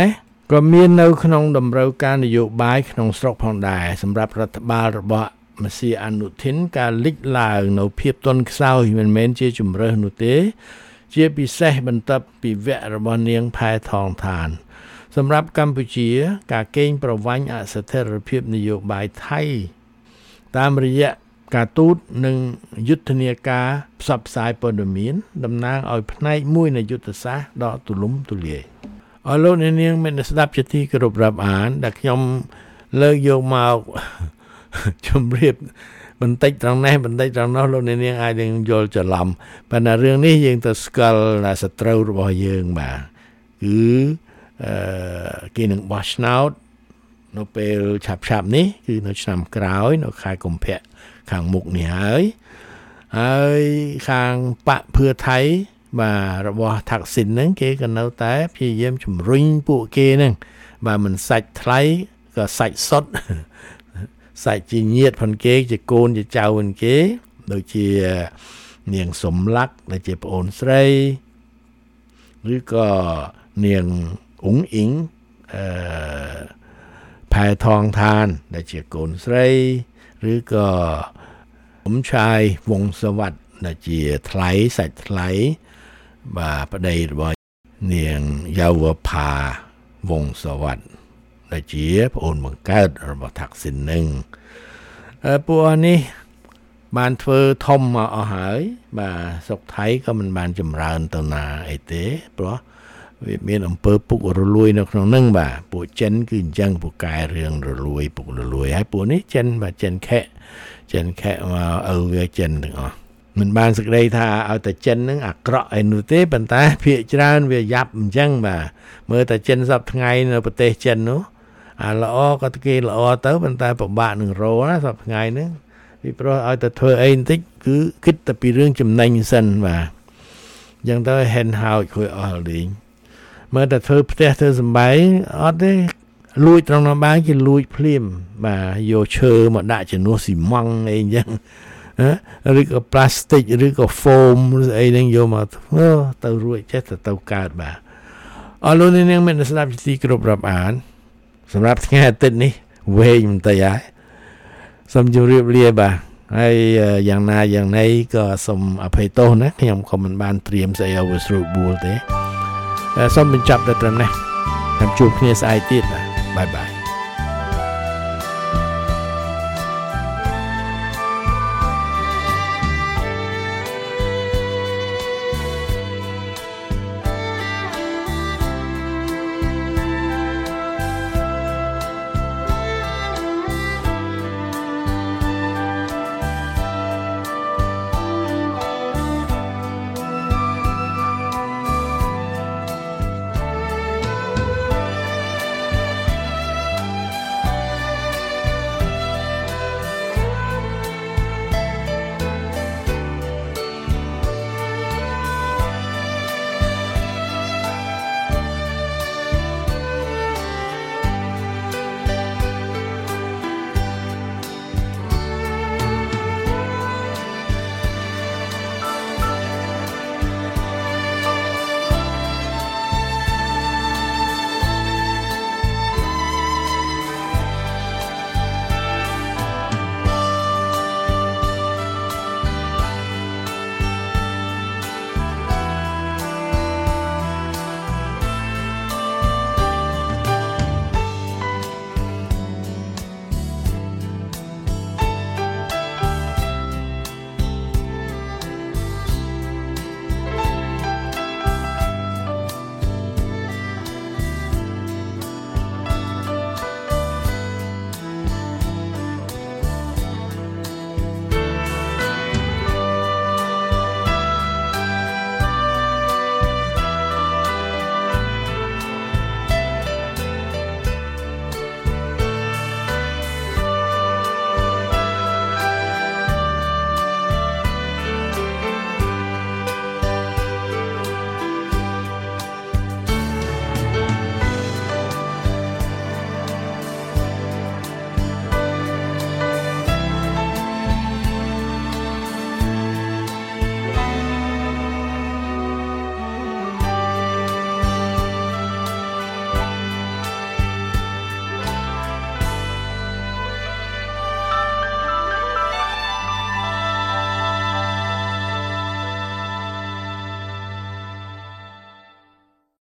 Speaker 4: ក៏មាននៅក្នុងតម្រូវការនយោបាយក្នុងស្រុកផងដែរសម្រាប់រដ្ឋបាលរបស់មសីអនុทิនការលេចឡើងនៅភាពទន់ខ្សោយមិនមែនជាជំរើសនោះទេជាពិសេសបន្ទាប់ពីវគ្គរបស់នាងផែថងឋានសម្រាប់កម្ពុជាការកេងប្រវ័ញ្ចអស្ថិរភាពនយោបាយថៃតាមរយៈការទូតនិងយុទ្ធនាការផ្សព្វផ្សាយព័ត៌មានតំណាងឲ្យផ្នែកមួយនៃយុទ្ធសាស្ត្រដ៏ទូលំទូលាយអរលោកអ្នកនាងមានស្ដាប់ជាទីគោរពរាប់អានដែលខ្ញុំលើកយកមកជម្រាបបន្តិចត្រង់នេះបន្តិចត្រង់នោះលោកអ្នកនាងអាចនឹងយល់ច្រឡំប៉ុន្តែរឿងនេះយើងទៅស្គាល់សត្រូវរបស់យើងបាទគឺអឺគេនឹងបោះឆ្នោតនៅពេលឆាប់ឆាប់នេះគឺនៅឆ្នាំក្រោយនៅខែកុម្ភៈខាងមុខនេះហើយហើយខាងបកភឿថៃបាទរបស់ថាក់ស៊ីនហ្នឹងគេក៏នៅតែព្យាយាមជំរុញពួកគេហ្នឹងបាទមិនសាច់ថ្លៃក៏សាច់សុទ្ធសាច់ជាញាតិផងគេជាកូនជាចៅផងគេដូចជានាងសំឡាក់ដែលជាប្អូនស្រីឬក៏នាងអ៊ុងអ៊ីងអឺផែថងឋានដែលជាកូនស្រីឬក៏អ៊ំឆាយវងសវត្តដែលជាថ្លៃសាច់ថ្លៃបាទប្តីរបស់នាងយ៉ាវផាវងសវត្តដែលជាប្អូនបង្កើតរបស់ថាក់ស៊ីននឹងអឺពួកនេះបានធ្វើធំមកអស់ហើយបាទស្រុកថៃក៏មិនបានចម្រើនទៅណាអីទេព្រោះវាមានអំពើពុករលួយនៅក្នុងហ្នឹងបាទពួកចិនគឺអញ្ចឹងពួកកែរឿងរលួយពុករលួយហើយពួកនេះចិនបាទចិនខែចិនខែមកឪវាចិនទាំងអស់មិនបានសេចក្តីថាឲ្យតែចិនហ្នឹងអាក្រក់អីនោះទេប៉ុន្តែភាគច្រើនវាយ៉ាប់អញ្ចឹងបាទមើលតែចិនសពថ្ងៃនៅប្រទេសចិននោះអាល្អក៏គេល្អទៅប៉ុន្តែពិបាកនឹងរកណាសពថ្ងៃហ្នឹងពីព្រោះឲ្យតែធ្វើអីបន្តិចគឺគិតតែពីរឿងចំណេញសិនបាទអញ្ចឹងទៅហេនហោចគួយអស់លេងមើលតែធ្វើផ្ទះធ្វើសំបែងអត់ទេលួចត្រង់ណាបានគេលួចភ្លាមបាទយកឈើមកដាក់ជំនួសស៊ីម៉ង់អីអញ្ចឹងឬក៏ផ្លាស្ទិកឬក៏ហ្វូមឬអីហ្នឹងយកមកធ្វើទៅរួចចេះទៅទៅកើតបាទអរលោកនាងមានស្ដាប់ជាទីគោរពរាប់អានសម្រាប់ថ្ងៃអាទិត្យនេះវែងមិនទៅហើយសូមជម្រាបលាបាទហើយយ៉ាងណាយ៉ាងណីក៏សូមអភ័យទោសណាខ្ញុំក៏មិនបានត្រៀមស្អីឲ្យវាស្រួលបួលទេសូមបញ្ចប់តែត្រឹមនេះចាំជួបគ្នាស្អែកទៀតបាទបាយបាយ